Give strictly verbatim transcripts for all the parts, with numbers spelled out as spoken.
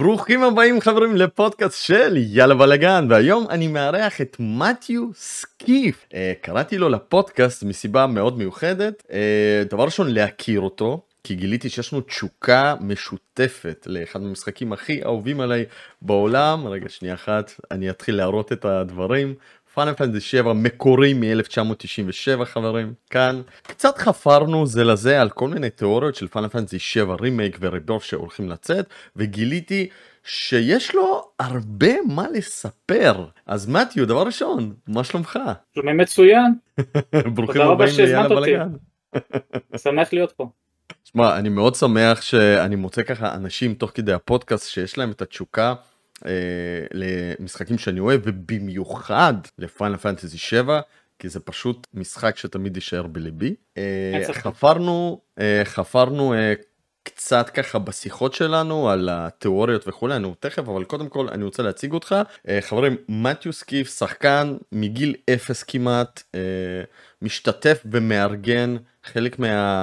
ברוכים הבאים חברים לפודקאסט של יאללה בלגן, והיום אני מארח את מתיו סקיף. uh, קראתי לו לפודקאסט מסיבה מאוד מיוחדת. uh, דבר ראשון, להכיר אותו, כי גיליתי שיש לנו תשוקה משותפת לאחד מהמשחקים הכי אהובים עליי בעולם. רגע שנייה אחת, אני אתחיל להראות את הדברים. פיינל פנטזי שבע מקורי מ-אלף תשע מאות תשעים ושבע חברים. כאן קצת חפרנו זה לזה על כל מיני תיאוריות של פיינל פנטזי שבע רימייק וריבורף שהולכים לצאת, וגיליתי שיש לו הרבה מה לספר. אז מתיו, דבר ראשון, מה שלומך? שומעים מצוין. ברוכים הבאים ליאללה בלגן. שמח להיות פה. שמע, אני מאוד שמח שאני מוצא ככה אנשים תוך כדי הפודקאסט שיש להם את התשוקה למשחקים שאני אוהב, ובמיוחד לפיינל פנטזי שבע, כי זה פשוט משחק שתמיד יישאר בליבי. חפרנו, חפרנו קצת ככה בשיחות שלנו על התיאוריות וכולי, אני תכף, אבל קודם כל אני רוצה להציג אותך. חברים, מתיו סקיף, שחקן מגיל אפס כמעט, משתתף ומארגן חלק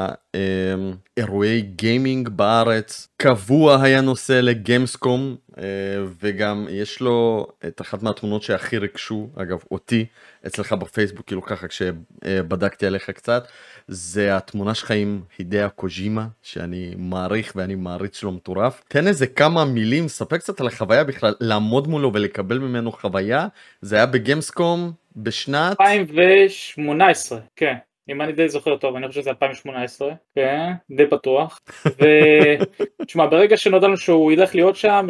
מהאירועי גיימינג בארץ, קבוע היה נושא לגיימסקום, וגם יש לו את אחת מהתמונות שהכי רגשו, אגב אותי, אצלך בפייסבוק, כאילו ככה כשבדקתי עליך קצת, זה התמונה שלך עם הידאו קוג'ימה, שאני מעריך ואני מעריץ שלו מטורף. תן איזה כמה מילים, ספר קצת על החוויה בכלל, לעמוד מולו ולקבל ממנו חוויה. זה היה בגיימסקום בשנת אלפיים ושמונה עשרה, כן. אם אני די זוכר טוב, אני חושב שזה אלפיים ושמונה עשרה, כן, די פתוח. ותשמע, ברגע שנודע לנו שהוא ילך להיות שם,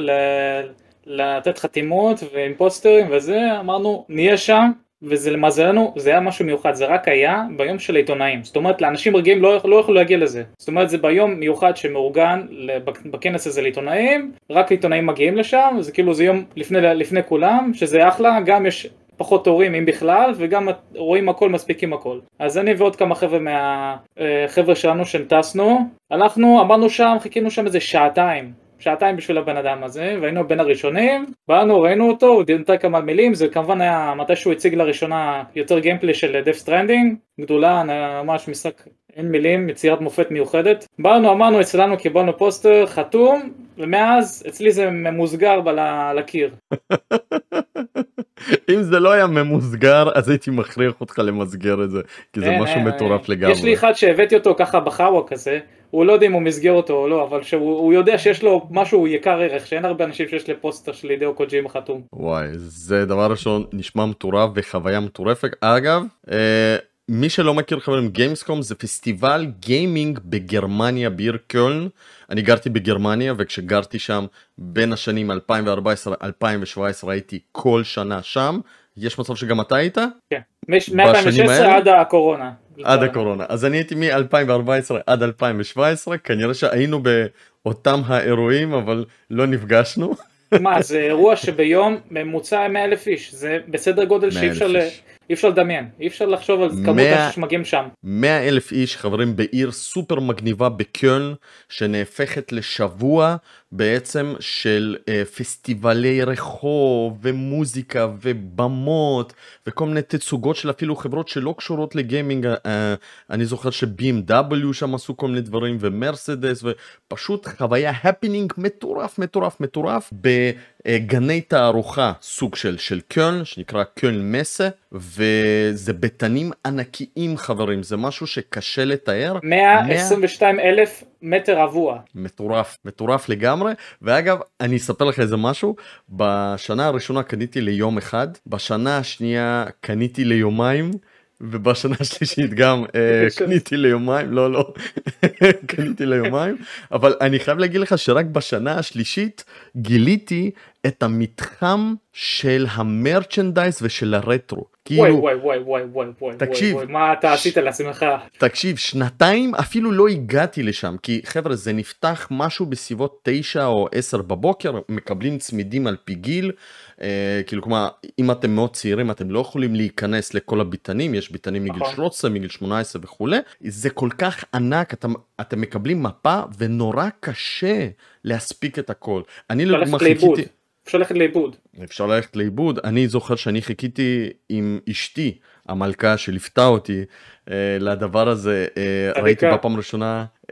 לתת חתימות ועם פוסטרים וזה, אמרנו, נהיה שם, וזה למזלנו, זה היה משהו מיוחד, זה רק היה ביום של העיתונאים. זאת אומרת, לאנשים רגילים לא, לא יכולו להגיע לזה. זאת אומרת, זה ביום מיוחד שמאורגן בכנס הזה לעיתונאים, רק עיתונאים מגיעים לשם, זה כאילו זה יום לפני, לפני כולם, שזה אחלה, גם יש פחות תורים אם בכלל, וגם רואים הכל, מספיקים הכל. אז אני ועוד כמה חבר'ה מהחבר'ה שלנו שנטסנו, הלכנו, אמרנו שם, חיכינו שם איזה שעתיים, שעתיים בשביל הבן אדם הזה, והיינו בין הראשונים, באנו, ראינו אותו, הוא נתן כמה מילים, זה כמובן היה מתי שהוא הציג לראשונה יותר גיימפלי של Death Stranding, גדולה, ממש משחק, אין מילים, יצירת מופת מיוחדת. באנו, אמרנו, אצלנו קיבלנו פוסטר חתום, ומאז אצלי זה ממוסגר על הקיר. אם זה לא היה ממוסגר, אז הייתי מכריח אותך למסגר את זה, כי זה משהו מטורף לגמרי. יש לי אחד שהבאתי אותו ככה בחאווה כזה, הוא לא יודע אם הוא מסגר אותו או לא, אבל הוא יודע שיש לו משהו יקר ערך, שאין הרבה אנשים שיש לפוסטר של הידאו קוג'ימה חתום. וואי, זה דבר ראשון, נשמע מטורף וחוויה מטורפת. אגב, מי שלא מכיר חברים, גיימסקום זה פסטיבל גיימינג בגרמניה, בעיר קולן. אני גרתי בגרמניה, וכשגרתי שם בין השנים אלפיים וארבע עשרה עד אלפיים שבע עשרה הייתי כל שנה שם. יש מצב שגם אתה היית? כן, מ-אלפיים ושש עשרה עד הקורונה. עד הקורונה. אז אני הייתי מ-אלפיים וארבע עשרה עד אלפיים שבע עשרה, כנראה שהיינו באותם האירועים, אבל לא נפגשנו. מה, זה אירוע שביום ממוצע מאה אלף איש, זה בסדר גודל שאי אפשר ל... אי אפשר לדמיין, אי אפשר לחשוב על כמות שמגיעים שם. מאה אלף איש חברים בעיר סופר מגניבה בקולן, שנהפכת לשבוע בעצם של אה, פסטיבלי רחוב ומוזיקה ובמות וכל מיני תצוגות של אפילו חברות שלא קשורות לגיימינג. אה, אני זוכר ש-בי אם דאבליו שם עשו כל מיני דברים ומרסדס, ופשוט חוויה הפינינג מטורף מטורף מטורף בגני תערוכה סוג של של קולן שנקרא קולן מסה, וזה בטנים ענקיים חברים, זה משהו שקשה לתאר. מאה עשרים ושתיים אלף מטר רבוע. מטורף, מטורף לגמרי. ואגב, אני אספר לך איזה משהו, בשנה הראשונה קניתי ליום אחד, בשנה השנייה קניתי ליומיים, ובשנה השלישית גם אה, קניתי ליומיים, לא לא, קניתי ליומיים, אבל אני חייב להגיד לך שרק בשנה השלישית גיליתי את המתחם של המרצ'נדייז ושל הרטרו. וואי וואי וואי וואי וואי וואי, תקשיב, מה אתה עשית לעצמך? תקשיב, שנתיים אפילו לא הגעתי לשם, כי חבר'ה זה נפתח משהו בסביבות תשע או עשר בבוקר, מקבלים צמידים על פי גיל, אה, כאילו כלומר, אם אתם מאוד צעירים אתם לא יכולים להיכנס לכל הביטנים, יש ביטנים מגיל שלוש עשרה, מגיל שמונה עשרה וכו', זה כל כך ענק, אתם, אתם מקבלים מפה ונורא קשה להספיק את הכל. אני לדוגמה חיכיתי... אפשר ללכת לאיבוד. אפשר ללכת לאיבוד. אני זוכר שאני חיכיתי עם אשתי, המלכה שליפתה אותי אה, לדבר הזה, אה, ראיתי בפעם ראשונה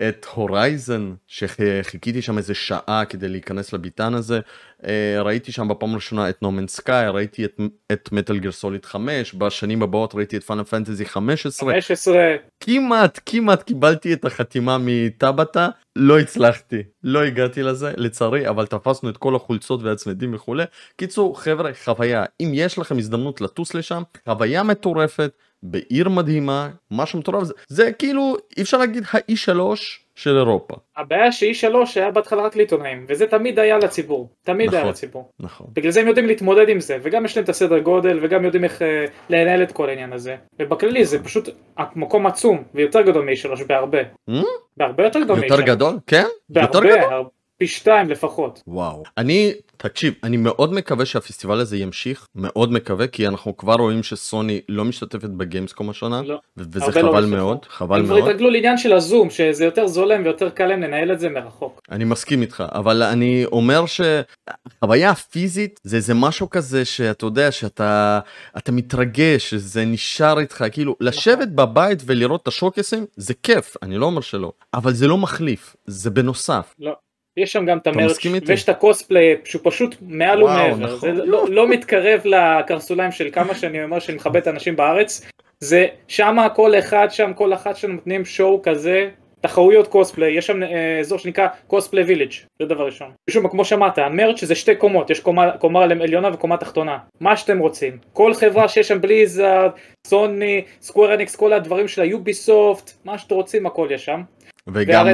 את הורייזן, שחיכיתי שם איזה שעה כדי להיכנס לביטן הזה, ראיתי שם בפעם הראשונה את נומן סקאי, ראיתי את, את מטל גיר סוליד חמש, בשנים הבאות ראיתי את פאנל פנטזי חמש עשרה, חמש עשרה. כמעט, כמעט קיבלתי את החתימה מטאבטה, לא הצלחתי, לא הגעתי לזה, לצערי, אבל תפסנו את כל החולצות והצמדים וכו'. קיצור, חבר'ה, חוויה, אם יש לכם הזדמנות לטוס לשם, חוויה מטורפת, בעיר מדהימה, משהו מטורף, זה, זה כאילו, אי אפשר להגיד ה-אי שלוש של אירופה. הבעיה ש-אי שלוש היה בהתחלה רק לעיתונאים, וזה תמיד היה לציבור, תמיד נכון, היה לציבור. נכון. בגלל זה הם יודעים להתמודד עם זה, וגם יש להם את הסדר גודל, וגם יודעים איך אה, לנהל את כל העניין הזה. ובכללי זה פשוט מקום עצום, ויותר גדול מ-אי שלוש בהרבה. Mm? בהרבה יותר גדול מ-אי שלוש. יותר גדול? כן? יותר בהרבה, גדול? הר... פי שתיים לפחות. וואו. אני, תקשיב, אני מאוד מקווה שהפסטיבל הזה ימשיך, מאוד מקווה, כי אנחנו כבר רואים שסוני לא משתתפת בגיימסקום השנה, לא. וזה חבל לא מאוד, חבל הם מאוד. כבר התרגלו לעניין של הזום, שזה יותר זולם ויותר קל להם לנהל את זה מרחוק. אני מסכים איתך, אבל אני אומר שהחוויה הפיזית זה איזה משהו כזה שאתה יודע שאתה אתה מתרגש, שזה נשאר איתך, כאילו לשבת בבית ולראות את השוקסים זה כיף, אני לא אומר שלא, אבל זה לא מחליף, זה בנוסף. לא. יש שם גם את המרץ' מסכים איתי? ויש את הקוספליי שהוא פשוט מעל וואו, ומעבר, נכון. זה לא, לא מתקרב לקרסוליים של כמה שאני אומר שאני מכבד את האנשים בארץ, זה שם כל אחד שם, כל אחת שם נותנים שואו כזה, תחרויות קוספליי, יש שם אה, אזור שנקרא קוספליי וילג', זה דבר ראשון. משום כמו שאמרת, המרץ' זה שתי קומות, יש קומה, קומה עליונה וקומה תחתונה, מה שאתם רוצים, כל חברה שיש שם בליזארד, סוני, סקוואר אניקס, כל הדברים של היוביסופט, מה שאתם רוצים הכל יש שם. וגם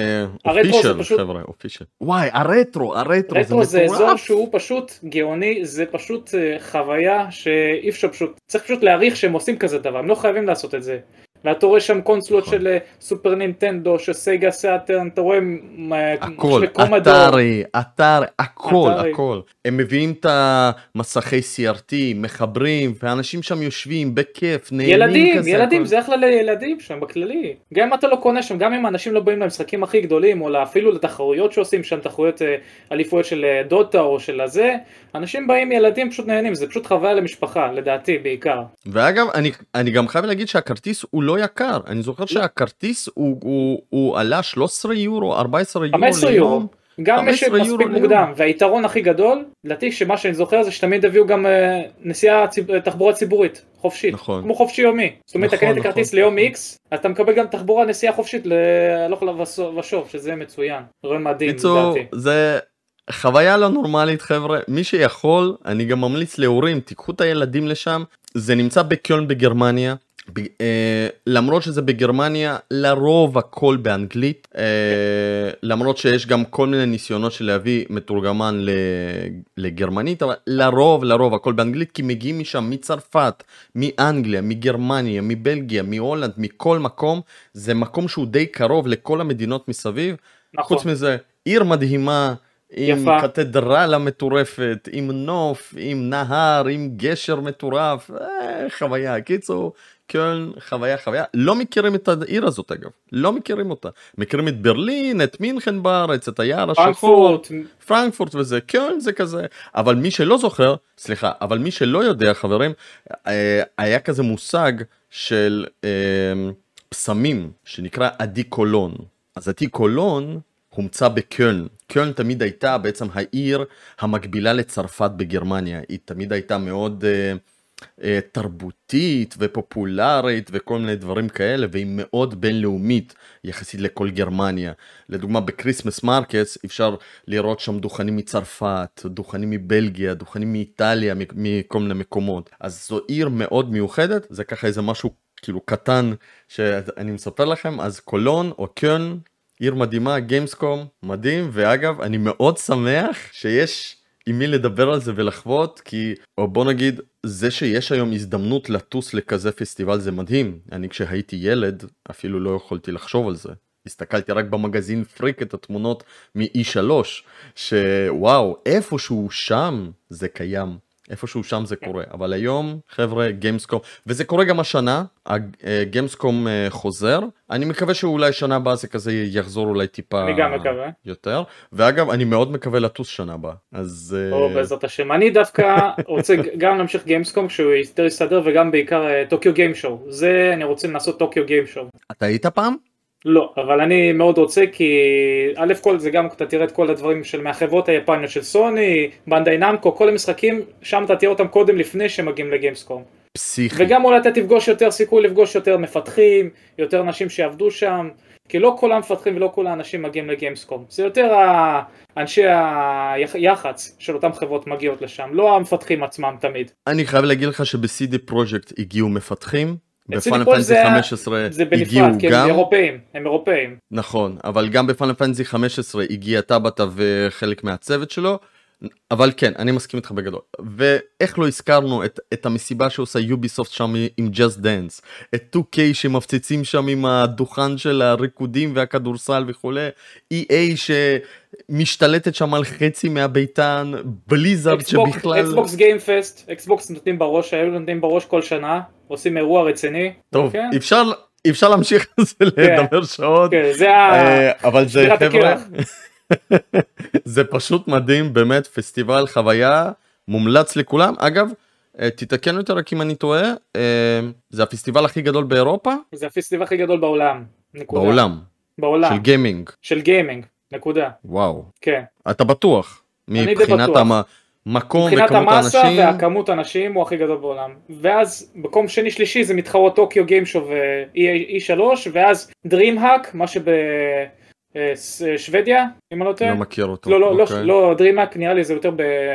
אופישל, פשוט... חבר'ה, אופישל. וואי, הרטרו, הרטרו, רטרו זה מטורף. זה אזור שהוא פשוט גאוני, זה פשוט uh, חוויה שאי אפשר פשוט, צריך פשוט להעריך שהם עושים כזה דבר, הם לא חייבים לעשות את זה. ואתה רואה שם קונסולות של סופר נינטנדו, של סייגה סאטרן, אתה רואה הכל, אתרי, אתר, הכל, הכל. הם מביאים את המסכי סי אר טי, מחברים, ואנשים שם יושבים בכיף, נהנים ילדים, כזה. ילדים, זה אחלה לילדים שם בכללי. גם אם אתה לא קונה שם, גם אם האנשים לא באים למשחקים הכי גדולים, או אפילו לתחרויות שעושים שם, תחרויות אליפויות של דוטה או של הזה, אנשים באים, ילדים פשוט נהנים, זה פשוט חוויה למשפחה, לדעתי בעיקר. ואגב, אני, אני גם חייב להגיד שהכרטיס הוא לא יקר, אני זוכר שהכרטיס הוא, הוא, הוא עלה שלושה עשר יורו, ארבע עשרה יורו חמש עשרה יורו. גם מי שמספיק מוקדם, והיתרון הכי גדול, לדעתי שמה שאני זוכר זה שתמיד הביאו גם נסיעה תחבורה ציבורית, חופשית, נכון. כמו חופשי יומי. זאת אומרת, נכון, אתה קנית נכון, כרטיס נכון. ליום X, אז אתה מקבל גם תחבורה נסיעה חופשית להלוך ושוב, שזה מצוין. רואה מדהים, בקיצור, לדעתי. זה חוויה לא נורמלית, חבר'ה. מי שיכול, אני גם ממליץ להורים, תיקחו את הילדים לשם. זה נמצא בקיולן בגרמניה. ב, אה, למרות שזה בגרמניה, לרוב הכל באנגלית, אה, למרות שיש גם כל מיני ניסיונות של להביא מתורגמן לגרמנית, אבל לרוב, לרוב הכל באנגלית, כי מגיעים משם מצרפת, מאנגליה, מגרמניה, מבלגיה, מהולנד, מכל מקום. זה מקום שהוא די קרוב לכל המדינות מסביב. נכון. חוץ מזה, עיר מדהימה, עם יפה. קתדרלה מטורפת, עם נוף, עם נהר, עם גשר מטורף, אה, חוויה. קיצור, קיולן, חוויה, חוויה. לא מכירים את העיר הזאת אגב, לא מכירים אותה. מכירים את ברלין, את מינכן בארץ, את היער השחור, פרנקפורט. פרנקפורט וזה, קיולן זה כזה. אבל מי שלא זוכר, סליחה, אבל מי שלא יודע חברים, אה, היה כזה מושג של אה, פסמים, שנקרא אדיקולון. אז אדיקולון הומצא בקיולן. קיולן תמיד הייתה בעצם העיר המקבילה לצרפת בגרמניה. היא תמיד הייתה מאוד uh, uh, תרבותית ופופולרית וכל מיני דברים כאלה, והיא מאוד בינלאומית יחסית לכל גרמניה. לדוגמה בקריסמס מרקטס אפשר לראות שם דוכנים מצרפת, דוכנים מבלגיה, דוכנים מאיטליה, מכל מיני מקומות. אז זו עיר מאוד מיוחדת, זה ככה איזה משהו כאילו קטן שאני מספר לכם. אז קולון או קיולן, עיר מדהימה, גיימסקום, מדהים, ואגב, אני מאוד שמח שיש עם מי לדבר על זה ולחוות, כי, או בוא נגיד, זה שיש היום הזדמנות לטוס לכזה פסטיבל זה מדהים. אני כשהייתי ילד, אפילו לא יכולתי לחשוב על זה. הסתכלתי רק במגזין פריק את התמונות מ-אי שלוש, שוואו, איפשהו שם זה קיים. איפשהו שם זה קורה, אבל היום חבר'ה גיימסקום, וזה קורה גם השנה, גיימסקום חוזר, אני מקווה שאולי שנה הבאה זה כזה יחזור אולי טיפה אני גם מקווה. יותר, ואגב אני מאוד מקווה לטוס שנה הבאה, אז... או בעזרת השם, אני דווקא רוצה גם להמשיך גיימסקום כשהוא יותר יסתדר, וגם בעיקר טוקיו גיים שואו, זה אני רוצה לעשות טוקיו גיים שואו. אתה היית פעם? לא, אבל אני מאוד רוצה, כי א' כל זה גם, אתה תראה את כל הדברים של מהחברות היפניות של סוני, בנדאי נמקו, כל המשחקים, שם אתה תראה אותם קודם לפני שמגיעים לגיימסקום. פסיכי. וגם אולי אתה תפגוש יותר סיכוי לפגוש יותר מפתחים, יותר אנשים שיעבדו שם, כי לא כל המפתחים ולא כל האנשים מגיעים לגיימסקום. זה יותר אנשי היח"צ של אותם חברות מגיעות לשם, לא המפתחים עצמם תמיד. אני חייב להגיד לך שב-סי די פרויקט הגיעו מפתחים, בפיינל פנטזי חמש עשרה הגיעו גם. הם אירופאים, הם אירופאים. נכון, אבל גם בפיינל פנטזי חמש עשרה הגיע טאבטה וחלק מהצוות שלו, אבל כן, אני מסכים איתך בגדול. ואיך לא הזכרנו את, את המסיבה שעושה יוביסופט שם עם Just Dance, את טו קיי שמפציצים שם עם הדוכן של הריקודים והכדורסל וכו', אי איי שמשתלטת שם על חצי מהביתן, בליזארד שבכלל... אקסבוקס גיים פסט, אקסבוקס נותנים בראש, היו נותנים בראש כל שנה, עושים אירוע רציני. טוב, okay. אפשר... אפשר להמשיך על זה לדבר שעות, כן, זה ה... אבל זה חבר'ה, זה פשוט מדהים, באמת פסטיבל חוויה מומלץ לכולם. אגב, תתקן יותר רק אם אני טועה, זה הפסטיבל הכי גדול באירופה? זה הפסטיבל הכי גדול בעולם, נקודה. בעולם? בעולם. של גיימינג? של גיימינג, נקודה. וואו. כן. אתה בטוח? אני די בטוח. מקום מבחינת וכמות המסה האנשים. והכמות האנשים הוא הכי גדול בעולם. ואז מקום שני שלישי זה מתחרות טוקיו גיימשו ו-אי שלוש, ואז DreamHack, מה שבשוודיה, אם אני לא טועה. לא מכיר אותו. לא, לא, אוקיי. לא, DreamHack נראה לי זה יותר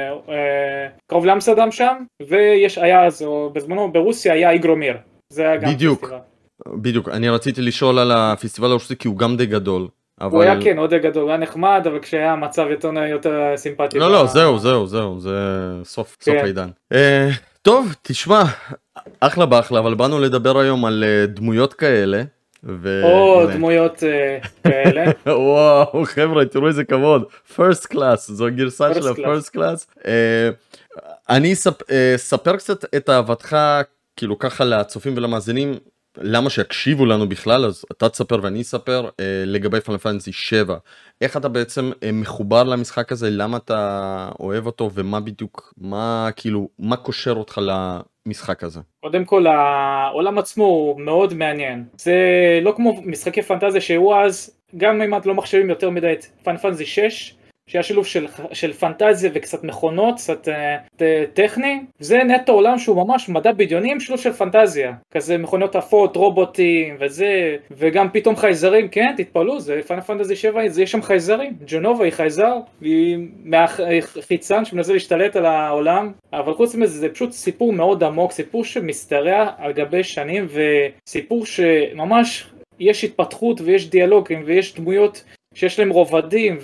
קרוב לאמסטרדם שם, ויש, היה אז, בזמנו ברוסיה היה איגרומיר. זה היה גם בדיוק, פסטיבל. בדיוק. אני רציתי לשאול על הפסטיבל הרוסי כי הוא גם די גדול. אבל... הוא היה כן, עוד גדול, הוא היה נחמד, אבל כשהיה מצב יותר, יותר סימפטי. לא, לא, זהו, זהו, זהו, זה סוף, סוף העידן. אה, טוב, תשמע, אחלה באחלה, אבל באנו לדבר היום על דמויות כאלה. ו... או, דמויות כאלה. וואו, חבר'ה, תראו איזה כבוד. First class, זו הגרסה של ה-First class. אה, אני אספר קצת את אהבתך, כאילו ככה לצופים ולמאזינים, למה שיקשיבו לנו בכלל, אז אתה תספר ואני אספר אה, לגבי פיינל פנטזי שבע. איך אתה בעצם אה, מחובר למשחק הזה, למה אתה אוהב אותו, ומה בדיוק, מה כאילו, מה קושר אותך למשחק הזה? קודם כל, העולם עצמו הוא מאוד מעניין. זה לא כמו משחקי פנטזיה שהיו אז, גם אם את לא מחשבים יותר מדי את פיינל פנטזי שש, שהיה שילוב של, של פנטזיה וקצת מכונות, קצת uh, טכני, זה נטו עולם שהוא ממש מדע בדיוני עם שילוב של פנטזיה, כזה מכונות עפות, רובוטים וזה, וגם פתאום חייזרים, כן, תתפלו, זה פיינל פנטזי שבע, זה יש שם חייזרים, ג'נובה היא חייזר, היא מהחיצן שמנסה להשתלט על העולם, אבל חוץ מזה זה פשוט סיפור מאוד עמוק, סיפור שמסתרע על גבי שנים, וסיפור שממש יש התפתחות ויש דיאלוגים ויש דמויות, שיש להם רובדים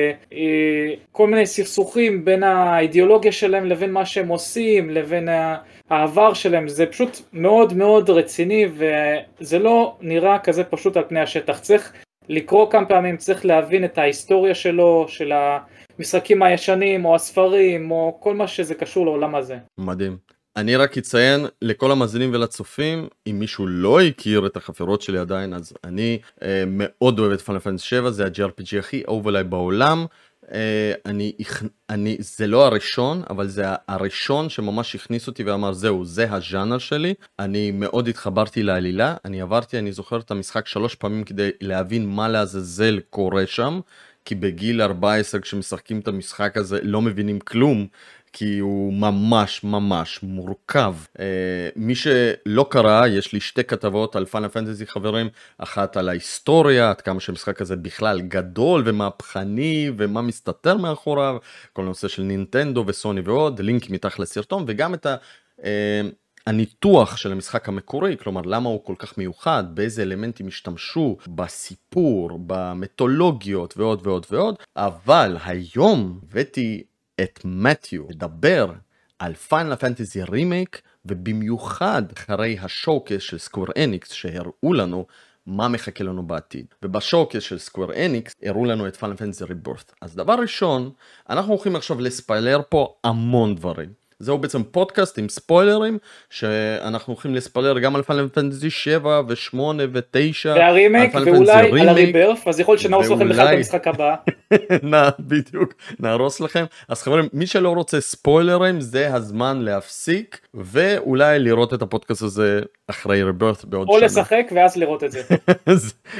וכל מיני סכסוכים בין האידיאולוגיה שלהם לבין מה שהם עושים, לבין העבר שלהם. זה פשוט מאוד מאוד רציני, וזה לא נראה כזה פשוט על פני השטח. צריך לקרוא כמה פעמים, צריך להבין את ההיסטוריה שלו, של המשחקים הישנים או הספרים או כל מה שזה קשור לעולם הזה. מדהים. אני רק אציין לכל המאזינים ולצופים, אם מישהו לא הכיר את החפירות שלי עדיין, אז אני אה, מאוד אוהב את פיינל פנטזי שבע, זה ה-ג'י אר פי ג'י הכי אהוב עליי בעולם. אה, אני, אני, זה לא הראשון, אבל זה הראשון שממש הכניס אותי ואמר, זהו, זה הז'אנר שלי. אני מאוד התחברתי לעלילה, אני עברתי, אני זוכר את המשחק שלוש פעמים כדי להבין מה לעזאזל קורה שם, כי בגיל ארבע עשרה כשמשחקים את המשחק הזה לא מבינים כלום, כי הוא ממש ממש מורכב. אה, מי שלא קרא, יש לי שתי כתבות על פיינל פנטזי חברים, אחת על ההיסטוריה, עד כמה שהמשחק הזה בכלל גדול ומהפכני, ומה מסתתר מאחוריו, כל הנושא של נינטנדו וסוני ועוד, לינק מתחת לסרטון, וגם את ה... אה, הניתוח של המשחק המקורי, כלומר למה הוא כל כך מיוחד, באיזה אלמנטים השתמשו, בסיפור, במתולוגיות ועוד ועוד ועוד, אבל היום הבאתי את מתיו לדבר על פיינל פנטזי רימייק, ובמיוחד אחרי השואוקייס של סקוור אניקס שהראו לנו מה מחכה לנו בעתיד. ובשואוקייס של סקוור אניקס הראו לנו את פיינל פנטזי ריברת. אז דבר ראשון, אנחנו הולכים עכשיו לספיילר פה המון דברים. זהו בעצם פודקאסט עם ספוילרים, שאנחנו הולכים לספיילר גם על פיינל פנטזי שבע ושמונה ותשע. והרימייק, ואולי על הריברף, אז יכול שנהרוס לכם בכלל במשחק הבא. נא, בדיוק, נהרוס לכם. אז חברים, מי שלא רוצה ספוילרים, זה הזמן להפסיק, ואולי לראות את הפודקאסט הזה אחרי ריברף בעוד שנה. או לשחק ואז לראות את זה.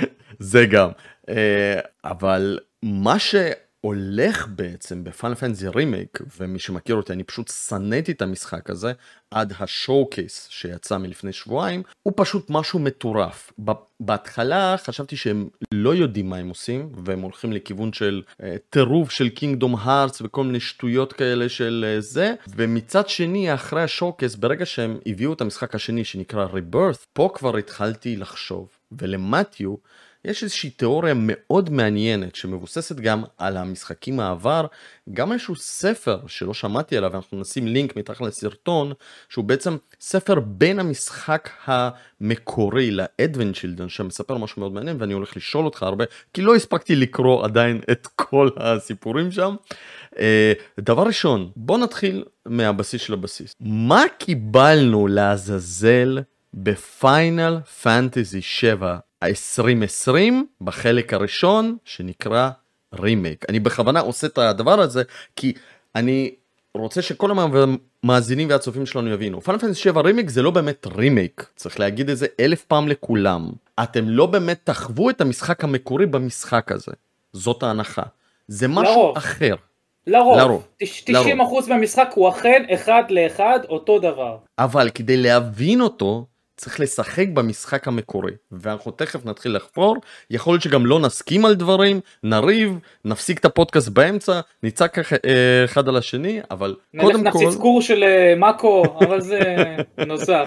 זה גם. אבל מה שהולך בעצם בפיינל פנטזי רימייק, ומי שמכיר אותי, אני פשוט שנאתי את המשחק הזה, עד השואו-קייס שיצא מלפני שבועיים, הוא פשוט משהו מטורף. בהתחלה חשבתי שהם לא יודעים מה הם עושים, והם הולכים לכיוון של טירוף של קינגדום הארטס, וכל מיני שטויות כאלה של זה, ומצד שני, אחרי השואו-קייס, ברגע שהם הביאו את המשחק השני שנקרא Rebirth, פה כבר התחלתי לחשוב, ולמתיו, יש איזושהי תיאוריה מאוד מעניינת שמבוססת גם על המשחקים העבר, גם איזשהו ספר שלא שמעתי עליו, אנחנו נשים לינק מתחת לסרטון, שהוא בעצם ספר בין המשחק המקורי ל-Advent Children, שמספר משהו מאוד מעניין, ואני הולך לשאול אותך הרבה, כי לא הספקתי לקרוא עדיין את כל הסיפורים שם. דבר ראשון, בוא נתחיל מהבסיס של הבסיס. מה קיבלנו לעזאזל בפיינל פנטזי שבע ה-עשרים עשרים בחלק הראשון שנקרא רימייק? אני בכוונה עושה את הדבר הזה כי אני רוצה שכל המאזינים והצופים שלנו יבינו. פיינל פנטזי שבע רימייק זה לא באמת רימייק, צריך להגיד את זה אלף פעם לכולם. אתם לא באמת תחוו את המשחק המקורי במשחק הזה, זאת ההנחה. זה משהו לרוב. אחר. לרוב, לרוב. תשעים אחוז מהמשחק הוא אכן אחד לאחד אותו דבר. אבל כדי להבין אותו, צריך לשחק במשחק המקורי, ואנחנו תכף נתחיל לחפור, יכול להיות שגם לא נסכים על דברים, נריב, נפסיק את הפודקאסט באמצע, נצעק אחד על השני, אבל קודם כל... נפסיק סקור של מאקו, אבל זה נוסף.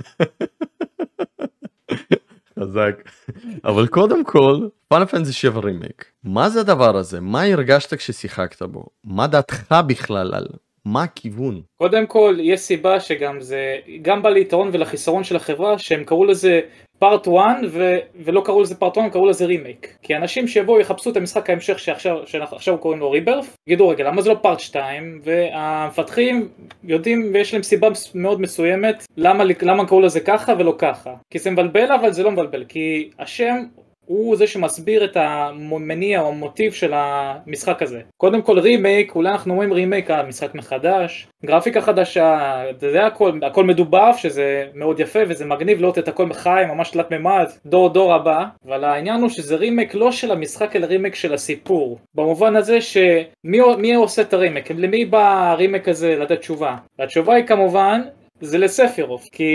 חזק. אבל קודם כל, פיינל פנטזי שבע רימייק, מה זה הדבר הזה? מה הרגשת כששיחקת בו? מה דעתך בכלל על... מה הכיוון? קודם כל, יש סיבה שגם זה, גם בא ליתרון ולחיסרון של החברה, שהם קראו לזה פארט אחת, ו- ולא קראו לזה פארט אחת, הם קראו לזה רימייק. כי אנשים שיבואו יחפשו את המשחק ההמשך שעכשיו, שעכשיו קוראים לו ריברף, יגידו רגע, למה זה לא פארט שתיים? והמפתחים יודעים, ויש להם סיבה מאוד מסוימת, למה, למה קראו לזה ככה ולא ככה. כי זה מבלבל, אבל זה לא מבלבל, כי השם... הוא זה שמסביר את המניע או המוטיב של המשחק הזה. קודם כל רימייק, אולי אנחנו אומרים רימייק, המשחק מחדש, גרפיקה חדשה, זה הכל, הכל מדובב, שזה מאוד יפה וזה מגניב לראות את הכל מחי, ממש תלת ממד, דור דור הבא, אבל העניין הוא שזה רימייק לא של המשחק אלא רימייק של הסיפור. במובן הזה שמי מי עושה את הרימייק, למי בא הרימייק הזה לתת תשובה? והתשובה היא כמובן, זה לספירוף, כי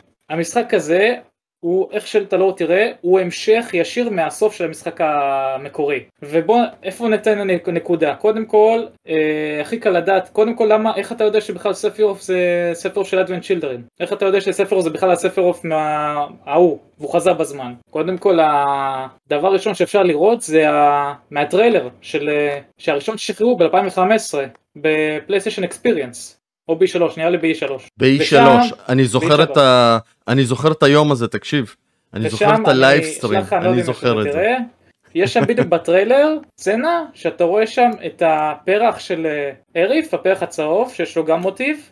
המשחק הזה, הוא, איך שאתה לא תראה, הוא המשך ישיר מהסוף של המשחק המקורי. ובוא, איפה ניתן נקודה? קודם כל, אה, הכי קל לדעת, קודם כל, למה, איך אתה יודע שבכלל ספירוף זה ספירוף של Advent Children? איך אתה יודע שספירוף זה בכלל הספירוף מההוא, והוא חזר בזמן? קודם כל, הדבר הראשון שאפשר לראות זה ה... מהטריילר, של... שהראשון ששחררו ב-אלפיים וחמש עשרה, בפלייסטיישן אקספיריאנס. או בי שלוש, נראה לי בי שלוש. בי שלוש, אני זוכר את ה... אני זוכר את היום הזה, תקשיב. אני זוכר את הלייבסטרים, אני זוכר את זה. יש שם בדיוק בטריילר, סצנה, שאתה רואה שם את הפרח של אריף, הפרח הצהוב, שיש לו גם מוטיב,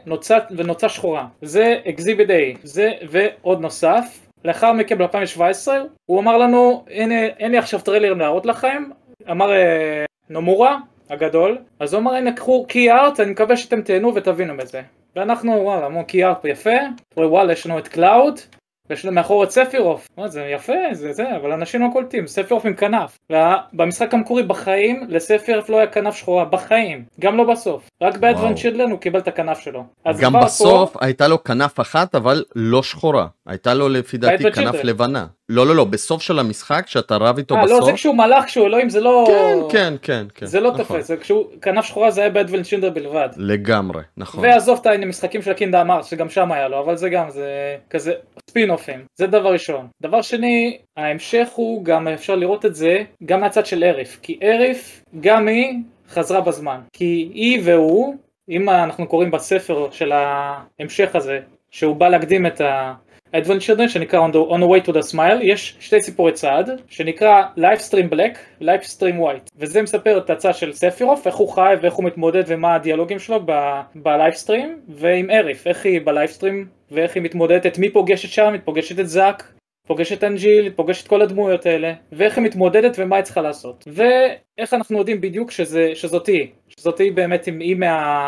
ונוצה שחורה. זה אקזיביט איי, זה ועוד נוסף. לאחר מכן ב-אלפיים שבע עשרה, הוא אמר לנו, הנה, אין לי עכשיו טריילר להראות לכם, אמר נומורה, הגדול, אז הוא אמר, הנה, קחו קי ארט, אני מקווה שאתם תהנו ותבינו מזה. ואנחנו, וואלה, אמרו, קי ארט יפה, וואלה, יש לנו את קלאוד, ויש לנו מאחור את ספירוף. זה יפה, זה זה, אבל אנשים לא קולטים, ספירוף עם כנף. ובמשחק המקורי בחיים, לספירוף לא היה כנף שחורה, בחיים, גם לא בסוף. רק באדוונט צ'ילדרן הוא קיבל את הכנף שלו. גם בסוף פה... הייתה לו כנף אחת, אבל לא שחורה. הייתה לו לפי דעתי כנף לבנה. לא, לא, לא, בסוף של המשחק, שאתה רב איתו 아, בסוף. לא, זה כשהוא מלאך, כשהוא אלוהים, זה לא... כן, כן, כן, כן. זה לא נכון. תופס, זה כשהוא, כנף שחורה זה היה באדוונט צ'ילדרן בלבד. לגמרי, נכון. ועזוב את המשחקים של הקינגדום הארטס, שגם שם היה לו, אבל זה גם, זה כזה ספין-אופים. זה דבר ראשון. דבר שני, ההמשך הוא, גם אפשר לראות את זה, גם מהצד של אריף. כי אריף, גם היא חזרה בזמן. כי היא והוא, אם אנחנו קוראים בספר של ההמשך הזה, שהוא בא להקדים את ה... Advent Children שנקרא On the, on the Way to the Smile, יש שתי סיפורי צעד שנקרא Lifestream Black, Lifestream White, וזה מספר את הצד של ספירוף, איך הוא חי ואיך הוא מתמודד ומה הדיאלוגים שלו בלייפסטרים, ועם אריף, איך היא בלייפסטרים ואיך היא מתמודדת, את מי פוגשת שם, היא פוגשת את זאק, פוגשת את אנג'יל, פוגשת כל הדמויות האלה, ואיך היא מתמודדת ומה היא צריכה לעשות, ואיך אנחנו יודעים בדיוק שזה, שזאת היא, שזאת היא באמת היא מה...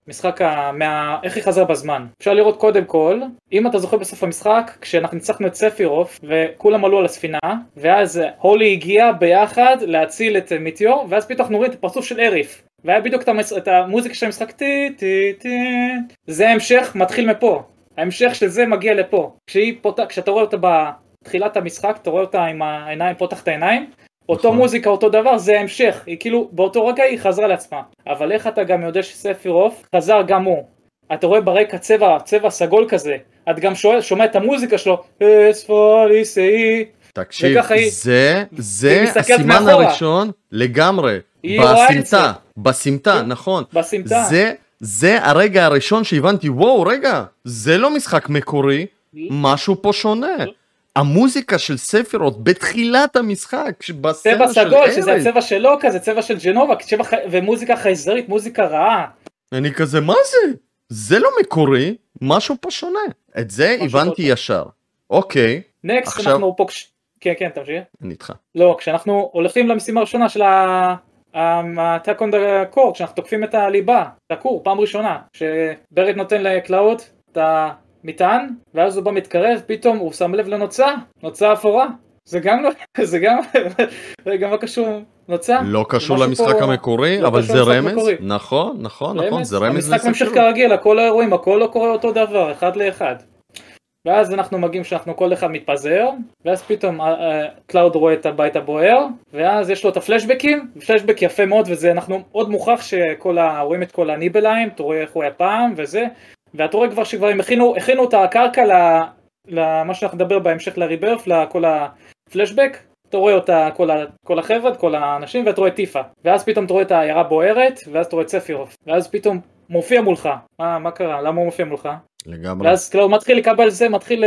משחק, מה... איך היא חזר בזמן. אפשר לראות קודם כל, אם אתה זוכר בסוף המשחק, כשאנחנו ניצחנו את ספירוף, וכולם עלו על הספינה, ואז הולי הגיע ביחד להציל את מיטיור, ואז פתאום אנחנו רואים את הפרצוף של אריף. והיה בדיוק את המוזיקה של המשחק, טי טי טי, זה ההמשך, מתחיל מפה. ההמשך של זה מגיע לפה. כשהיא פות... כשאתה רואה אותה בתחילת המשחק, אתה רואה אותה עם העיניים, פותח את העיניים, אותו מוזיקה, אותו דבר, זה ההמשך. היא כאילו, באותו רגע היא חזרה לעצמה. אבל איך אתה גם יודע שספירוף חזר גם הוא? אתה רואה ברקע צבע, צבע סגול כזה. את גם שומע, שומע את המוזיקה שלו. תקשיב, זה, זה הסימן הראשון לגמרי. בסמטה, בסמטה, נכון. בסמטה. זה, זה הרגע הראשון שהבנתי, וואו, רגע, זה לא משחק מקורי, משהו פה שונה. המוזיקה של ספירות בתחילת המשחק, צבע סגול, שזה הצבע שלו כזה, צבע של ג'נובה, ומוזיקה חייזרית, מוזיקה רעה. אני כזה, מה זה? זה לא מקורי, משהו פה שונה. את זה הבנתי ישר. אוקיי. נקסט, אנחנו פה, כן, כן, תמשיך. אני איתך. לא, כשאנחנו הולכים למשימה הראשונה של ה-Attack on the Core, כשאנחנו תוקפים את הליבה, את הקור, פעם ראשונה, שברד נותן לקלאוד את ה... מטען, ואז הוא בא מתקרב, פתאום הוא שם לב לנוצה, נוצה אפורה. זה גם לא, זה גם, זה גם לא קשור, נוצה. לא קשור למשחק המקורי, אבל זה רמז. נכון, נכון, נכון, זה רמז. המשחק ממשיך כרגיל, הכל האירועים, הכל לא קורה אותו דבר, אחד לאחד. ואז אנחנו מגיעים שאנחנו כל אחד מתפזר, ואז פתאום קלאוד רואה את הבית הבוער, ואז יש לו את הפלשבקים, פלשבק יפה מאוד, וזה אנחנו עוד מוכח שכל ה... רואים את כל הניבליים, אתה רואה איך הוא היה פעם, וזה. ואתה רואה כבר שכבר הם הכינו, הכינו את הקרקע למה שאנחנו נדבר בהמשך לריברף, לכל הפלשבק, אתה רואה אותה, כל, ה, כל החבר'ה, כל האנשים, ואתה רואה טיפה. ואז פתאום אתה רואה את העיירה בוערת, ואז אתה רואה את ספירוף. ואז פתאום מופיע מולך. מה, מה קרה? למה הוא מופיע מולך? לגמרי. ואז קלאוד מתחיל לקבל זה, מתחיל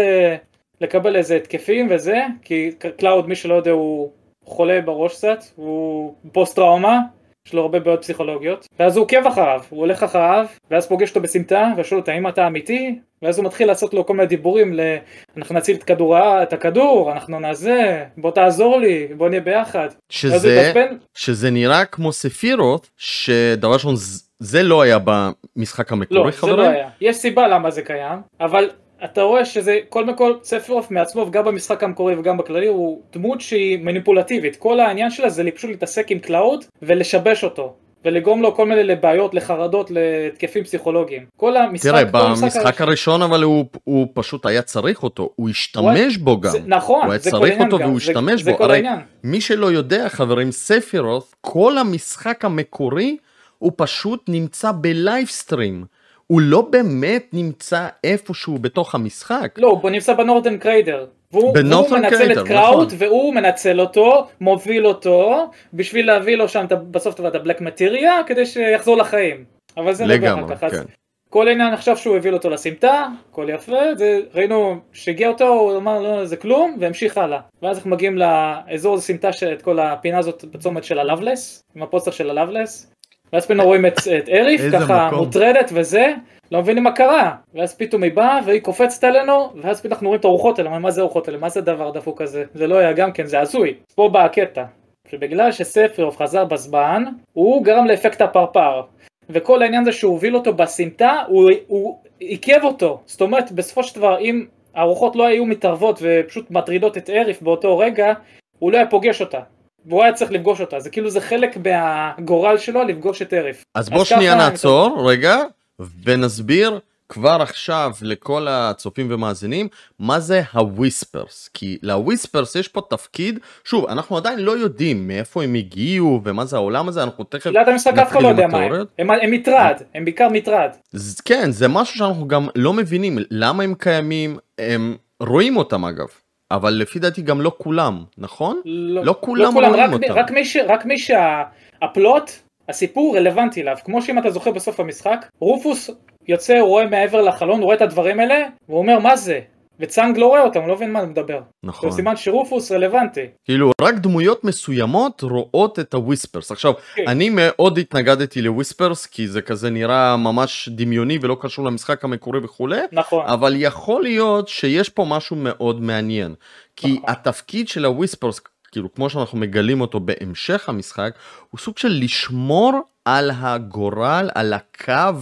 לקבל איזה התקפים וזה, כי קלאוד, מי שלא יודע, הוא חולה בראש קצת, הוא פוסט טראומה. יש לו הרבה בעיות פסיכולוגיות, ואז הוא עוקב אחריו, הוא הולך אחריו, ואז פוגש אותו בסמטה, ושואל אותו, האם אתה אמיתי? ואז הוא מתחיל לעשות לו כל מיני דיבורים, ל... אנחנו נציל את, כדור... את הכדור, אנחנו נעזה, בוא תעזור לי, בוא נהיה ביחד. שזה, שזה נראה כמו ספירות, שדבר ראשון, זה לא היה במשחק המקורי, לא, חברים? זה לא היה. יש סיבה למה זה קיים, אבל אתה רואה שזה, כל מכל, ספירוף מעצמו, וגם במשחק המקורי וגם בכללי, הוא דמות שהיא מניפולטיבית. כל העניין שלה זה פשוט להתעסק עם קלאוד ולשבש אותו, ולגרום לו כל מיני לבעיות, לחרדות, להתקפים פסיכולוגיים. כל המשחק, תראה, כל במשחק המשחק הראשון, הראשון אבל הוא, הוא פשוט היה צריך אותו, הוא השתמש הוא... בו גם. זה, נכון, הוא היה זה צריך אותו גם. והוא זה, השתמש זה בו. כל הרי העניין. מי שלא יודע, חברים, ספירות, כל המשחק המקורי, הוא פשוט נמצא בלייבסטרים. הוא לא באמת נמצא איפשהו בתוך המשחק. לא, הוא נמצא בנורדן קריידר. והוא, והוא מנצל קריידר, את קראוד, נכון. והוא מנצל אותו, מוביל אותו, בשביל להביא לו שם בסוף את הבלק מטריה, כדי שיחזור לחיים. אבל זה לגמרי, לא ככה. כן. כל העניין עכשיו שהוא הביא אותו לסמטה, הכל יפה, זה, ראינו שהגיע אותו, הוא אמר לא זה כלום, והמשיך הלאה. ואז אנחנו מגיעים לאזור הסמטה, את כל הפינה הזאת בצומת של הלאבלס, עם הפוסטר של הלאבלס. ואז פתאום רואים את, את אריף, ככה מקום. מוטרדת וזה, לא מבינים מה קרה. ואז פתאום היא באה והיא קופצת עלינו, ואז פתאום אנחנו רואים את הארוחות האלה, מה זה הארוחות האלה, מה זה דבר דפוק כזה? זה לא היה גם כן, זה הזוי. פה בא הקטע, שבגלל שספירוף חזר בזמן, הוא גרם לאפקט הפרפר. וכל העניין זה שהוא הוביל אותו בסמטה, הוא, הוא עיכב אותו. זאת אומרת, בסופו של דבר, אם הארוחות לא היו מתערבות ופשוט מטרידות את אריף באותו רגע, הוא לא היה פוגש אותה. והוא היה צריך לפגוש אותה, זה כאילו זה חלק מהגורל שלו לפגוש את אריף. אז בוא שנייה נעצור, רגע, ונסביר כבר עכשיו לכל הצופים ומאזינים, מה זה הוויספרס, כי לוויספרס יש פה תפקיד, שוב, אנחנו עדיין לא יודעים מאיפה הם הגיעו, ומה זה העולם הזה, אנחנו תכף נתחיל עם התיאוריות. אף אחד לא יודע מה הם, הם מטרד, הם בעיקר מטרד. כן, זה משהו שאנחנו גם לא מבינים, למה הם קיימים, הם רואים אותם אגב. אבל לפי דעתי גם לא כולם, נכון? לא, לא כולם לא כולם, רואים רק, אותם. רק מי, ש, רק מי שהפלוט, הסיפור רלוונטי אליו. כמו שאם אתה זוכר בסוף המשחק, רופוס יוצא, הוא רואה מעבר לחלון, הוא רואה את הדברים האלה, והוא אומר מה זה? וצאנג לא רואה אותם, הוא לא מבין מה הוא מדבר. נכון. זה סימן שרופוס רלוונטי. כאילו, רק דמויות מסוימות רואות את הוויספרס. עכשיו, okay. אני מאוד התנגדתי לוויספרס, כי זה כזה נראה ממש דמיוני ולא קשור למשחק המקורי וכו'. נכון. אבל יכול להיות שיש פה משהו מאוד מעניין. כי נכון. התפקיד של הוויספרס, כאילו, כמו שאנחנו מגלים אותו בהמשך המשחק, הוא סוג של לשמור על הגורל, על הקו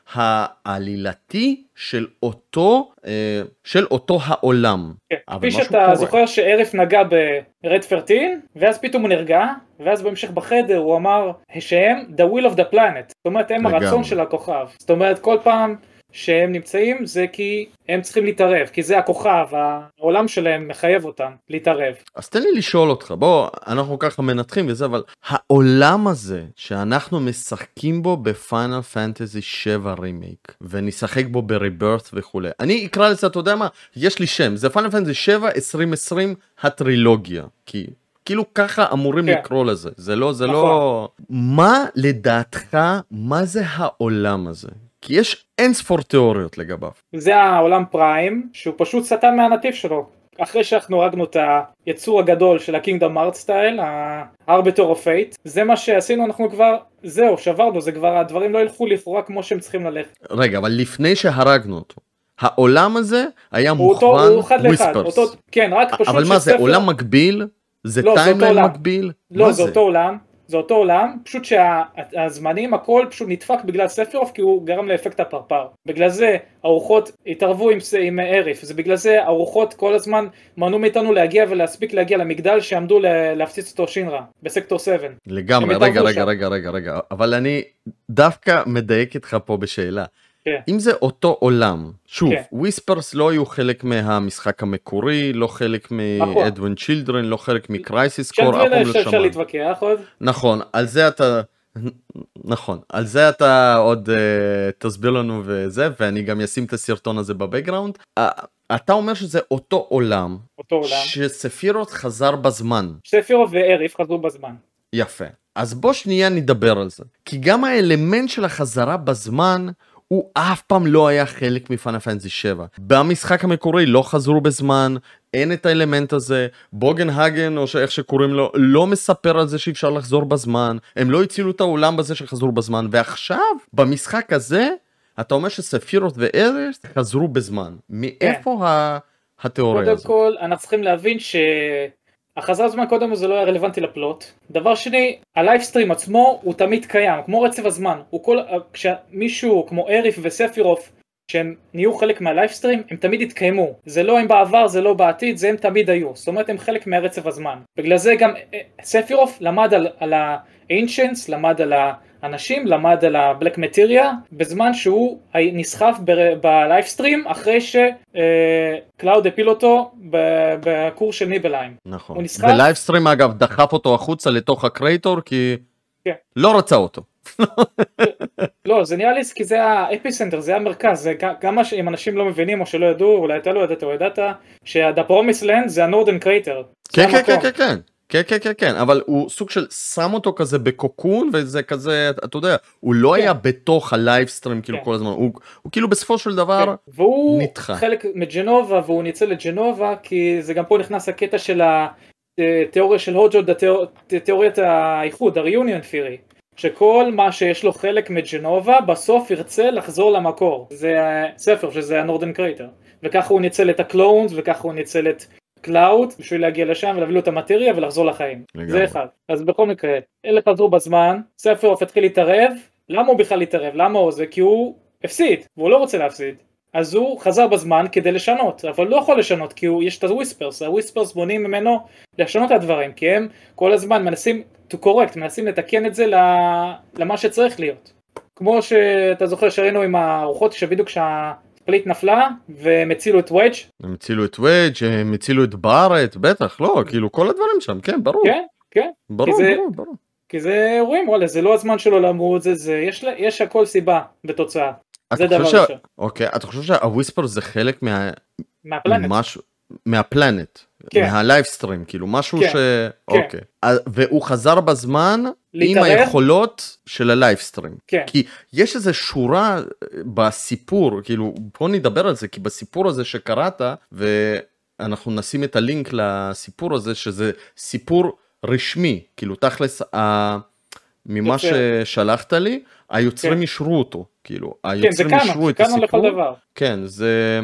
העלילתי של אותו, של אותו העולם. כפי שאתה זוכר שערף נגע ברד פרטין, ואז פתאום הוא נרגע, ואז בהמשך בחדר הוא אמר שהם the will of the planet, זאת אומרת הם הרצון של הכוכב, זאת אומרת כל פעם שהם נמצאים זה כי הם צריכים להתערב, כי זה הכוכב, העולם שלהם מחייב אותם להתערב. אז תן לי לשאול אותך, בוא, אנחנו ככה מנתחים וזה, אבל העולם הזה שאנחנו משחקים בו בפיינל פנטזי שבע רימייק, ונשחק בו בריברט וכו', אני אקרא לזה, אתה יודע מה, יש לי שם, זה פיינל פנטזי שבע עשרים עשרים הטרילוגיה, כי... כאילו ככה אמורים כן. לקרוא לזה, זה לא, זה נכון. לא... מה לדעתך, מה זה העולם הזה? כי יש אין ספור תיאוריות לגביו. זה העולם פריים, שהוא פשוט סטן מהנתיב שלו. אחרי שאנחנו הרגנו את היצור הגדול של הקינגדום ארט סטייל, ה-Arbiter of Fate, זה מה שעשינו, אנחנו כבר, זהו, שברנו, זה כבר, הדברים לא ילכו לכאורה כמו שהם צריכים ללכת. רגע, אבל לפני שהרגנו אותו, העולם הזה היה מוכוון וויספרס. כן, רק פשוט אבל מה זה, עולם מקביל? זה טיימליין מקביל? לא, זה אותו עולם. זה אותו עולם, פשוט שהזמנים הכל פשוט נדפק בגלל ספירוף, כי הוא גרם לאפקט הפרפר. בגלל זה הרוחות התערבו עם, עם ערף, זה בגלל זה הרוחות כל הזמן מנעו מאיתנו להגיע ולהספיק להגיע למגדל שעמדו להפציץ אותו שינרה, בסקטור שבע. לגמרי, רגע, רגע, רגע, רגע, רגע, אבל אני דווקא מדייק איתך פה בשאלה. כן. אם זה אותו עולם, שוב, כן. וויספרס לא היו חלק מהמשחק המקורי, לא חלק מאדווין צ'ילדרן, לא חלק מקרייסיס קור, אף פעם לא שמע. אפשר להתווכח עוד. נכון, על זה אתה, נכון, על זה אתה עוד uh, תסביר לנו וזה, ואני גם אשים את הסרטון הזה בבקגראונד. Uh, אתה אומר שזה אותו עולם, אותו עולם, שספירות חזר בזמן. ספירות וערף חזרו בזמן. יפה, אז בוא שנייה נדבר על זה, כי גם האלמנט של החזרה בזמן, הוא אף פעם לא היה חלק מפיינל פנטזי שבע. במשחק המקורי לא חזרו בזמן, אין את האלמנט הזה, בוגנהגן או שאיך שקוראים לו, לא מספר על זה שאפשר לחזור בזמן, הם לא הצילו את העולם בזה שחזרו בזמן, ועכשיו במשחק הזה, אתה אומר שספירות וארץ חזרו בזמן. מאיפה כן. התיאוריה הזאת? קודם כל, אנחנו צריכים להבין ש... החזרה בזמן קודם זה לא היה רלוונטי לפלוט. דבר שני, הלייבסטרים עצמו הוא תמיד קיים, כמו רצף הזמן. הוא כל, כשמישהו כמו אריף וספירוף, שהם נהיו חלק מהלייבסטרים, הם תמיד התקיימו. זה לא הם בעבר, זה לא בעתיד, זה הם תמיד היו. זאת אומרת, הם חלק מהרצף הזמן. בגלל זה גם ספירוף למד על, על ה-Ancients, למד על האנשים, למד על ה-Black Materia, בזמן שהוא נסחף בלייבסטרים, אחרי שקלאוד הפיל אותו בקורס של ניבליים. נכון. ולייבסטרים אגב דחף אותו החוצה לתוך הקרייטור, כי כן. לא רצה אותו. לא, זה נראה לי כי זה האפיסנטר, זה המרכז, זה גם מה שאם אנשים לא מבינים או שלא ידעו, אולי אתה לא ידעת או ידעת, שה-The Promised Land זה הנורדן קרייטר. כן, כן, כן, כן, כן. כן, כן, כן, כן, אבל הוא סוג של שם אותו כזה בקוקון, וזה כזה, אתה יודע, הוא לא היה בתוך הלייבסטרים כאילו כל הזמן, הוא כאילו בסופו של דבר נדחה. והוא חלק מג'נובה, והוא ניצל לג'נובה, כי זה גם פה נכנס הקטע של התיאוריה של הוג'וד, תיאוריית האיחוד, ה-Reunion Theory, שכל מה שיש לו חלק מג'נובה, בסוף ירצה לחזור למקור. זה ספר, שזה הנורדן קרייטר. וככה הוא ניצל את הקלונס, וככה הוא ניצל את קלאוד, בשביל להגיע לשם ולהביא לו את המטריה ולחזור לחיים. לגמרי. זה אחד. אז בכל מקרה, אלה חזרו בזמן, ספירוף התחיל להתערב, למה הוא בכלל להתערב? למה הוא זה? כי הוא הפסיד, והוא לא רוצה להפסיד. אז הוא חזר בזמן כדי לשנות, אבל לא יכול לשנות, כי הוא, יש את הוויספרס, הוויספרס בונים ממנו לשנות את הדברים, כי הם כל הזמן מנסים to correct, מנסים לתקן את זה למה שצריך להיות. כמו שאתה זוכר שראינו עם הרוחות שבדיוק כשה... פליט נפלה, והם הצילו את ווידג'. הם הצילו את ווידג', הם הצילו את בארט, בטח, לא, כאילו כל הדברים שם, כן, ברור. כן, כן. ברור, זה, ברור, ברור. כי זה, רואים, וואלה, זה לא הזמן שלו למות, זה, זה, יש, יש הכל סיבה בתוצאה. זה דבר ש... ראשון. אוקיי, אתה חושב שהוויספר זה חלק מה... מהפלנט. משהו... מהפלנט. כן. מהלייבסטרים, כאילו, משהו כן. ש... כן. אוקיי. והוא חזר בזמן להתערב? עם היכולות של הלייבסטרים. כן. כי יש איזו שורה בסיפור, כאילו, בוא נדבר על זה, כי בסיפור הזה שקראת, ואנחנו נשים את הלינק לסיפור הזה, שזה סיפור רשמי, כאילו, תכלס, ה... ממה ששלחת לי, היוצרים אישרו אותו, כאילו, היוצרים אישרו את הסיפור. כן, זה קאנון לכל דבר. כן, זה...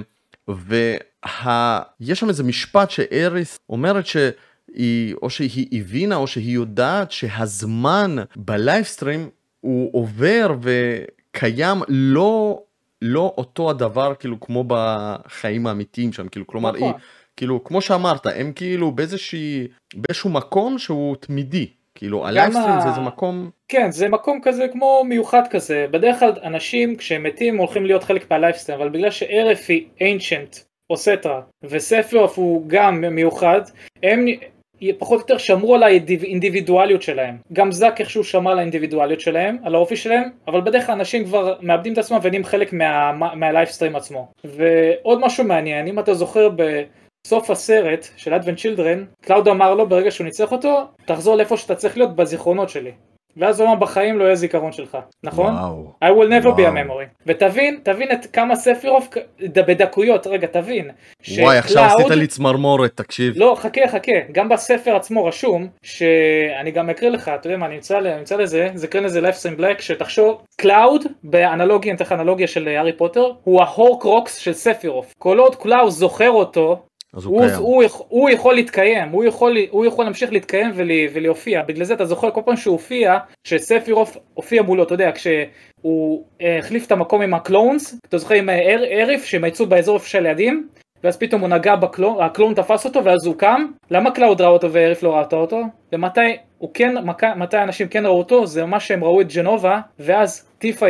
ויש שם איזה משפט שאריס אומרת שהיא, או שהיא הבינה, או שהיא יודעת שהזמן בלייבסטרים הוא עובר, קיים לא, לא אותו הדבר כאילו כמו בחיים האמיתיים שם, כאילו כלומר, היא, כאילו כמו שאמרת, הם כאילו באיזושהי, באיזשהו מקום שהוא תמידי, כאילו הלייבסטרים זה איזה מקום... כן, זה מקום כזה כמו מיוחד כזה, בדרך כלל אנשים כשהם מתים הולכים להיות חלק מהלייבסטרים, אבל בגלל שערף היא ancient או סטרה, וספרוף הוא גם מיוחד, הם פחות או יותר שמרו על האינדיבידואליות שלהם. גם זק איכשהו שמר על האינדיבידואליות שלהם, על האופי שלהם, אבל בדרך כלל אנשים כבר מאבדים את עצמם ונהיים חלק מה, מהלייבסטרים עצמו. ועוד משהו מעניין, אם אתה זוכר בסוף הסרט של Advent Children, קלאוד אמר לו ברגע שהוא ניצח אותו, תחזור לאיפה שאתה צריך להיות בזיכרונות שלי. ואז הוא אומר בחיים לא יהיה זיכרון שלך, נכון? וואו. I will never וואו. be a memory. ותבין, תבין את כמה ספירוף בדקויות, רגע תבין. וואי, עכשיו עשית לי צמרמורת, תקשיב. לא, חכה, חכה, גם בספר עצמו רשום, שאני גם אקריא לך, אתה יודע מה, אני אמצא לזה, זה קרן לזה Lifestream Black, שתחשוב, קלאוד, באנלוגיה, נתח אנלוגיה של הארי פוטר, הוא ההורקרוקס של ספירוף. כל עוד קלאוד זוכר אותו, הוא, הוא, הוא, הוא יכול להתקיים, הוא יכול, הוא יכול להמשיך להתקיים ולה, ולהופיע, בגלל זה אתה זוכר כל פעם שהוא הופיע, שספירוף הופיע מולו, אתה יודע, כשהוא החליף את המקום עם הקלונס, אתה זוכר עם ערף שהם יצאו באזור של לידים, ואז פתאום הוא נגע בקלון, הקלון תפס אותו ואז הוא קם, למה קלאוד ראה אותו וערף לא ראתה אותו? ומתי הוא כן, מתי אנשים כן ראו אותו, זה מה שהם ראו את ג'נובה, ואז טיפה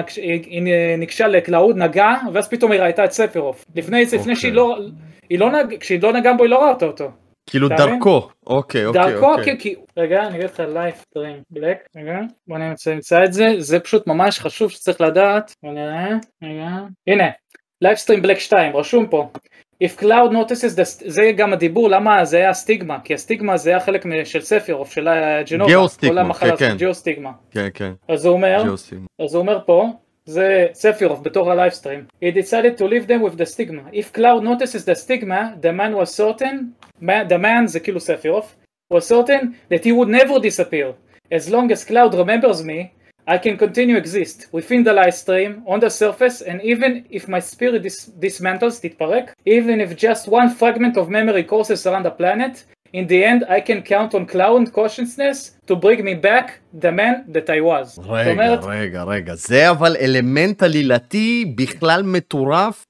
נקשה לקלאוד, נגע, ואז פתאום היא ראיתה את ספירוף, לפני, לפני שהיא לא... היא לא נג... כשהיא לא נגעה בו היא לא ראתה אותו. כאילו דרכו, אוקיי, אוקיי. דרכו, כן, כי... רגע, אני אגיד לך לייבסטרים בלק, רגע, בוא נמצא את זה, זה פשוט ממש חשוב שצריך לדעת, בוא נראה, רגע, הנה, לייבסטרים בלק שתיים, רשום פה, If Cloud notices, the... זה גם הדיבור, למה זה היה הסטיגמה, כי הסטיגמה זה היה חלק של ספירוף, של ג'נובה, גיאוסטיגמה, כן, כן. גיאוסטיגמה. כן, כן. אז הוא אומר, אז הוא אומר פה, זה ספירוף בתור הלייבסטרים. He decided to leave them with the stigma. If Cloud notices the stigma, the man was certain, the man זה כאילו ספירוף, was certain that he would never disappear. As long as Cloud remembers me, I can continue exist within the livestream, on the surface, and even if my spirit dis dismantles, תתפרק, even if just one fragment of memory courses around the planet, in the end I can count on Cloud consciousness to bring me back the man that I was. רגע, אומרת... רגע, רגע, זה אבל אלמנט עלילתי בכלל מטורף,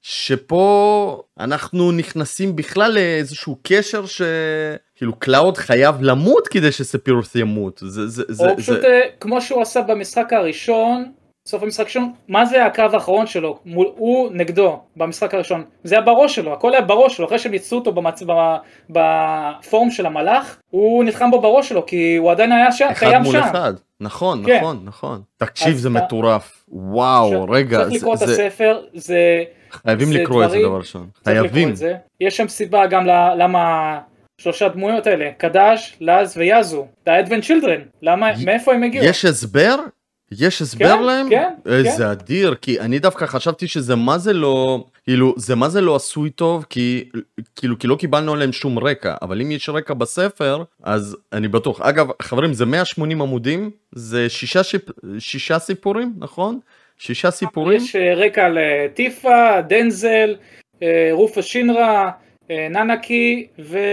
שפה אנחנו נכנסים בכלל לאיזשהו קשר ש... כאילו קלאוד חייב למות כדי שספירוס ימות. זה, זה, או זה, פשוט זה... כמו שהוא עשה במשחק הראשון, סוף המשחק הראשון, מה זה הקרב האחרון שלו? מול, הוא נגדו במשחק הראשון. זה היה בראש שלו, הכל היה בראש שלו, אחרי שהם יצאו אותו במצ... בפורום של המלאך, הוא נלחם בו בראש שלו, כי הוא עדיין היה שם, קיים שם. אחד מול אחד, נכון, כן. נכון, נכון. תקשיב, זה אתה... מטורף. וואו, ש... רגע. צריך לקרוא זה... את הספר, זה... חייבים זה לקרוא דברים... את זה דבר ראשון. חייבים. זה. יש שם סיבה גם למה... שלושה דמויות האלה, קדש, לאז ויאזו, The Advent Children, למה, מאיפה הם הגיעו? יש הסבר? יש הסבר כן, להם? כן, איזה כן. אדיר, כי אני דווקא חשבתי שזה מה זה לא, כאילו, זה מה זה לא עשוי טוב, כי, כאילו, כי לא קיבלנו עליהם שום רקע, אבל אם יש רקע בספר, אז אני בטוח. אגב, חברים, זה מאה ושמונים עמודים, זה שישה, שיפ... שישה סיפורים, נכון? שישה סיפורים? יש רקע לטיפה, דנזל, רופה שינרה, ננקי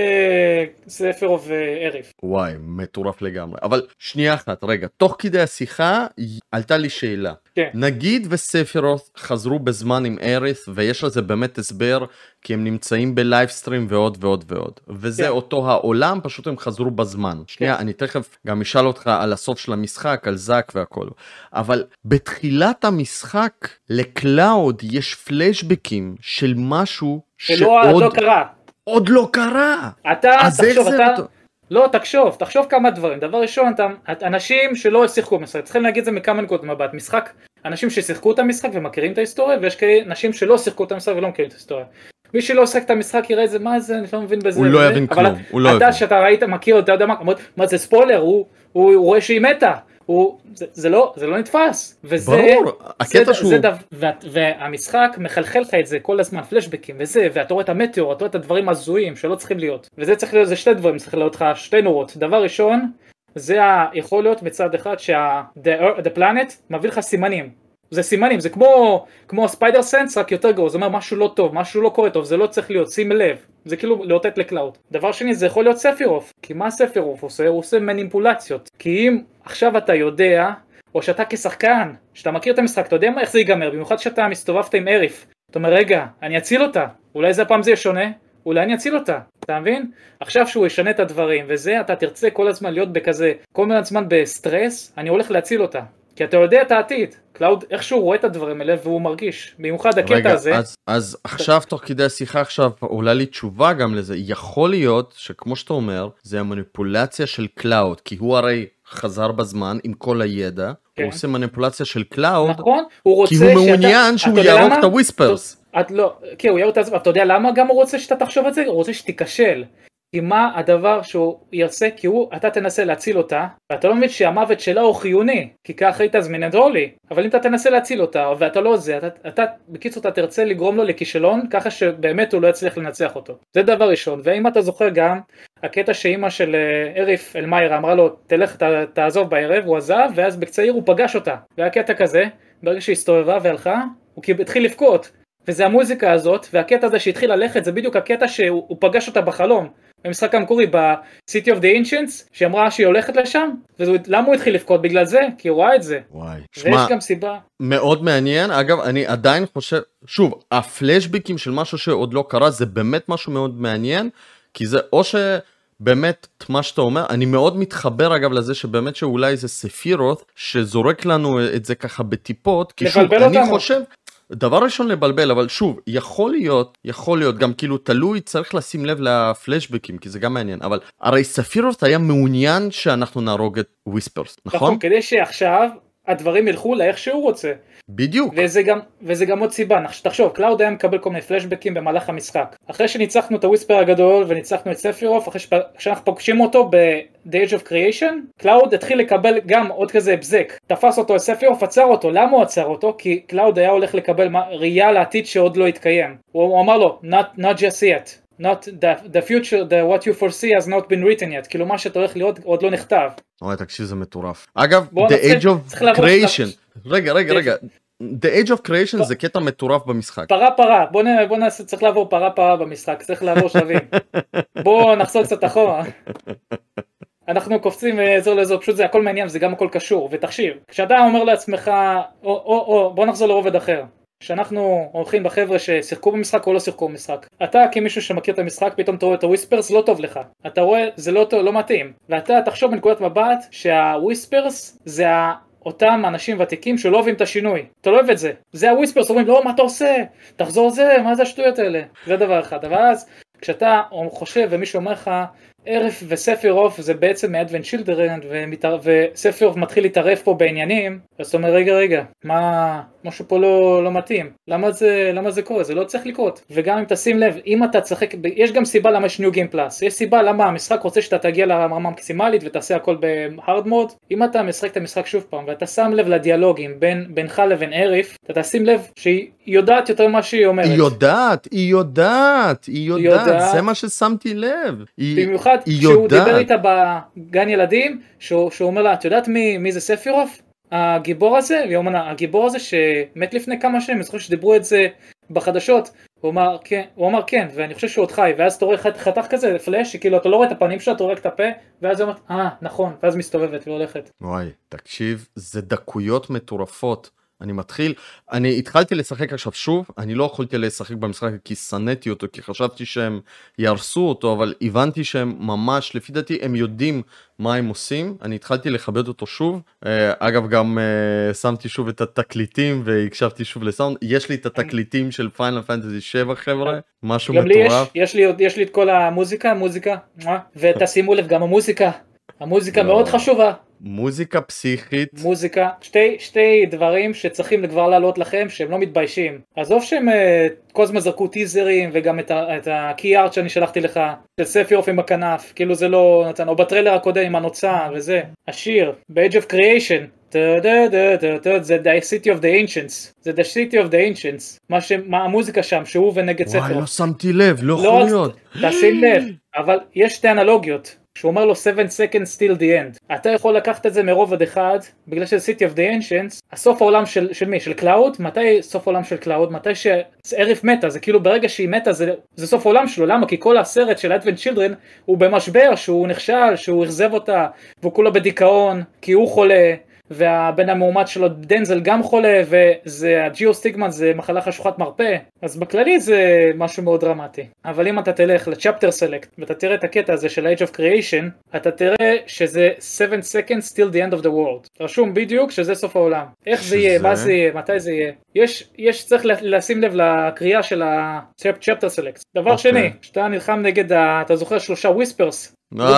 וספר וערף. וואי, מטורף לגמרי. אבל שנייה אחת, רגע, תוך כדי השיחה עלתה לי שאלה. כן. נגיד וספירוס חזרו בזמן עם ערף, ויש לזה באמת הסבר, כי הם נמצאים בלייבסטרים ועוד ועוד ועוד. וזה כן. אותו העולם, פשוט הם חזרו בזמן. שנייה, כן. אני תכף גם אשאל אותך על הסוף של המשחק, על זק והכל. אבל בתחילת המשחק, לקלאוד יש פלשבקים של משהו שעוד לא קרה. עוד לא קרה. אתה, תחשוב, אתה... אותו? לא, תחשוב, תחשוב כמה דברים. דבר ראשון, אתה, אנשים שלא שיחקו במשחק, צריכים להגיד זה מכמה נקודות מבט. משחק, אנשים ששיחקו את המשחק ומכירים את ההיסטוריה, ויש כאלה אנשים שלא שיחקו את המשחק ולא מכירים את ההיסטוריה. מי שלא שיחק את המשחק יראה את זה, מה זה, אני לא מבין בזה. הוא לא יבין כלום, הוא לא יבין. אתה שאתה ראית, מכיר, אתה יודע מה, מה זה ספוילר, הוא, הוא, הוא רואה שהיא מתה. הוא, זה, זה לא, זה לא נתפס. וזה, ברור, הקטע זה, שהוא... זה דו, וה, והמשחק מחלחל לך את זה כל הזמן, פלשבקים וזה, ואתה רואה את המטאור, אתה רואה את הדברים הזויים שלא צריכים להיות. וזה צריך להיות, זה שתי דברים, צריך להיות לך שתי נורות. דבר ראשון, זה יכול להיות מצד אחד שה, the, the planet מביא לך סימנים. זה סימנים, זה כמו, כמו ספיידר סנס, רק יותר גרוע, זה אומר משהו לא טוב, משהו לא קורה טוב, זה לא צריך להיות, שים לב. זה כאילו לאותת לקלאוד. דבר שני, זה יכול להיות ספירוף. כי מה ספירוף עושה? הוא עושה מניפולציות. כי אם עכשיו אתה יודע, או שאתה כשחקן, שאתה מכיר את המשחק, אתה יודע מה, איך זה ייגמר, במיוחד שאתה מסתובבת עם אריף, אתה אומר רגע, אני אציל אותה, אולי זה הפעם זה יהיה שונה, אולי אני אציל אותה, אתה מבין? עכשיו שהוא ישנה את הדברים, וזה אתה תרצה כל הזמן להיות בכזה, כל מיני זמן בסטרס, אני הולך להציל אותה, כי אתה יודע את העתיד, קלאוד איכשהו רואה את הדברים האלה והוא מרגיש, במיוחד הקטע רגע, הזה. אז, אז עכשיו תוך כדי השיחה עכשיו עולה לי תשובה גם לזה, יכול להיות שכמו שאתה אומר, זה המניפולציה של קלאוד, כי הוא הרי חזר בזמן עם כל הידע, כן. הוא עושה מניפולציה של קלאוד, נכון, הוא רוצה כי הוא מעוניין שהוא ירוק את הוויספרס. את לא, כן, הוא ירוק את הוויספרס, אתה יודע למה גם הוא רוצה שאתה תחשוב את זה? הוא רוצה שתיכשל. כי מה הדבר שהוא יעשה, כי הוא, אתה תנסה להציל אותה, ואתה לא מבין שהמוות שלה הוא חיוני, כי כך היית זמינדרו לי, אבל אם אתה תנסה להציל אותה, ואתה לא זה, אתה, אתה בקיצור אתה תרצה לגרום לו לכישלון, ככה שבאמת הוא לא יצליח לנצח אותו. זה דבר ראשון, ואם אתה זוכר גם, הקטע שאימא של אריף אלמיירה אמרה לו, תלך ת, תעזוב בערב, הוא עזב, ואז בקצעיר הוא פגש אותה, והקטע כזה, ברגע שהיא הסתובבה והלכה, הוא התחיל לבכות, וזה המוזיקה הזאת, והקטע הזה שהתחיל ללכת, זה בדיוק הקטע שהוא פגש אותה בחלום. במשחק המקורי, ב-City of the Ancients, שהיא אמרה שהיא הולכת לשם, ולמה הוא התחיל לבכות? בגלל זה, כי הוא ראה את זה. וואי, ויש שמה, גם סיבה. מאוד מעניין, אגב, אני עדיין חושב, שוב, הפלשבקים של משהו שעוד לא קרה, זה באמת משהו מאוד מעניין, כי זה או שבאמת, מה שאתה אומר, אני מאוד מתחבר אגב לזה שבאמת שאולי זה ספירות, שזורק לנו את זה ככה בטיפות, כי שוב, אני חושב... דבר ראשון לבלבל, אבל שוב, יכול להיות, יכול להיות, גם כאילו תלוי, צריך לשים לב לפלשבקים, כי זה גם מעניין, אבל הרי ספירות היה מעוניין שאנחנו נהרוג את וויספרס, נכון? נכון, כדי שעכשיו הדברים ילכו לאיך שהוא רוצה. בדיוק. וזה גם, וזה גם עוד סיבה, תחשוב, קלאוד היה מקבל כל מיני פלשבקים במהלך המשחק. אחרי שניצחנו את הוויספר הגדול וניצחנו את ספירוף, אחרי שאנחנו פוגשים אותו ב-The Age of Creation, קלאוד התחיל לקבל גם עוד כזה בזק. תפס אותו, ספירוף עצר אותו, למה הוא עצר אותו? כי קלאוד היה הולך לקבל ראייה לעתיד שעוד לא התקיים. הוא, הוא אמר לו, not, not just yet. Not the, the future, the what you foresee has not been written yet. כאילו מה שאתה הולך להיות עוד לא נכתב. אוי, תקשיב, זה מטורף. אגב, The Age of Creation. רגע, רגע, רגע. The Age of Creation זה קטע מטורף במשחק. פרה פרה, בוא, נ, בוא נעשה, צריך לעבור פרה פרה במשחק, צריך לעבור שלבים. בוא נחזור קצת אחורה. אנחנו קופצים אזור לאזור, פשוט זה הכל מעניין, זה גם הכל קשור. ותחשיב, כשאתה אומר לעצמך, או, או, או, בוא נחזור לרובד אחר. שאנחנו הולכים בחבר'ה ששיחקו במשחק או לא שיחקו במשחק. אתה כמישהו שמכיר את המשחק, פתאום אתה רואה את הוויספרס, לא טוב לך. אתה רואה, זה לא, לא מתאים. ואתה תחשוב בנקודת מבט שהוויספרס זה אותם אנשים ותיקים שלא אוהבים את השינוי. אתה לא אוהב את זה. זה הוויספרס, אומרים, לא, מה אתה עושה? תחזור זה, מה זה השטויות האלה? זה דבר אחד. אבל אז, כשאתה חושב ומישהו אומר לך, אריף וספירוף זה בעצם מאדוונט צ'ילדרן, וספירוף מתחיל להתערף פה בעניינים, אז אתה אומר רגע רגע, מה, משהו פה לא, לא מתאים, למה זה, למה זה קורה? זה לא צריך לקרות. וגם אם תשים לב, אם אתה צחק, יש גם סיבה למה יש ניו גיים פלאס, יש סיבה למה המשחק רוצה שאתה תגיע לרמה מקסימלית ותעשה הכל בהארד מוד. אם אתה משחק את המשחק שוב פעם ואתה שם לב לדיאלוגים בין, בינך לבין אריף, אתה תשים לב שהיא יודעת יותר מה שהיא אומרת. היא יודעת, היא יודעת, היא יודעת, היא יודעת. זה מה ששמתי לב. במיוחד כשהוא דיבר איתה בגן ילדים, שהוא, שהוא אומר לה, את יודעת מי, מי זה ספירוף? הגיבור הזה, הגיבור הזה שמת לפני כמה שנים, אני זוכר שדיברו את זה בחדשות, הוא אמר כן, הוא אמר כן, ואני חושב שהוא עוד חי, ואז אתה רואה חתך כזה, פלאש, שכאילו אתה לא רואה את הפנים שלה, אתה רואה את הפה, ואז הוא אומר, אה, נכון, ואז מסתובבת והולכת. וואי, תקשיב, זה דקויות מטורפות. אני מתחיל, אני התחלתי לשחק עכשיו שוב, אני לא יכולתי לשחק במשחק כי שנאתי אותו, כי חשבתי שהם ירסו אותו, אבל הבנתי שהם ממש, לפי דעתי, הם יודעים מה הם עושים, אני התחלתי לכבד אותו שוב, אגב גם שמתי שוב את התקליטים והקשבתי שוב לסאונד, יש לי את התקליטים של פיינל פנטזי שבע חבר'ה, משהו מטורף. יש לי, יש לי את כל המוזיקה, מוזיקה, ותשימו לב גם המוזיקה, המוזיקה מאוד חשובה. מוזיקה פסיכית. מוזיקה, שתי, שתי דברים שצריכים כבר לעלות לכם שהם לא מתביישים. עזוב שהם כל הזמן זרקו טיזרים וגם את, ה, את הקי ארט שאני שלחתי לך, של ספירוף עם הכנף, כאילו זה לא נתן, או בטריילר הקודם עם הנוצה וזה. השיר, ב-Age of Creation, זה The City of the Ancients, זה The City of the Ancients, מה, ש, מה המוזיקה שם, שהוא ונגד ספירוף. וואי, לא שמתי לב, לא יכול להיות. תשים לב, אבל יש שתי אנלוגיות. שהוא אומר לו seven seconds till the end. אתה יכול לקחת את זה מרובד אחד, בגלל שזה City of the Ancients, הסוף העולם של, של מי? של קלאוד? מתי סוף העולם של קלאוד? מתי שאריף מתה? זה כאילו ברגע שהיא מתה זה, זה סוף העולם שלו. למה? כי כל הסרט של אדוונט צ'ילדרן הוא במשבר, שהוא נכשל, שהוא החזב אותה, והוא כולו בדיכאון, כי הוא חולה, והבן המועמד שלו דנזל גם חולה, וזה הג'יאוסטיגמה זה מחלה חשוכת מרפא, אז בכללי זה משהו מאוד דרמטי. אבל אם אתה תלך לצ'פטר סלקט ואתה תראה את הקטע הזה של Age of Creation, אתה תראה שזה seven seconds till the end of the world, רשום בדיוק שזה סוף העולם. איך זה יהיה, מה זה יהיה, מתי זה יהיה. יש, יש צריך לשים לב לקריאה של ה-Chapter Select. דבר שני, שאתה נלחם נגד, אתה זוכר שלושה וויספרס,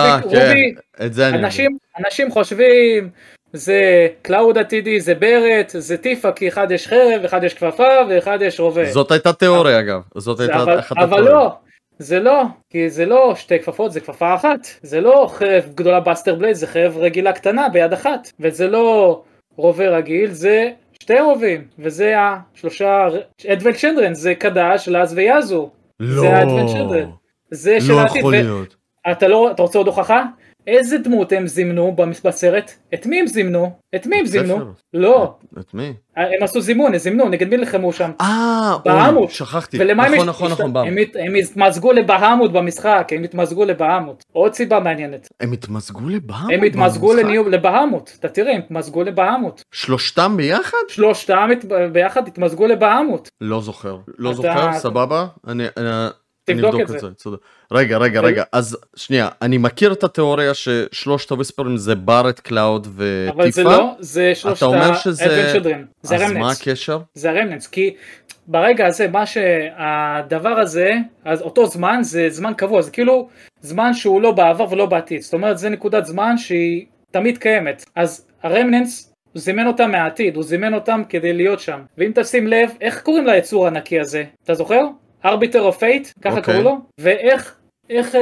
רובי, אנשים, אנשים חושבים זה קלאוד עתידי, זה ברט, זה טיפה, כי אחד יש חרב, אחד יש כפפה ואחד יש רובה. זאת הייתה תיאוריה אגב, זאת הייתה אחת התיאוריה. אבל לא, זה לא, כי זה לא שתי כפפות, זה כפפה אחת, זה לא חרב גדולה בסטר בלייד, זה חרב רגילה קטנה ביד אחת, וזה לא רובה רגיל, זה שתי רובים, וזה השלושה, אדוונט צ'לדרן, זה קדש, לאז ויאזו. לא, זה האדוונט צ'לדרן. זה לא יכול להיות. אתה לא, אתה רוצה עוד הוכחה? איזה דמות הם זימנו בסרט? את מי הם זימנו? את מי הם זימנו? לא. את מי? הם עשו זימון, הם זימנו, נגד מי לחמו שם? אה, בהמות. שכחתי. נכון, נכון, נכון. הם התמזגו לבהמות במשחק, הם התמזגו לבהמות. עוד סיבה מעניינת. הם התמזגו לבהמות? הם התמזגו לבהמות. אתה תראה, הם התמזגו לבהמות. שלושתם ביחד? שלושתם ביחד התמזגו לבהמות. לא זוכר. לא זוכר, סבבה? אני... תבדוק את זה. רגע, רגע, רגע, אז שנייה, אני מכיר את התיאוריה ששלושת הוויספרים זה בארט, קלאוד וטיפה. אבל זה לא, זה שלושת האדוונט צ'לדרן. זה אז מה הקשר? זה הרמנטס, כי ברגע הזה, מה שהדבר הזה, אז אותו זמן זה זמן קבוע, זה כאילו זמן שהוא לא בעבר ולא בעתיד. זאת אומרת, זה נקודת זמן שהיא תמיד קיימת. אז הרמנטס הוא זימן אותם מהעתיד, הוא זימן אותם כדי להיות שם. ואם תשים לב, איך קוראים ליצור הענקי הזה? אתה זוכר? Arbiter of Fate, ככה קראו לו, ואיך, איך,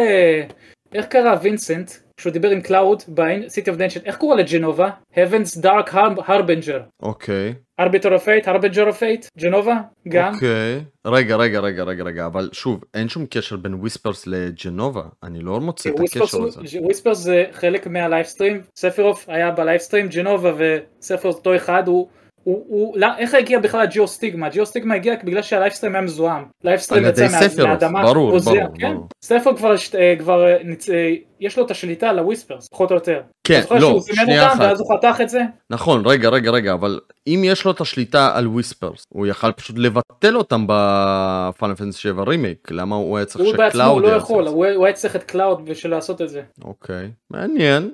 איך קרא וינסנט, כשהוא דיבר עם קלאוד ב-City of Dungeon, איך קורא לג'נובה? Heaven's Dark Harbinger. אוקיי. Arbiter of Fate, Harbinger of Fate, ג'נובה, גם. אוקיי. רגע, רגע, רגע, רגע, רגע, אבל שוב, אין שום קשר בין וויספרס לג'נובה, אני לא מוצא את הקשר הזה. וויספרס זה חלק מהלייבסטרים, ספירוף היה בלייבסטרים, ג'נובה וספירוף אותו אחד הוא, הוא, הוא, לא, איך הגיע בכלל הג'יאוסטיגמה? ג'יאוסטיגמה הגיע בגלל שהלייבסטרים היה מזוהם. לייבסטרים יצא מהאדמה. ברור, עוזר, ברור, כן? ברור. ספר כבר, כבר יש לו את השליטה על הוויספרס, פחות או יותר. כן, לא, שנייה אחת. ואז הוא חתך את זה? נכון, רגע, רגע, רגע, אבל אם יש לו את השליטה על וויספרס, הוא יכל פשוט לבטל אותם בפיינל פנטסי שבע רימייק, למה הוא היה צריך שקלאוד... הוא בעצמו הוא לא יכול, הוא היה צריך את קלאוד בשביל לעשות את זה. אוקיי, מעניין.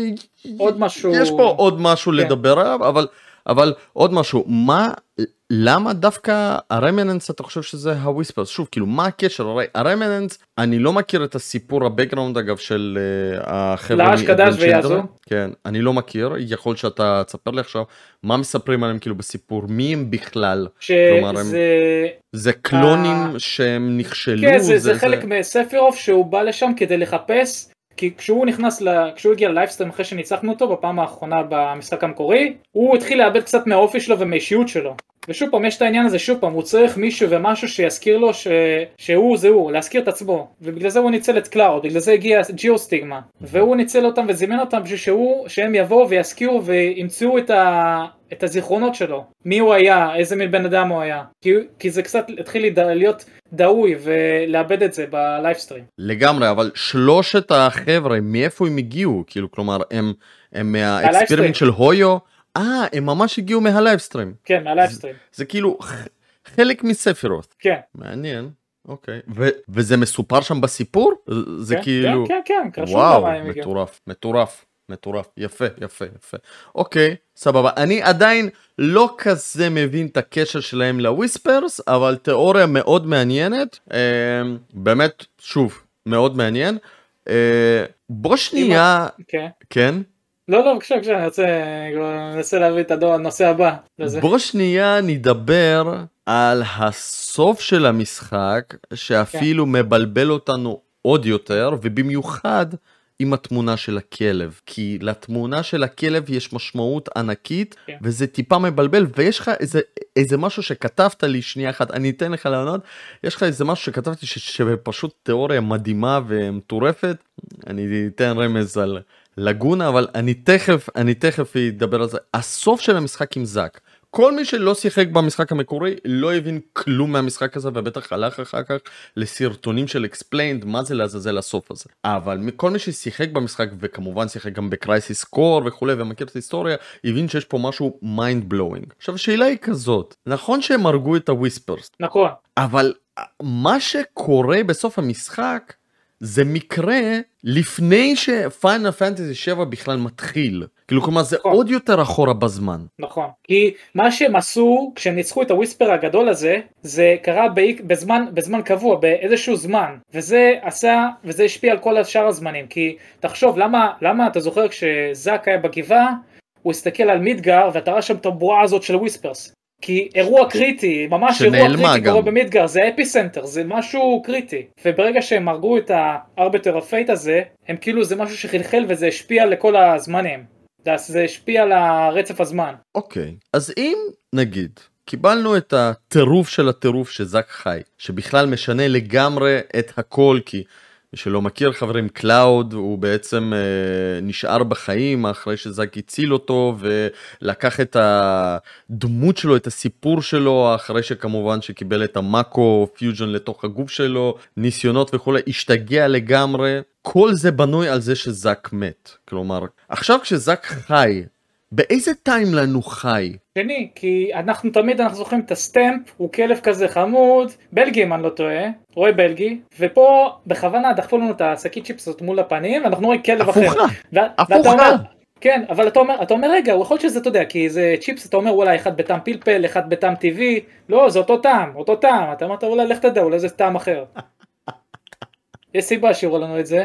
עוד משהו... יש פה עוד משהו לדבר עליו, אבל... אבל עוד משהו, מה, למה דווקא הרמננס אתה חושב שזה הוויספרס? שוב, כאילו, מה הקשר? הרי הרמננס, אני לא מכיר את הסיפור הבקגראונד אגב של uh, החבר'ה... לאש קדש ויעזו? כן, אני לא מכיר, יכול שאתה תספר לי עכשיו, מה מספרים עליהם כאילו בסיפור, מי הם בכלל? שזה... כלומר, הם... זה קלונים ה... שהם נכשלו? כן, זה, זה, זה חלק זה... מספירוף שהוא בא לשם כדי לחפש, כי כשהוא נכנס, ל... כשהוא הגיע ללייבסטרים אחרי שניצחנו אותו בפעם האחרונה במשחק המקורי, הוא התחיל לאבד קצת מהאופי שלו ומאישיות שלו. ושוב פעם, יש את העניין הזה, שוב פעם, הוא צריך מישהו ומשהו שיזכיר לו ש... שהוא זה הוא, להזכיר את עצמו. ובגלל זה הוא ניצל את קלאוד, בגלל זה הגיע ג'יאוסטיגמה. והוא ניצל אותם וזימן אותם בשביל שהוא, שהם יבואו ויזכירו וימצאו את, ה... את הזיכרונות שלו. מי הוא היה, איזה מין בן אדם הוא היה. כי, כי זה קצת התחיל להיות דאוי ולאבד את זה בלייבסטרים. לגמרי, אבל שלושת החבר'ה, מאיפה הם הגיעו? כאילו, כלומר, הם, הם מהאקספרימנט של הויו? אה, הם ממש הגיעו מהלייבסטרים. כן, מהלייבסטרים. זה, זה כאילו חלק מספירות. כן. מעניין, אוקיי. ו- וזה מסופר שם בסיפור? זה כן, כאילו... כן, כן, כן. וואו, מטורף, מטורף, מטורף. יפה, יפה, יפה. אוקיי, סבבה. אני עדיין לא כזה מבין את הקשר שלהם לוויספרס, אבל תיאוריה מאוד מעניינת. אה, באמת, שוב, מאוד מעניין. אה, בוא שנייה... כן. כן? לא, לא, בבקשה, בבקשה, אני רוצה, אני רוצה להביא את הנושא הבא. בוא שנייה נדבר על הסוף של המשחק, שאפילו כן. מבלבל אותנו עוד יותר, ובמיוחד עם התמונה של הכלב. כי לתמונה של הכלב יש משמעות ענקית, כן. וזה טיפה מבלבל, ויש לך איזה, איזה משהו שכתבת לי שנייה אחת, אני אתן לך לענות, יש לך איזה משהו שכתבתי ש, שפשוט תיאוריה מדהימה ומטורפת, אני אתן רמז על... לגונה, אבל אני תכף, אני תכף אדבר על זה. הסוף של המשחק עם זאק, כל מי שלא שיחק במשחק המקורי לא הבין כלום מהמשחק הזה, ובטח הלך אחר כך לסרטונים של explained מה זה לעזאזל הסוף הזה. אבל כל מי ששיחק במשחק, וכמובן שיחק גם בקרייסיס קור וכולי, ומכיר את ההיסטוריה, הבין שיש פה משהו mind blowing. עכשיו השאלה היא כזאת, נכון שהם הרגו את הוויספרס, נכון, אבל מה שקורה בסוף המשחק זה מקרה לפני שפיינל פנטזי שבע בכלל מתחיל. כאילו, כלומר, זה נכון. עוד יותר אחורה בזמן. נכון, כי מה שהם עשו כשהם ניצחו את הוויספר הגדול הזה, זה קרה ב- בזמן, בזמן קבוע, באיזשהו זמן, וזה עשה, וזה השפיע על כל השאר הזמנים, כי תחשוב, למה, למה אתה זוכר כשזאק היה בגבעה, הוא הסתכל על מידגר, ואתה ראה שם את הבועה הזאת של וויספרס, כי אירוע קריטי, ממש אירוע קריטי גם. קורה במידגר, זה אפיסנטר, זה משהו קריטי, וברגע שהם הרגו את הארביטר הפייט הזה, הם כאילו זה משהו שחלחל וזה השפיע לכל הזמנים. זה השפיע על הרצף הזמן. אוקיי, אז אם נגיד קיבלנו את הטירוף של הטירוף שזאק חי, שבכלל משנה לגמרי את הכל, כי מי שלא מכיר חברים, קלאוד הוא בעצם אה, נשאר בחיים אחרי שזאק הציל אותו ולקח את הדמות שלו, את הסיפור שלו, אחרי שכמובן שקיבל את המאקו פיוז'ן לתוך הגוף שלו, ניסיונות וכו', השתגע לגמרי. כל זה בנוי על זה שזאק מת. כלומר, עכשיו כשזאק חי, באיזה טיימליין הוא חי? שני, כי אנחנו תמיד אנחנו זוכרים את הסטמפ, הוא כלב כזה חמוד, בלגי אם אני לא טועה, רואה בלגי, ופה בכוונה דחפו לנו את השקית צ'יפס הזאת מול הפנים, ואנחנו רואים כלב אחר. הפוכה, ו- הפוכה. כן, אבל אתה אומר, אתה אומר רגע, הוא יכול להיות שזה, אתה יודע, כי זה צ'יפס, אתה אומר אולי אחד בטעם פלפל, אחד בטעם טבעי, לא, זה אותו טעם, אותו טעם, אתה אמרת אולי לך תדע, אולי זה טעם אחר. יש סיבה שיראו לנו את זה,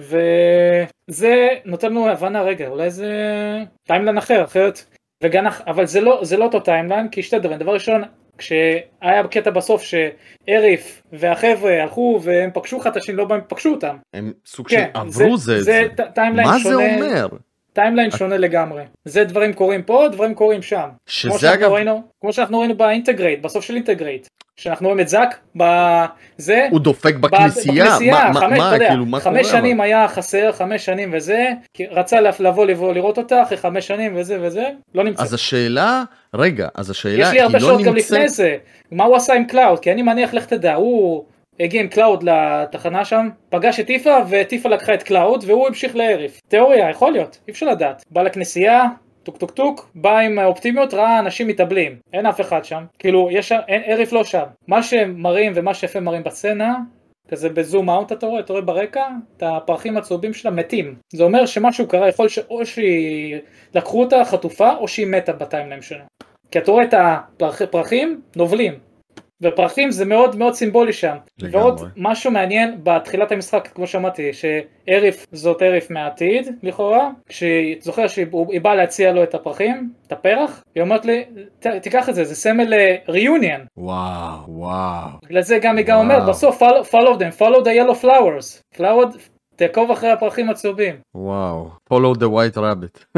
וזה נותן לנו הבנה, רגע, אולי זה טיימליין אחר, אחרת, וגם, אבל זה לא, זה לא אותו טיימליין, כי שתי דברים, דבר ראשון, כשהיה בקטע בסוף שאריף והחבר'ה הלכו והם פגשו אחד השני, לא בהם פגשו אותם. הם סוג כן, של עברו זה, זה, זה. זה טיימליין מה שונה, זה אומר? טיימליין שונה לגמרי. זה דברים קורים פה, דברים קורים שם. שזה אגב... ראינו, כמו שאנחנו ראינו באינטגרייט, בסוף של אינטגרייט. שאנחנו רואים את זאק, בזה, הוא דופק בכנסייה, בכנסייה, מה, חמש, מה, יודע, כאילו, מה חמש קורה? שנים היה חסר, חמש שנים וזה, רצה לבוא לבוא לראות אותה, אחרי חמש שנים וזה וזה, לא נמצא. אז השאלה, רגע, אז השאלה, יש לי הרבה היא לא שעות גם נמצאת... לפני זה, מה הוא עשה עם קלאוד, כי אני מניח לך תדע, הוא הגיע עם קלאוד לתחנה שם, פגש את טיפה, וטיפה לקחה את קלאוד, והוא המשיך לעריף. תיאוריה, יכול להיות, אי אפשר לדעת. בא לכנסייה, טוק טוק טוק, בא עם אופטימיות, ראה אנשים מתאבלים, אין אף אחד שם, כאילו יש שם, אין, עריף לא שם. מה שהם מראים ומה שיפה מראים בסצנה, כזה בזום אאוט אתה רואה, אתה רואה ברקע, את הפרחים הצהובים שלה מתים. זה אומר שמשהו קרה, יכול שאו שהיא לקחו אותה חטופה, או שהיא מתה בטיימליין שלה. כי אתה רואה את הפרחים נובלים. ופרחים זה מאוד מאוד סימבולי שם. לגמרי. ועוד משהו מעניין בתחילת המשחק, כמו שאמרתי, שעריף זאת עריף מהעתיד, לכאורה, כשהיא זוכר שהיא באה להציע לו את הפרחים, את הפרח, היא אומרת לי, תיקח את זה, זה סמל ריוניון. וואו, וואו. בגלל זה גם היא גם אומרת, בסוף, follow, follow them, follow the yellow flowers, flower, תעקוב אחרי הפרחים הצהובים. וואו, follow the white rabbit.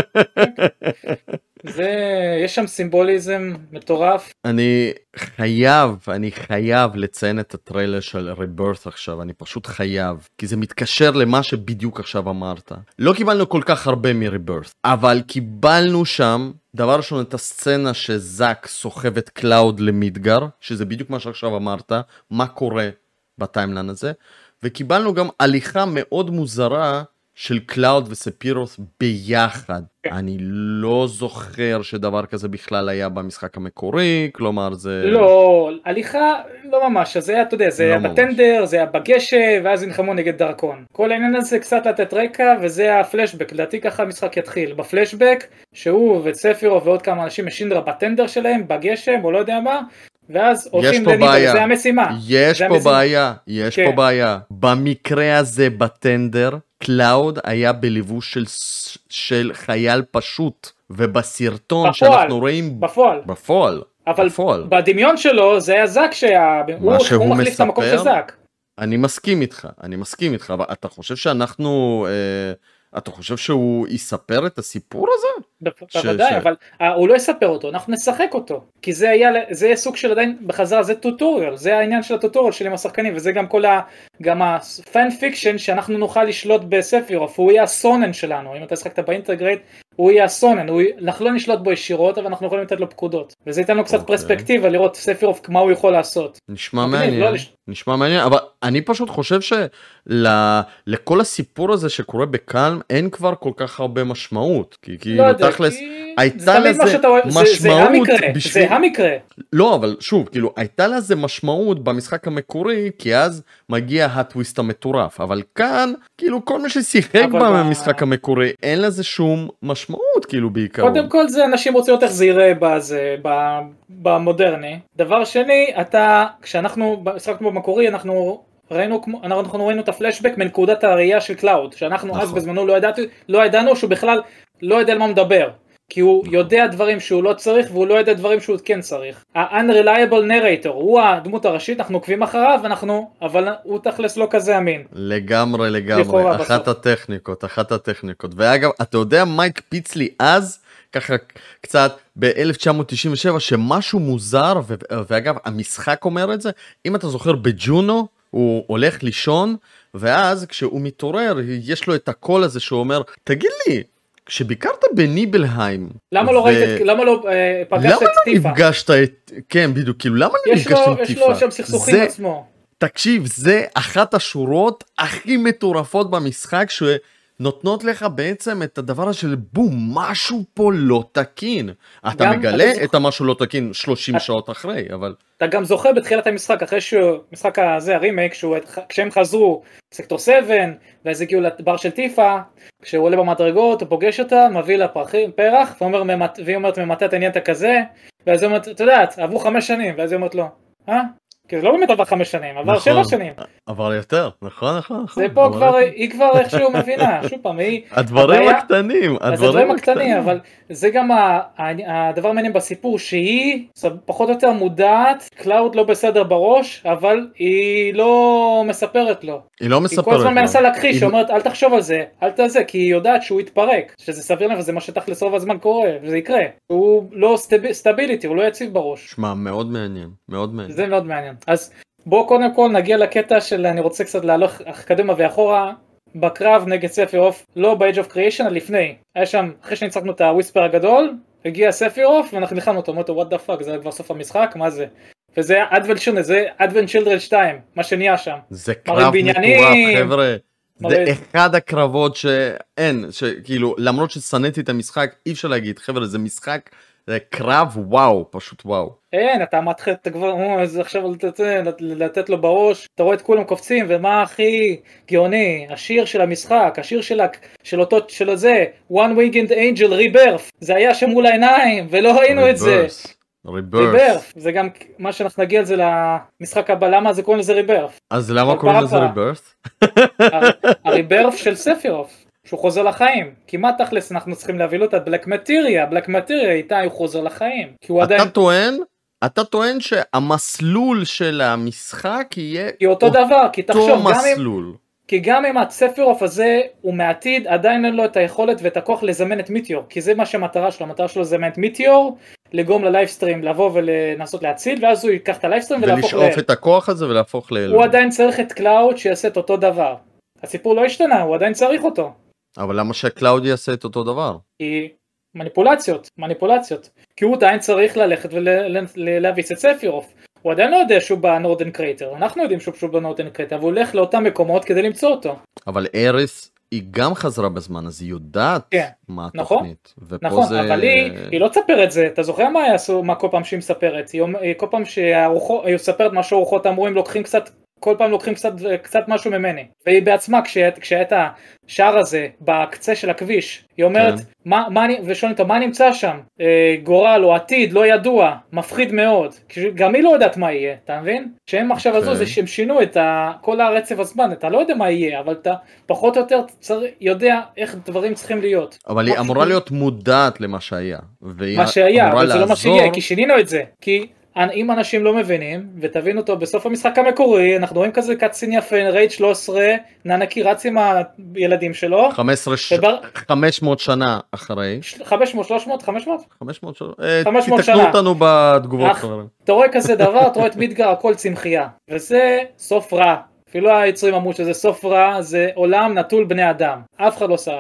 זה, יש שם סימבוליזם מטורף. אני חייב, אני חייב לציין את הטריילר של ריברת' עכשיו, אני פשוט חייב, כי זה מתקשר למה שבדיוק עכשיו אמרת. לא קיבלנו כל כך הרבה מריברת', אבל קיבלנו שם, דבר ראשון, את הסצנה שזאק סוחב את קלאוד למידגר, שזה בדיוק מה שעכשיו אמרת, מה קורה בטיימליין הזה, וקיבלנו גם הליכה מאוד מוזרה, של קלאוד וספירוס ביחד. אני לא זוכר שדבר כזה בכלל היה במשחק המקורי, כלומר זה... לא, הליכה לא ממש, זה היה, אתה יודע, זה היה בטנדר, זה היה בגשם, ואז נלחמו נגד דרקון. כל העניין הזה קצת לתת רקע, וזה הפלשבק, לדעתי ככה המשחק יתחיל. בפלשבק, שהוא וספירו ועוד כמה אנשים משינדרה בטנדר שלהם, בגשם, או לא יודע מה, ואז הולכים לניבר, זה המשימה. יש פה בעיה, יש פה בעיה. במקרה הזה בטנדר, קלאוד היה בלבוש של, של חייל פשוט, ובסרטון בפועל, שאנחנו רואים... בפועל. בפועל. אבל בפועל. בדמיון שלו זה היה זאק שהיה... מה הוא, שהוא הוא מחליף מספר, את המקום של זאק. אני מסכים איתך, אני מסכים איתך, אבל אתה חושב שאנחנו... אה, אתה חושב שהוא יספר את הסיפור הזה? בוודאי, ש... אבל uh, הוא לא יספר אותו, אנחנו נשחק אותו, כי זה היה, זה יהיה סוג של עדיין בחזרה, זה טוטוריאל, זה העניין של הטוטוריאל שלי עם השחקנים, וזה גם כל ה... גם הפן פיקשן שאנחנו נוכל לשלוט בספירוף, הוא יהיה הסונן שלנו, אם אתה שחקת באינטגרייט, הוא יהיה הסונן, הוא... אנחנו לא נשלוט בו ישירות, אבל אנחנו יכולים לתת לו פקודות. וזה ייתן לו קצת okay. פרספקטיבה, לראות ספירוף מה הוא יכול לעשות. נשמע מעניין, לא לש... נשמע מעניין, אבל אני פשוט חושב שלכל הסיפור הזה שקורה בקלם, אין כבר כל כך הרבה משמעות. כי כאילו לא תכלס, כי... הייתה לזה משמעות... זה, זה המקרה, בשביל... זה המקרה. לא, אבל שוב, כאילו, הייתה לזה משמעות במשחק המקורי, כי אז מגיע הטוויסט המטורף. אבל כאן, כאילו, כל מי ששיחק במשחק ב... המקורי, אין לזה שום משמעות, כאילו, בעיקרון. קודם כל זה, אנשים רוצים יותר זה ייראה בזה, במודרני. דבר שני, אתה, כשאנחנו, במשחק במקורי, אנחנו... ראינו, אנחנו ראינו את הפלשבק מנקודת הראייה של קלאוד, שאנחנו נכון. אז בזמנו לא ידעתי, לא ידענו שהוא בכלל לא יודע על מה מדבר, כי הוא יודע דברים שהוא לא צריך, והוא לא יודע דברים שהוא כן צריך. ה-unreliable narrator, הוא הדמות הראשית, אנחנו עוקבים אחריו, אנחנו, אבל הוא תכלס לא כזה אמין. לגמרי, לגמרי, אחת בסוף. הטכניקות, אחת הטכניקות. ואגב, אתה יודע מה הקפיץ לי אז, ככה קצת ב-אלף תשע מאות תשעים ושבע, שמשהו מוזר, ו- ואגב, המשחק אומר את זה, אם אתה זוכר בג'ונו, הוא הולך לישון, ואז כשהוא מתעורר, יש לו את הקול הזה שהוא אומר, תגיד לי, כשביקרת בניבלהיים, למה ו... לא ראית, למה לא אה, פגשת למה את טיפה? למה לא נפגשת את, כן בדיוק, כאילו למה לא נפגשת עם טיפה? יש לו שם סכסוכים זה, עצמו. תקשיב, זה אחת השורות הכי מטורפות במשחק, שנותנות לך בעצם את הדבר הזה של בום, משהו פה לא תקין. אתה מגלה את זוכ... המשהו לא תקין שלושים את... שעות אחרי, אבל... אתה גם זוכר בתחילת המשחק, אחרי שמשחק הזה, הרימייק, כשהם חזרו סקטור שבע, ואז הגיעו לבר של טיפה, כשהוא עולה במדרגות, הוא פוגש אותה, מביא לה פרחים, פרח, והיא אומרת, ממתי אתה עניינת כזה, ואז היא אומרת, אתה יודעת, עברו חמש שנים, ואז היא אומרת לו, אה? כי זה לא באמת עבר חמש שנים, עבר נכון, שבע שנים. עבר יותר, נכון, נכון. זה פה כבר, היא כבר איכשהו מבינה, שוב פעם, היא... הדברים הקטנים, הדברים הקטנים, אבל זה גם הדבר המעניין בסיפור, שהיא פחות או יותר מודעת, קלאוד לא בסדר בראש, אבל היא לא מספרת לו. היא לא מספרת לו. היא כל הזמן מנסה להכחיש, היא אומרת, אל תחשוב על זה, אל תזה, כי היא יודעת שהוא יתפרק, שזה סביר לה, וזה מה שתכלס רוב הזמן קורה, וזה יקרה. הוא לא סטביליטי, הוא לא יציב בראש. שמע, מאוד מעניין, מאוד מעניין. זה מאוד מעניין. אז בואו קודם כל נגיע לקטע של אני רוצה קצת להלוך קדימה ואחורה בקרב נגד ספירוף, לא ב-Age of Creation, לפני. היה שם, אחרי שניצחנו את הוויספר הגדול, הגיע ספירוף ואנחנו נלחמנו אותו, אמרנו, what the fuck, זה כבר סוף המשחק, מה זה? וזה היה Advent Children, זה Advent Children שתיים, מה שנהיה שם. זה קרב מטורף, חבר'ה. זה אחד הקרבות שאין, שכאילו, למרות ששנאתי את המשחק, אי אפשר להגיד, חבר'ה, זה משחק, זה קרב וואו, פשוט וואו. אין, אתה מתחיל, אתה כבר, אז עכשיו לתת לו בראש, אתה רואה את כולם קופצים, ומה הכי גאוני, השיר של המשחק, השיר של אותו, של זה, One Winged Angel Rebirth, זה היה שם מול העיניים, ולא ראינו את זה. ריברף, זה גם מה שאנחנו נגיע על זה למשחק הבא, למה זה קוראים לזה ריברף? אז למה קוראים לזה ריברף? הריברף של ספירוף, שהוא חוזר לחיים, כי מה תכלס אנחנו צריכים להביא לו את בלק מטריה, בלק מטריה איתה הוא חוזר לחיים, כי הוא עדיין... אתה טוען, אתה טוען שהמסלול של המשחק יהיה אותו דבר, כי תחשוב, מסלול. כי גם אם הספירוף הזה הוא מעתיד, עדיין אין לו את היכולת ואת הכוח לזמן את מיטיור, כי זה מה שהמטרה שלו, המטרה שלו לזמן את מיטיור, לגרום ללייבסטרים לבוא ולנסות להציל, ואז הוא ייקח את הלייבסטרים ולהפוך ל... ולשאוף את הכוח הזה ולהפוך ל... הוא עדיין צריך את קלאוד שיעשה את אותו דבר. הסיפור לא השתנה, הוא עדיין צריך אותו. אבל למה שקלאוד יעשה את אותו דבר? כי מניפולציות, מניפולציות. כי הוא עדיין צריך ללכת ולהביס את ספירוף. הוא עדיין לא יודע שהוא בנורדן קרייטר, אנחנו יודעים שהוא בנורדן קרייטר, והוא הולך לאותם מקומות כדי למצוא אותו. אבל אריס היא גם חזרה בזמן, אז היא יודעת כן, מה התוכנית. נכון, נכון זה... אבל היא, היא לא תספר את זה, אתה זוכר מה יעשו, מה כל פעם שהיא מספרת? היא, כל פעם שהיא מספרת מה שהרוחות אמרו, הם לוקחים קצת, כל פעם לוקחים קצת, קצת משהו ממני. והיא בעצמה, כשהיה את השער הזה בקצה של הכביש, היא אומרת, כן. מה, מה, ושואלת אותה, מה נמצא שם? אה, גורל או עתיד, לא ידוע, מפחיד מאוד. גם היא לא יודעת מה יהיה, אתה מבין? שהם עכשיו הזו, זה שהם שינו את ה, כל הרצף הזמן, אתה לא יודע מה יהיה, אבל אתה פחות או יותר צר, יודע איך דברים צריכים להיות. אבל היא אמורה להיות מודעת למה שהיה. מה שהיה, אבל זה לא מה שיהיה, כי שינינו את זה. כי... אם אנשים לא מבינים, ותבינו אותו בסוף המשחק המקורי, אנחנו רואים כזה קאטסין יפה, רייד שלוש עשרה, ננקי רץ עם הילדים שלו. חמש מאות שנה אחרי. חמש מאות, שלוש מאות, חמש מאות? חמש מאות שנה. תתקנו אותנו בתגובות. אתה רואה כזה דבר, אתה רואה את מידגר, הכל צמחייה. וזה סוף רע. אפילו היצורים אמרו שזה סוף רע, זה עולם נטול בני אדם. אף אחד לא סעד.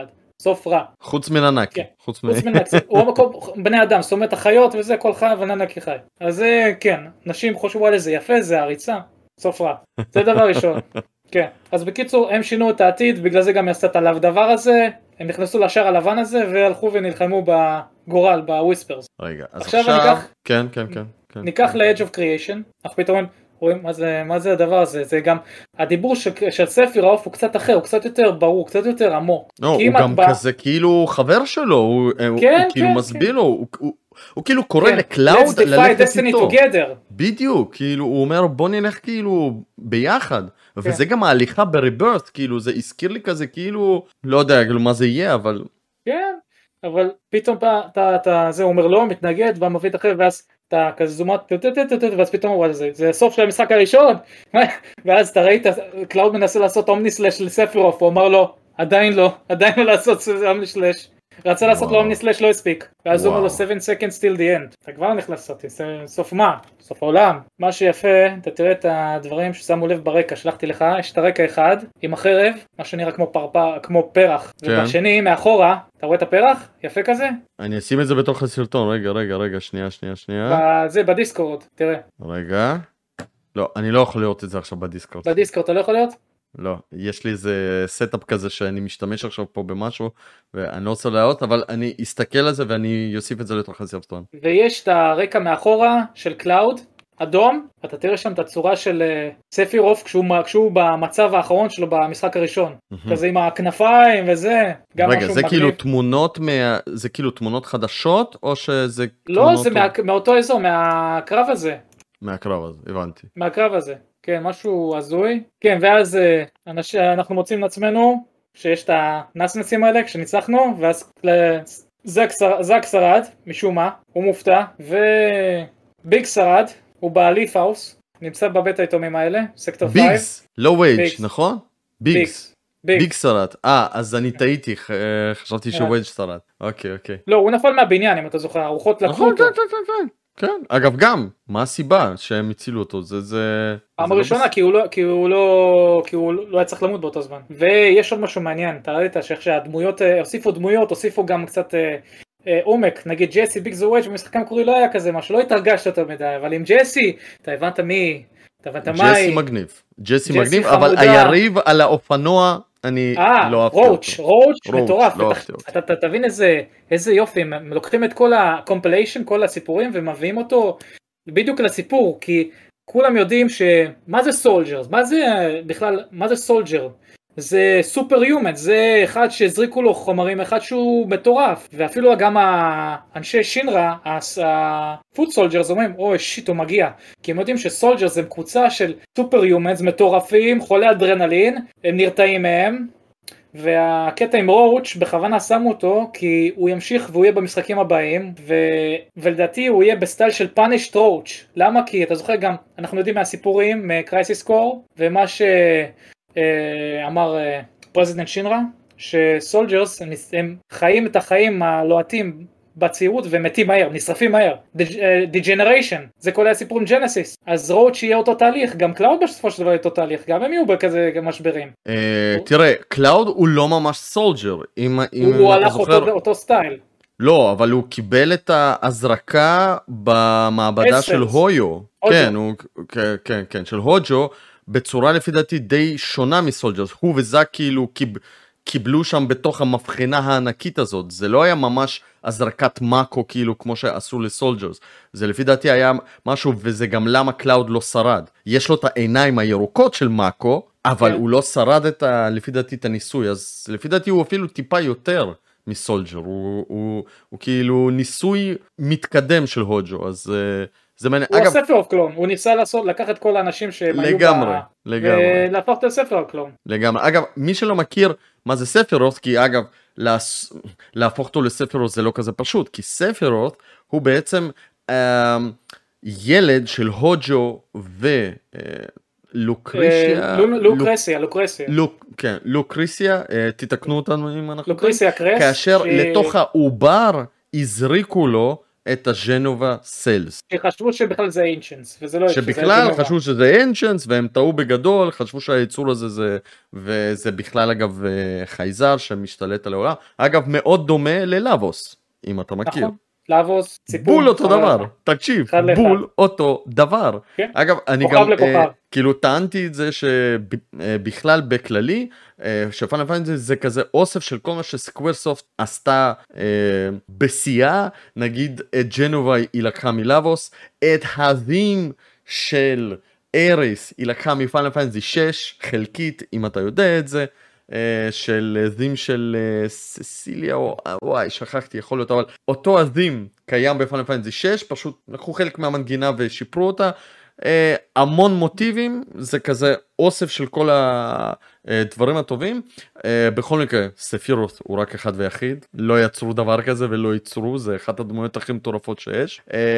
סוף רע. חוץ מננקי. כן. חוץ מננקי, הוא המקום, בני אדם, זאת אומרת החיות וזה, כל חי וננקי חי. אז זה, כן, נשים חושבו על איזה יפה, זה הריצה, סוף רע. זה דבר ראשון. כן, אז בקיצור, הם שינו את העתיד, בגלל זה גם יעשת עליו דבר הזה, הם נכנסו לשער הלבן הזה, והלכו ונלחמו בגורל, בוויספרס. רגע, אז עכשיו, עכשיו... ניקח, כן, כן, כן, כן. ניקח ל-Edge of Creation, אנחנו פתאום רואים מה זה, מה זה הדבר הזה, זה גם, הדיבור של, של ספירוף הוא קצת אחר, הוא קצת יותר ברור, קצת יותר עמוק. לא, הוא גם בא... כזה כאילו חבר שלו, הוא, כן, הוא, כן, הוא כאילו כן, מסביר כן. לו, הוא, הוא, הוא כאילו קורא כן. לקלאוד ללכת איתו. בדיוק, כאילו הוא אומר בוא נלך כאילו ביחד. כן. וזה גם ההליכה בריברט, כאילו זה הזכיר לי כזה כאילו, לא יודע כאילו מה זה יהיה, אבל... כן, אבל פתאום אתה, אתה, אתה, זה אומר לא, מתנגד, ומביא את אחר, ואז אתה כזה זומות, ואז פתאום הוא זה, זה סוף של המשחק הראשון, ואז אתה ראית, קלאוד מנסה לעשות אומני סלש לספירוף, הוא אמר לו, עדיין לא, עדיין לא לעשות אומני סלש. רצה לעשות לו אומני סלש לא הספיק, ואז הוא אומר לו seven seconds till the end, אתה כבר נכנס לעשות, סוף מה? סוף העולם. מה שיפה, אתה תראה את הדברים ששמו לב ברקע, שלחתי לך, יש את הרקע אחד עם החרב, מה שנראה כמו פרפר, כמו פרח, ובשני מאחורה, אתה רואה את הפרח? יפה כזה? אני אשים את זה בתוך הסרטון, רגע, רגע, רגע, שנייה, שנייה, שנייה. זה בדיסקורד, תראה. רגע. לא, אני לא יכול לראות את זה עכשיו בדיסקורד. בדיסקורד אתה לא יכול לראות? לא, יש לי איזה סטאפ כזה שאני משתמש עכשיו פה במשהו ואני לא רוצה להראות, אבל אני אסתכל על זה ואני אוסיף את זה לתוך הסרטון. ויש את הרקע מאחורה של קלאוד, אדום, אתה תראה שם את הצורה של ספירוף כשהוא, כשהוא במצב האחרון שלו במשחק הראשון, כזה עם הכנפיים וזה. רגע, זה כאילו תמונות, מה... זה כאילו תמונות חדשות או שזה... לא, זה מה... מאותו אזור, מהקרב הזה. מהקרב הזה, הבנתי. מהקרב הזה. כן, משהו הזוי. כן, ואז אנש... אנחנו מוצאים לעצמנו שיש את הנסנסים האלה כשניצחנו, ואז זק, שר... זק שרד, משום מה, הוא מופתע, וביג שרד, הוא באליף האוס, נמצא בבית היתומים האלה, סקטור חמש. ביגס, לא ווייג', נכון? ביגס. ביג שרד. אה, אז אני טעיתי, חשבתי שווייג' שרד. אוקיי, אוקיי. לא, הוא נפל מהבניין, אם אתה זוכר, הרוחות לקחו אותו. כן, כן, כן, כן. כן, אגב גם, מה הסיבה שהם הצילו אותו? זה זה... פעם הראשונה, כי הוא לא, כי הוא לא, כי הוא לא היה צריך למות באותו זמן. ויש עוד משהו מעניין, אתה ראית שאיך שהדמויות, הוסיפו דמויות, הוסיפו גם קצת עומק, נגיד ג'סי ביג זו ווייג' במשחק המקורי לא היה כזה משהו, לא התרגשת יותר מדי, אבל עם ג'סי, אתה הבנת מי, אתה הבנת מה היא. ג'סי מגניב, ג'סי מגניב, אבל היריב על האופנוע, אני לא אהבתי אותו. רוץ', רוץ', מטורף, אתה תבין איזה יופי, הם לוקחים את כל הקומפליישן, כל הסיפורים ומביאים אותו בדיוק לסיפור, כי כולם יודעים שמה זה סולג'ר, מה זה בכלל, מה זה סולג'ר? זה סופר יומן, זה אחד שהזריקו לו חומרים, אחד שהוא מטורף, ואפילו גם האנשי שינרה, הפוט סולג'רס אומרים, אוי שיט הוא מגיע, כי הם יודעים שסולג'רס הם קבוצה של סופר יומנס מטורפים, חולי אדרנלין, הם נרתעים מהם, והקטע עם רוץ' בכוונה שמו אותו, כי הוא ימשיך והוא יהיה במשחקים הבאים, ו... ולדעתי הוא יהיה בסטייל של פאנישט רוץ', למה? כי אתה זוכר גם, אנחנו יודעים מהסיפורים, מקרייסיס קור, ומה ש... אמר פרזידנט שינרה, שסולג'רס הם חיים את החיים הלוהטים בצעירות ומתים מהר, נשרפים מהר, דיג'נריישן, זה כל הסיפור עם ג'נסיס, אז רוץ' יהיה אותו תהליך, גם קלאוד בסופו של דבר יהיה אותו תהליך, גם הם יהיו בכזה משברים. תראה, קלאוד הוא לא ממש סולג'ר, הוא הלך אותו סטייל. לא, אבל הוא קיבל את ההזרקה במעבדה של הויו, כן, כן, כן, של הוג'ו, בצורה לפי דעתי די שונה מסולג'רס, הוא וזק כאילו קיב, קיבלו שם בתוך המבחינה הענקית הזאת, זה לא היה ממש הזרקת מאקו כאילו כמו שעשו לסולג'רס, זה לפי דעתי היה משהו, וזה גם למה קלאוד לא שרד, יש לו את העיניים הירוקות של מאקו, אבל כן. הוא לא שרד את ה, לפי דעתי את הניסוי, אז לפי דעתי הוא אפילו טיפה יותר מסולג'ר, הוא, הוא, הוא כאילו ניסוי מתקדם של הוג'ו, אז... זה מעניין. הוא הספר אוף קלון, הוא ניסה לעשות, לקח את כל האנשים שהם היו לגמרי, לגמרי. ולהפוך את הספר אוף קלון. לגמרי. אגב, מי שלא מכיר מה זה ספירות, כי אגב, להפוך אותו לספירות זה לא כזה פשוט, כי ספירות הוא בעצם אה, ילד של הוג'ו ולוקריסיה. לוקרסיה, לוקרסיה. כן, לוקריסיה, תתקנו אותנו אם אנחנו... לוקריסיה קרס. כאשר לתוך העובר הזריקו לו, את הג'נובה סיילס. שחשבו שבכלל זה אינצ'נס, וזה לא... שבכלל חשבו שזה אינצ'נס, והם טעו בגדול, חשבו שהייצור הזה זה, וזה בכלל אגב חייזר שמשתלט על העולם. אגב, מאוד דומה ללאבוס, אם אתה מכיר. נכון. לאבוס, ציפור. בול אותו דבר, תקשיב, בול אותו דבר. אגב, אני גם, כאילו טענתי את זה שבכלל בכללי, שפיינל פנטזי זה כזה אוסף של כל מה שסקוורסופט עשתה בשיאה, נגיד את ג'נובה היא לקחה מלאבוס, את הדין של אריס היא לקחה מפיינל פנטזי שש, חלקית, אם אתה יודע את זה, של זים של ססיליה, או וואי, שכחתי, יכול להיות, אבל אותו הזים קיים בפיינל פנטזי שש, פשוט לקחו חלק מהמנגינה ושיפרו אותה, המון מוטיבים, זה כזה אוסף של כל הדברים הטובים. בכל מקרה, ספירוס הוא רק אחד ויחיד, לא יצרו דבר כזה ולא ייצרו, זה אחת הדמויות הכי מטורפות שיש,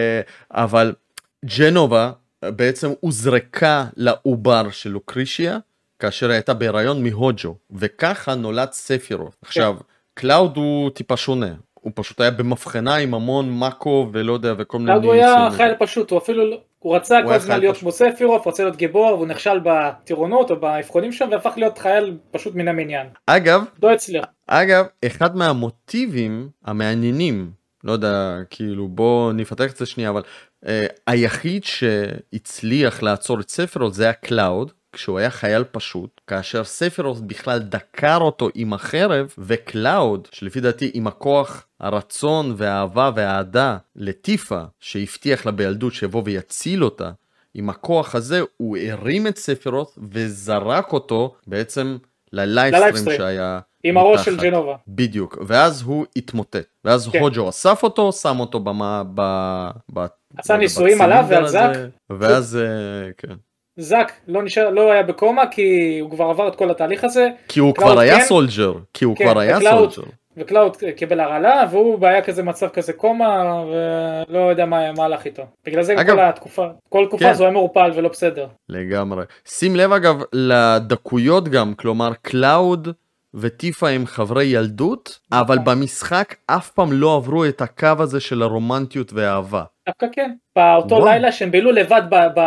אבל ג'נובה בעצם הוזרקה לעובר של לוקרישיה, כאשר הייתה בהיריון מהוג'ו, וככה נולד ספירוס. עכשיו, קלאוד הוא טיפה שונה, הוא פשוט היה במבחנה עם המון מקו ולא יודע, וכל מיני... קלאוד הוא היה חייל פשוט, הוא אפילו, הוא רצה כל הזמן להיות כמו ספירוס, רצה להיות גיבור, והוא נכשל בטירונות או באבחונים שם, והפך להיות חייל פשוט מן המניין. אגב, לא הצליח. אגב, אחד מהמוטיבים המעניינים, לא יודע, כאילו בוא נפתח את זה שנייה, אבל אה, היחיד שהצליח לעצור את ספירוס זה היה קלאוד, כשהוא היה חייל פשוט, כאשר ספירוס בכלל דקר אותו עם החרב, וקלאוד, שלפי דעתי עם הכוח, הרצון והאהבה והאהדה לטיפה, שהבטיח לה בילדות שיבוא ויציל אותה, עם הכוח הזה הוא הרים את ספירוס וזרק אותו בעצם ללייבסטרים שהיה עם מתחת. הראש של ג'נובה. בדיוק, ואז הוא התמוטט, ואז כן. הוג'ו אסף אותו, שם אותו במה, ב... ב... עשה ניסויים עליו ועל זק. ואז, כן. זק לא נשאר, לא היה בקומה כי הוא כבר עבר את כל התהליך הזה. כי הוא כבר היה סולג'ר, כי הוא כבר היה סולג'ר. וקלאוד קיבל הרעלה, והוא היה כזה מצב כזה קומה, ולא יודע מה הלך איתו. בגלל זה כל התקופה, כל תקופה זו היה מעורפל ולא בסדר. לגמרי. שים לב אגב לדקויות גם, כלומר קלאוד וטיפה הם חברי ילדות, אבל במשחק אף פעם לא עברו את הקו הזה של הרומנטיות והאהבה. דווקא כן. באותו לילה שהם בילו לבד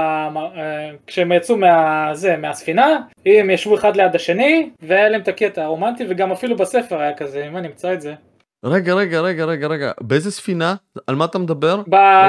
כשהם יצאו מהספינה, הם ישבו אחד ליד השני, והיה להם את הקטע הרומנטי, וגם אפילו בספר היה כזה, אם אני אמצא את זה. רגע, רגע, רגע, רגע, רגע, באיזה ספינה? על מה אתה מדבר?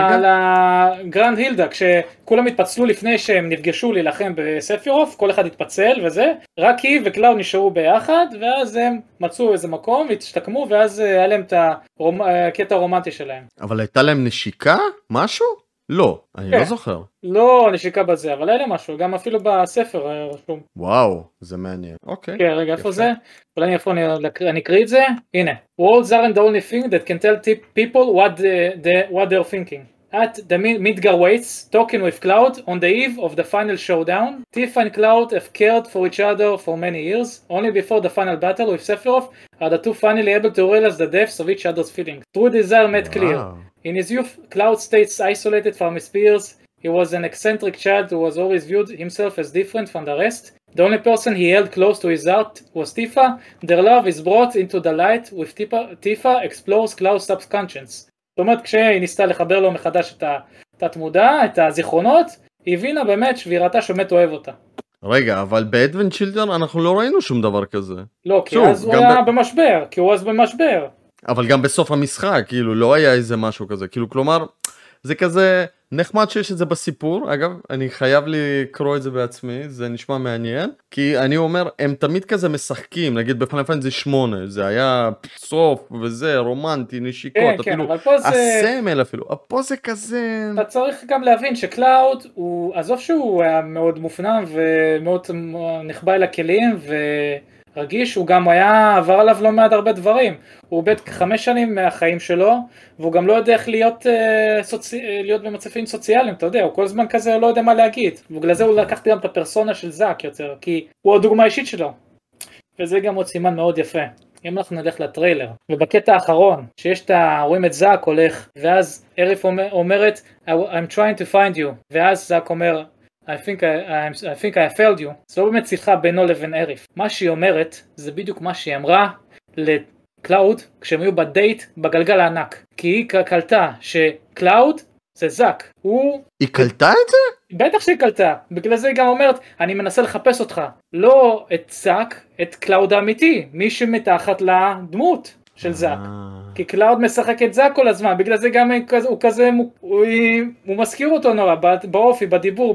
בגרנד הילדה, כשכולם התפצלו לפני שהם נפגשו להילחם בספירוף, כל אחד התפצל וזה, רק היא וקלאוד נשארו ביחד, ואז הם מצאו איזה מקום, התשתקמו, ואז היה להם את הקטע הרומנטי שלהם. אבל הייתה להם נשיקה? משהו? לא, אני לא זוכר. לא נשיקה בזה, אבל היה להם משהו, גם אפילו בספר רשום. וואו, זה מעניין. אוקיי. כן, רגע, איפה זה? אולי איפה אני אקריא את זה? הנה. Words aren't the only thing that can tell people what what they're thinking. At the Midgar Waits, talking with Cloud on the eve of the final showdown, Tifa and Cloud have cared for each other for many years. Only before the final battle with Sephiroth are the two finally able to realize the depths of each other's feelings. True desire made clear. In his youth, Cloud stays isolated from his peers. He was an eccentric child who was always viewed himself as different from the rest. The only person he held close to his heart was Tifa. Their love is brought into the light with Tifa, Tifa explores Cloud's subconscious. זאת אומרת, כשהיא ניסתה לחבר לו מחדש את התמודה, את הזיכרונות, היא הבינה באמת שבירתה שבאמת אוהב אותה. רגע, אבל באדוונט צ'ילדרן אנחנו לא ראינו שום דבר כזה. לא, כי שוב, אז הוא היה ב... במשבר, כי הוא אז במשבר. אבל גם בסוף המשחק, כאילו, לא היה איזה משהו כזה. כאילו, כלומר, זה כזה נחמד שיש את זה בסיפור. אגב, אני חייב לקרוא את זה בעצמי, זה נשמע מעניין. כי אני אומר, הם תמיד כזה משחקים, נגיד בפיינל פנטזי שמונה, זה היה סוף וזה, רומנטי, נשיקות, כן, אפילו, כן, אבל פה זה... הסמל אפילו, פה זה כזה... אתה צריך גם להבין שקלאוד, הוא, עזוב שהוא היה מאוד מופנם ומאוד נכבה אל הכלים ו... רגיש, הוא גם היה, עבר עליו לא מעט הרבה דברים, הוא איבד חמש שנים מהחיים שלו, והוא גם לא יודע איך להיות, סוצי... להיות במצבים סוציאליים, אתה יודע, הוא כל הזמן כזה לא יודע מה להגיד, ובגלל זה הוא לקח גם את הפרסונה של זק יותר, כי הוא הדוגמה האישית שלו, וזה גם עוד סימן מאוד יפה. אם אנחנו נלך לטריילר, ובקטע האחרון, שיש את ה... רואים את זק הולך, ואז אריף אומרת, I'm trying to find you, ואז זק אומר, I think I, I think I failed you. זה לא באמת שיחה בינו לבין אריף. מה שהיא אומרת, זה בדיוק מה שהיא אמרה קלאוד, כשהם היו בדייט בגלגל הענק, כי היא קלטה שקלאוד זה זאק, הוא... היא קלטה את זה? בטח שהיא קלטה, בגלל זה היא גם אומרת, אני מנסה לחפש אותך, לא את זאק, את קלאוד האמיתי, מי שמתחת לדמות של זאק. כי קלאוד משחק את זאק כל הזמן, בגלל זה גם הוא כזה, הוא, הוא מזכיר אותו נורא, באופי, בדיבור,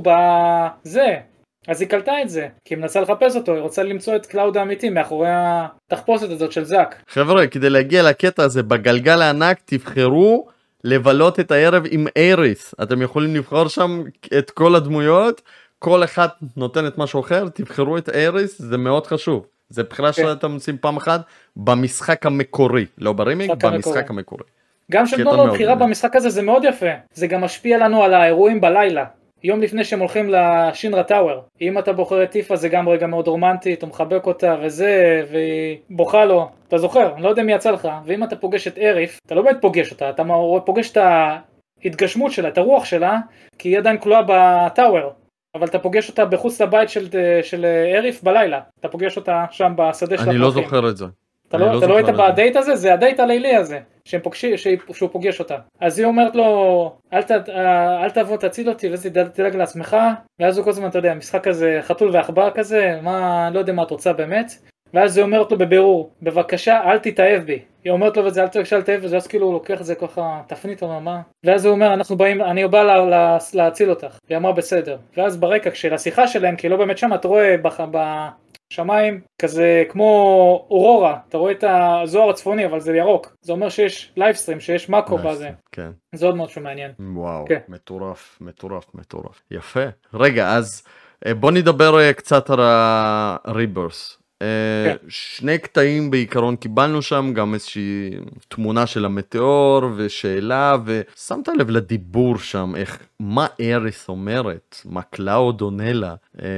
בזה. אז היא קלטה את זה, כי היא מנסה לחפש אותו, היא רוצה למצוא את קלאוד האמיתי מאחורי התחפושת הזאת של זאק. חבר'ה, כדי להגיע לקטע הזה, בגלגל הענק תבחרו לבלות את הערב עם איריס. אתם יכולים לבחור שם את כל הדמויות, כל אחד נותן את משהו אחר, תבחרו את איריס, זה מאוד חשוב. זה בחירה שאתם עושים פעם אחת במשחק המקורי, לא ברימיק, במשחק המקורי. גם שנתנו לו בחירה במשחק הזה זה מאוד יפה, זה גם משפיע לנו על האירועים בלילה. יום לפני שהם הולכים לשינרה טאוור, אם אתה בוחר את טיפה זה גם רגע מאוד רומנטי, אתה מחבק אותה וזה, והיא בוכה לו, אתה זוכר, אני לא יודע מי יצא לך, ואם אתה פוגש את אריף, אתה לא באמת פוגש אותה, אתה פוגש את ההתגשמות שלה, את הרוח שלה, כי היא עדיין כלואה בטאוור, אבל אתה פוגש אותה בחוץ לבית של, של אריף בלילה, אתה פוגש אותה שם בשדה של הפרחים. אני לא זוכר את זה. אתה לא, אתה לא היית בדייט הזה? זה הדייט הלילי הזה, שהם פוגשים, שהוא פוגש אותה. אז היא אומרת לו, אל, ת, אל תבוא תציל אותי, וזה תדאג לעצמך, ואז הוא כל הזמן, אתה יודע, משחק כזה, חתול ועכבר כזה, מה, לא יודע מה את רוצה באמת, ואז היא אומרת לו בבירור, בבקשה, אל תתאהב בי. היא אומרת לו, וזה אל תבקשה לתאהב, ואז כאילו הוא לוקח את זה ככה, תפנית או מה, ואז הוא אומר, אנחנו באים, אני בא לה, לה, להציל אותך, והיא אמרה בסדר. ואז ברקע, כשלשיחה שלהם, כי לא באמת שם, אתה רואה בח, ב... שמיים כזה כמו אורורה, אתה רואה את הזוהר הצפוני אבל זה ירוק, זה אומר שיש לייבסטרים, שיש מקו בזה, כן. זה עוד מאוד שמעניין. וואו, כן. מטורף, מטורף, מטורף, יפה. רגע, אז בוא נדבר קצת על הריברס. כן. שני קטעים בעיקרון קיבלנו שם, גם איזושהי תמונה של המטאור ושאלה, ושמת לב לדיבור שם, איך, מה אריס אומרת, מה קלאוד עונה לה.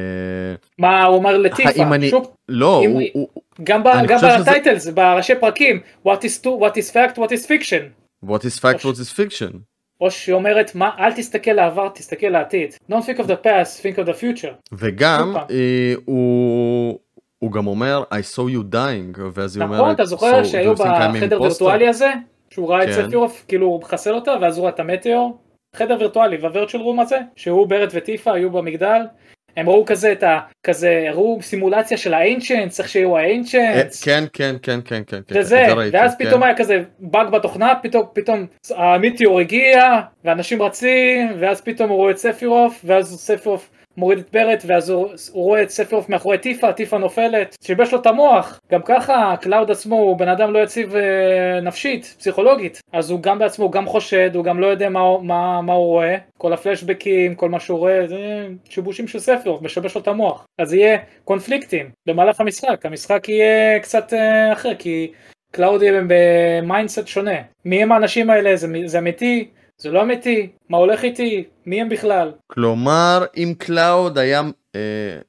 מה הוא אומר לטיפה, אני... שוב, לא, אם... הוא, הוא... גם, ב... גם בטייטלס, שזה... בראשי פרקים, what is, to... what is fact, what is fiction. What is fact, what is fiction. או שהיא אומרת, מה, אל תסתכל לעבר, תסתכל לעתיד. Don't think of the past, think of the future. וגם, אה, הוא... הוא גם אומר, I saw you dying, ואז היא אומרת, נכון, אתה זוכר שהיו בחדר וירטואלי הזה, שהוא ראה את ספירוף, כאילו הוא מחסל אותה, ואז הוא ראה את המטאור, חדר וירטואלי, והווירטואל רום הזה, שהוא ברד וטיפה היו במגדל, הם ראו כזה את ה... כזה, ראו סימולציה של האנצ'נס, צריך שיהיו האנצ'נס. כן, כן, כן, כן, כן. וזה, ואז פתאום היה כזה באג בתוכנה, פתאום המטאור הגיע, ואנשים רצים, ואז פתאום הוא רואה את ספירוף, ואז ספירוף מוריד את ברד, ואז הוא, הוא רואה את ספירוף מאחורי טיפה, טיפה נופלת, שיבש לו את המוח. גם ככה, קלאוד עצמו הוא בן אדם לא יציב אה, נפשית, פסיכולוגית. אז הוא גם בעצמו, הוא גם חושד, הוא גם לא יודע מה, מה, מה הוא רואה. כל הפלשבקים, כל מה שהוא רואה, זה שיבושים של ספירוף, משבש לו את המוח. אז יהיה קונפליקטים במהלך המשחק. המשחק יהיה קצת אה, אחר, כי קלאוד יהיה במיינדסט שונה. מי הם האנשים האלה? זה, זה אמיתי? זה לא אמיתי, מה הולך איתי, מי הם בכלל? כלומר, אם קלאוד היה אה,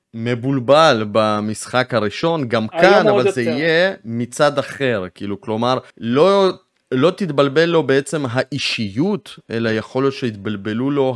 מבולבל במשחק הראשון, גם כאן, אבל זה יותר. יהיה מצד אחר, כאילו, כלומר, לא, לא תתבלבל לו בעצם האישיות, אלא יכול להיות שהתבלבלו לו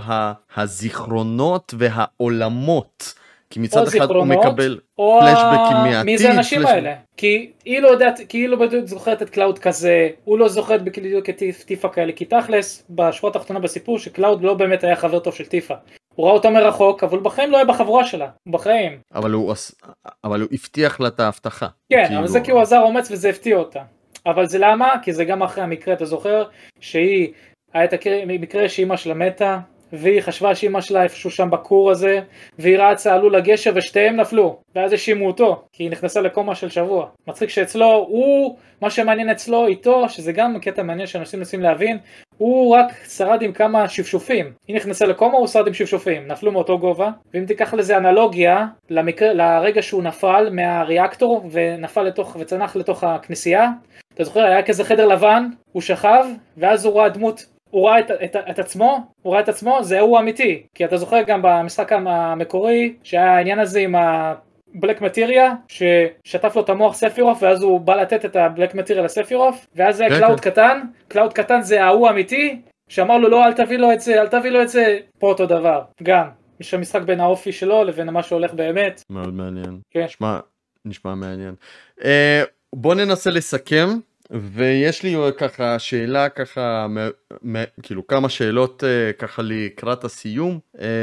הזיכרונות והעולמות. כי מצד אחד הוא מקבל פלשבקים מהעתיד. מי זה האנשים האלה? כי היא לא יודעת, כי היא לא בדיוק זוכרת את קלאוד כזה, הוא לא זוכרת בדיוק את טיפה כאלה, כי תכלס, בשורה התחתונה בסיפור, שקלאוד לא באמת היה חבר טוב של טיפה. הוא ראה אותה מרחוק, אבל בחיים לא היה בחבורה שלה, בחיים. אבל הוא, אבל הוא הבטיח לה את ההבטחה. כן, אבל זה כי הוא עזר אומץ וזה הפתיע אותה. אבל זה למה? כי זה גם אחרי המקרה, אתה זוכר, שהיא, היה את המקרה שאימא שלה מתה, והיא חשבה שאמא שלה איפשהו שם בקור הזה, והיא רצה, עלו לגשר ושתיהם נפלו, ואז האשימו אותו, כי היא נכנסה לקומה של שבוע. מצחיק שאצלו, הוא, מה שמעניין אצלו איתו, שזה גם קטע מעניין שאנשים מנסים להבין, הוא רק שרד עם כמה שפשופים. היא נכנסה לקומה, הוא שרד עם שפשופים, נפלו מאותו גובה, ואם תיקח לזה אנלוגיה, למקרה, לרגע שהוא נפל מהריאקטור, ונפל לתוך, וצנח לתוך הכנסייה, אתה זוכר, היה כזה חדר לבן, הוא שכב, ואז הוא ראה דמות, הוא ראה את, את, את עצמו, הוא ראה את עצמו, זה הוא אמיתי. כי אתה זוכר גם במשחק המקורי, שהיה העניין הזה עם הבלק מטריה, ששטף לו את המוח ספירוף, ואז הוא בא לתת את הבלק מטריה לספירוף, ואז זה קלאוד קטן, קלאוד קטן זה ההוא אמיתי, שאמר לו לא, אל תביא לו את זה, אל תביא לו את זה, פה אותו דבר. גם, יש המשחק בין האופי שלו לבין מה שהולך באמת. מאוד מעניין. כן. נשמע, נשמע מעניין. Uh, בוא ננסה לסכם. ויש לי ככה שאלה ככה, כאילו כמה שאלות ככה לקראת הסיום.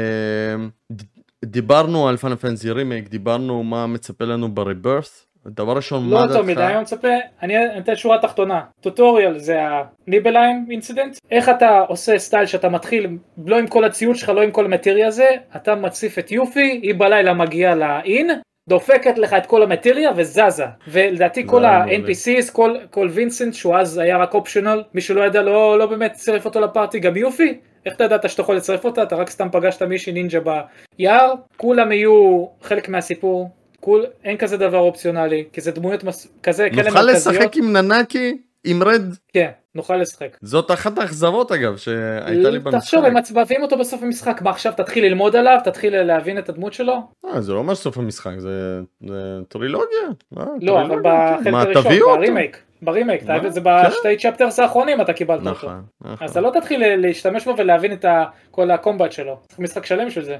דיברנו על פיינל פנטזי רימייק, דיברנו מה מצפה לנו בריברס. דבר ראשון, מה דעתך? לא יותר מדי, אני מצפה, אני אתן שורה תחתונה. טוטוריאל זה הניבליים אינסידנט. איך אתה עושה סטייל שאתה מתחיל, לא עם כל הציוד שלך, לא עם כל המטריה הזה, אתה מציף את יופי, היא בלילה מגיעה לאין, דופקת לך את כל המטריה וזזה. ולדעתי כל ה-אן פי סי'ס, כל, כל וינסנט, שהוא אז היה רק אופשיונל, מי שלא ידע לא, לא באמת צירף אותו לפארטי, גם יופי. איך אתה ידעת שאתה יכול לצרף אותה? אתה רק סתם פגשת מישהי נינג'ה ביער, כולם יהיו חלק מהסיפור. כול, אין כזה דבר אופציונלי, כי זה דמויות מס... כזה, כאלה מרכזיות. נוכל לשחק עם ננקי, עם רד? כן, נוכל לשחק. זאת אחת האכזבות אגב, שהייתה לי במשחק. תחשוב, הם מצבבים אותו בסוף המשחק, מה עכשיו תתחיל ללמוד עליו, תתחיל להבין את הדמות שלו? אה, זה לא ממש סוף המשחק, זה, זה טרילוגיה. לא, אבל בחלק הראשון, ברימייק. ברימייק, זה בשתי צ'פטרס האחרונים אתה קיבלת אותו. אז אתה לא תתחיל להשתמש בו ולהבין את כל הקומבט שלו. צריך משחק שלם של זה.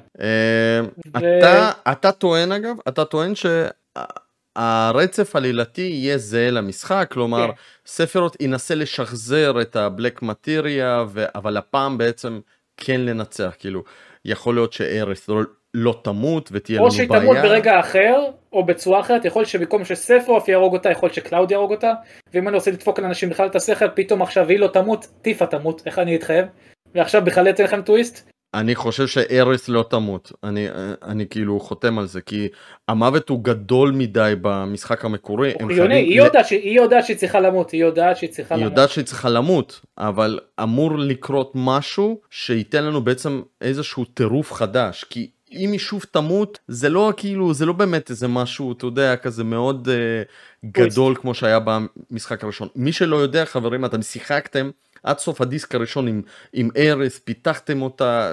אתה טוען אגב, אתה טוען שהרצף עלילתי יהיה זהה למשחק, כלומר ספירות ינסה לשחזר את הבלק מטריה, אבל הפעם בעצם כן לנצח, כאילו יכול להיות שארס לא תמות ותהיה לנו בעיה. או שהיא תמות ברגע אחר, או בצורה אחרת, יכול שבמקום שספרוף יהרוג אותה, יכול שקלאוד יהרוג אותה, ואם אני רוצה לדפוק לאנשים בכלל את השכל, פתאום עכשיו היא לא תמות, טיפה תמות, איך אני אתחייב? ועכשיו בכלל יתן לכם טוויסט? אני חושב שארס לא תמות, אני, אני כאילו חותם על זה, כי המוות הוא גדול מדי במשחק המקורי. היא, חייבים... היא, יודעת ש... היא יודעת שהיא צריכה למות, היא יודעת שהיא צריכה היא למות. יודעת שהיא צריכה למות, אבל אמור לקרות משהו שייתן לנו בעצם איזשהו טירוף חדש, כי אם היא שוב תמות, זה לא כאילו, זה לא באמת איזה משהו, אתה יודע, כזה מאוד uh, גדול כמו שהיה במשחק הראשון. מי שלא יודע, חברים, אתם שיחקתם עד סוף הדיסק הראשון עם, עם ארס, פיתחתם אותה,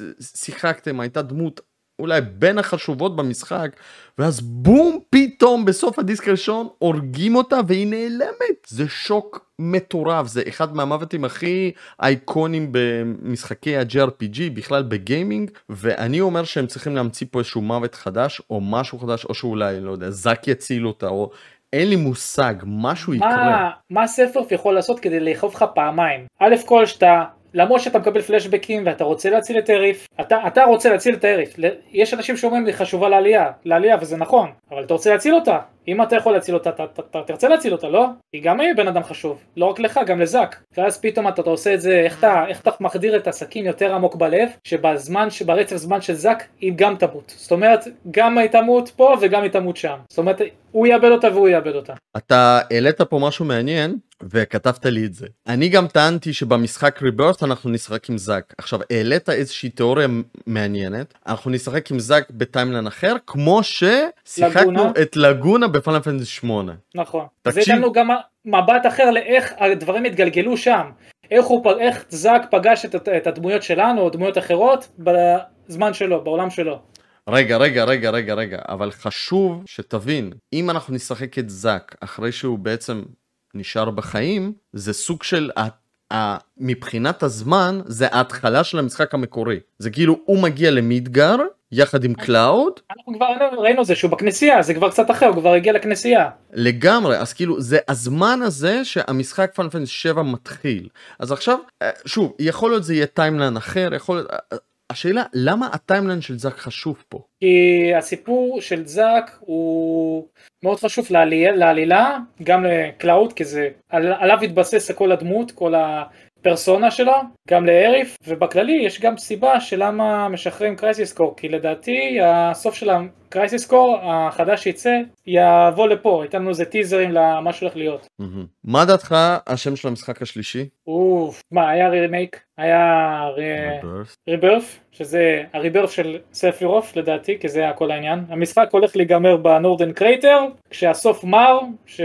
שיחקתם, הייתה דמות אולי בין החשובות במשחק, ואז בום, פתאום בסוף הדיסק הראשון הורגים אותה והיא נעלמת. זה שוק מטורף, זה אחד מהמוותים הכי אייקונים במשחקי ה-ג'י אר פי ג'י, בכלל בגיימינג, ואני אומר שהם צריכים להמציא פה איזשהו מוות חדש, או משהו חדש, או שאולי, לא יודע, זק יציל אותה, או אין לי מושג, משהו מה, יקרה. מה ספרוף יכול לעשות כדי לאכוף לך פעמיים? א' כל שאתה, למרות שאתה מקבל פלשבקים ואתה רוצה להציל את העריף, אתה, אתה רוצה להציל את העריף, יש אנשים שאומרים לי חשובה לעלייה, לעלייה וזה נכון, אבל אתה רוצה להציל אותה, אם אתה יכול להציל אותה, אתה, אתה, אתה תרצה להציל אותה, לא? היא גם היא בן אדם חשוב, לא רק לך, גם לזק, ואז פתאום אתה, אתה עושה את זה, איך אתה, איך אתה מחדיר את הסכין יותר עמוק בלב, שבזמן, ברצף זמן של זק, היא גם תמות, זאת אומרת, גם היא תמות פה וגם היא תמות שם, זאת אומרת, הוא יאבד אותה והוא יאבד אותה. אתה העלית פה משהו מעניין, וכתבת לי את זה. אני גם טענתי שבמשחק ריברס אנחנו נשחק עם זק. עכשיו, העלית איזושהי תיאוריה מעניינת, אנחנו נשחק עם זק בטיימליין אחר, כמו ששיחקנו את לגונה בפיינל פנטזי שמונה. נכון. זה ייתן לנו גם מבט אחר לאיך הדברים התגלגלו שם. איך, הוא, איך זק פגש את, את הדמויות שלנו, או דמויות אחרות, בזמן שלו, בעולם שלו. רגע, רגע, רגע, רגע, רגע, אבל חשוב שתבין, אם אנחנו נשחק את זק, אחרי שהוא בעצם נשאר בחיים, זה סוג של, ה, ה, מבחינת הזמן, זה ההתחלה של המשחק המקורי. זה כאילו, הוא מגיע למידגר, יחד עם קלאוד. אנחנו כבר ראינו זה שהוא בכנסייה, זה כבר קצת אחר, הוא כבר הגיע לכנסייה. לגמרי, אז כאילו, זה הזמן הזה שהמשחק פיינל פנטזי שבע מתחיל. אז עכשיו, שוב, יכול להיות זה יהיה טיימליין אחר, יכול להיות... השאלה, למה הטיימליין של זק חשוב פה? כי הסיפור של זק הוא מאוד חשוב לעלילה, לעלילה גם לקלאוד, כי זה עליו התבסס כל הדמות, כל הפרסונה שלו, גם לעריף, ובכללי יש גם סיבה שלמה משחררים קרייסיס קור, כי לדעתי הסוף של הקרייסיס קור החדש שיצא יבוא לפה, ייתן לנו איזה טיזרים למה שהולך להיות. מה דעתך השם של המשחק השלישי? אוף, מה, היה רימייק, היה ריברף, שזה הריברף של ספירוף לדעתי, כי זה היה כל העניין. המשחק הולך להיגמר בנורדן קרייטר, כשהסוף מר,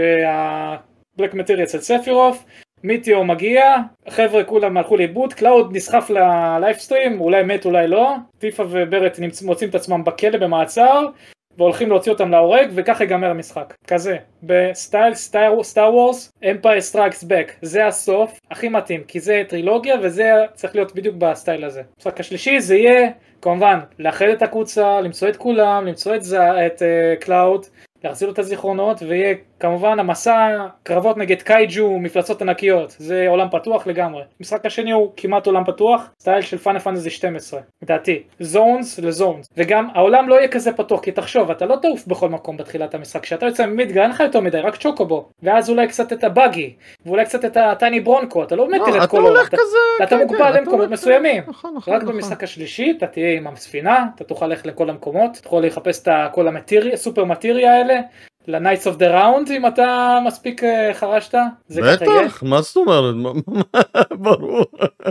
שהבלק מטריה אצל ספירוף, מיטיו מגיע, החבר'ה כולם הלכו לאיבוד, קלאוד נסחף ללייפסטרים, אולי מת אולי לא, טיפה וברט מוצאים את עצמם בכלא במעצר, והולכים להוציא אותם להורג, וככה ייגמר המשחק. כזה, בסטייל סטאר וורס, Empire Strikes Back, זה הסוף הכי מתאים, כי זה טרילוגיה, וזה צריך להיות בדיוק בסטייל הזה. המשחק השלישי זה יהיה, כמובן, לאחד את הקבוצה, למצוא את כולם, למצוא את, את uh, קלאוד, להחזיר לו את הזיכרונות, ויהיה כמובן המסע, קרבות נגד קייג'ו, מפלצות ענקיות, זה עולם פתוח לגמרי. המשחק השני הוא כמעט עולם פתוח, סטייל של פיינל פנטזי שתים עשרה, לדעתי, זונס לזונס, וגם העולם לא יהיה כזה פתוח, כי תחשוב, אתה לא תעוף בכל מקום בתחילת המשחק, כשאתה יוצא ממידגר, אין לך יותר מדי, רק צ'וקובו, ואז אולי קצת את הבאגי, ואולי קצת את הטייני ברונקו, אתה לא מטיל את כל העולם, אתה מוגבל למקומות מסוימים, רק במשחק השלישי, אתה תהיה עם הספינה, אתה תוכל ללכת לכל המקומות, תוכל לחפש את כל המטריה, סופר מטריה האלה, ל-Knights of the Round, אם אתה מספיק חרשת, זה ככה יהיה. בטח, מה זאת אומרת? ברור.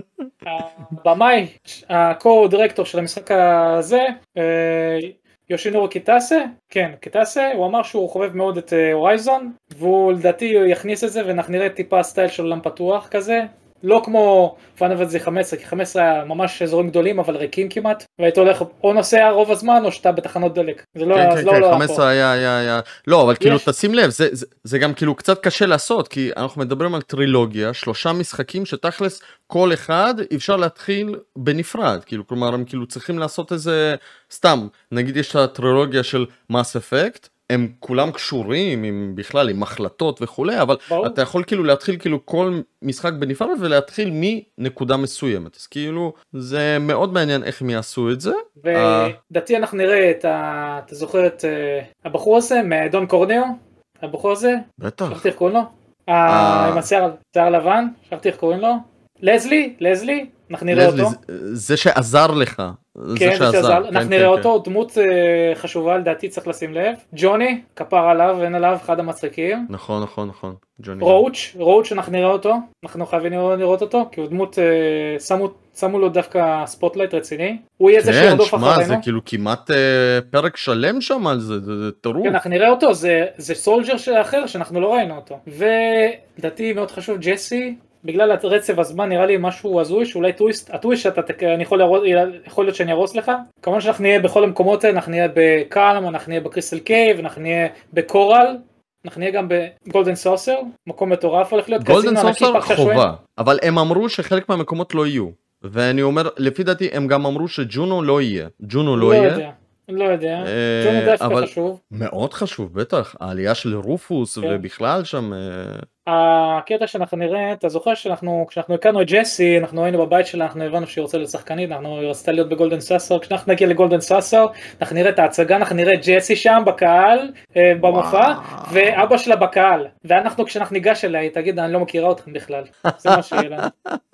הבמאי, ה-co-director של המשחק הזה, יושינורו קיטאסה, כן, קיטאסה, הוא אמר שהוא חובב מאוד את הורייזון, והוא לדעתי יכניס את זה, ואנחנו נראה טיפה סטייל של עולם פתוח כזה, לא כמו פיינל פנטזי חמש עשרה, כי חמש עשרה היה ממש אזורים גדולים, אבל ריקים כמעט, והיית הולך או נוסע רוב הזמן, או שאתה בתחנות דלק. זה לא, כן, זה כן, לא, כן, לא חמש עשרה היה, היה, היה, לא, אבל כאילו, יש... תשים לב, זה, זה, זה גם כאילו קצת קשה לעשות, כי אנחנו מדברים על טרילוגיה, שלושה משחקים שתכלס כל אחד אפשר להתחיל בנפרד, כאילו, כלומר, הם כאילו צריכים לעשות איזה, סתם, נגיד יש את הטרילוגיה של Mass Effect, הם כולם קשורים עם בכלל עם החלטות וכולי, אבל ברור. אתה יכול כאילו להתחיל כאילו כל משחק בנפרד ולהתחיל מנקודה מסוימת, אז כאילו זה מאוד מעניין איך הם יעשו את זה. ודעתי אנחנו נראה את ה... אתה זוכר את הבחור הזה מדון קורנר, הבחור הזה? בטח. שכחתי איך קוראים לו? עם השיער לבן, שכחתי איך קוראים לו? לזלי, לזלי, אנחנו נראה אותו. זה שעזר לך. כן, זה שעזר, אנחנו נראה אותו, דמות חשובה לדעתי צריך לשים לב. ג'וני, כפר עליו, אין עליו, אחד המצחיקים. נכון, נכון, נכון. רואוץ', רואוץ' אנחנו נראה אותו, אנחנו חייבים לראות אותו, כי הוא דמות, שמו לו דווקא ספוטלייט רציני. הוא יהיה זה שירדוף אחרינו. כן, שמע, זה כאילו כמעט פרק שלם שם על זה, זה טירוף. כן, אנחנו נראה אותו, זה סולג'ר אחר שאנחנו לא ראינו אותו. ולדעתי מאוד חשוב, ג'סי, בגלל הרצף הזמן נראה לי משהו הזוי, שאולי טוויסט, הטוויסט שאתה, אני יכול, להרוס, יכול להיות שאני ארוס לך, כמובן שאנחנו נהיה בכל המקומות האלה, אנחנו נהיה בקלם, אנחנו נהיה בקריסטל קייב, אנחנו נהיה בקורל, אנחנו נהיה גם בגולדן סוסר, מקום מטורף הולך להיות, גולדן סוסר חובה, אבל הם אמרו שחלק מהמקומות לא יהיו, ואני אומר, לפי דעתי הם גם אמרו שג'ונו לא יהיה, ג'ונו לא יהיה. יודע. לא יודע, ג'ונו דווקא חשוב. מאוד חשוב, בטח, העלייה של רופוס ובכלל שם... הקטע שאנחנו נראה, אתה זוכר שאנחנו, כשאנחנו הכרנו את ג'סי, אנחנו היינו בבית שלה, אנחנו הבנו שהיא רוצה להיות שחקנית, אנחנו רצתה להיות בגולדן סאסר, כשאנחנו נגיע לגולדן סאסר, אנחנו נראה את ההצגה, אנחנו נראה את ג'סי שם בקהל, במופע, ואבא שלה בקהל, ואנחנו כשאנחנו ניגש אליה, היא תגיד, אני לא מכירה אתכם בכלל, זה מה שיהיה לנו.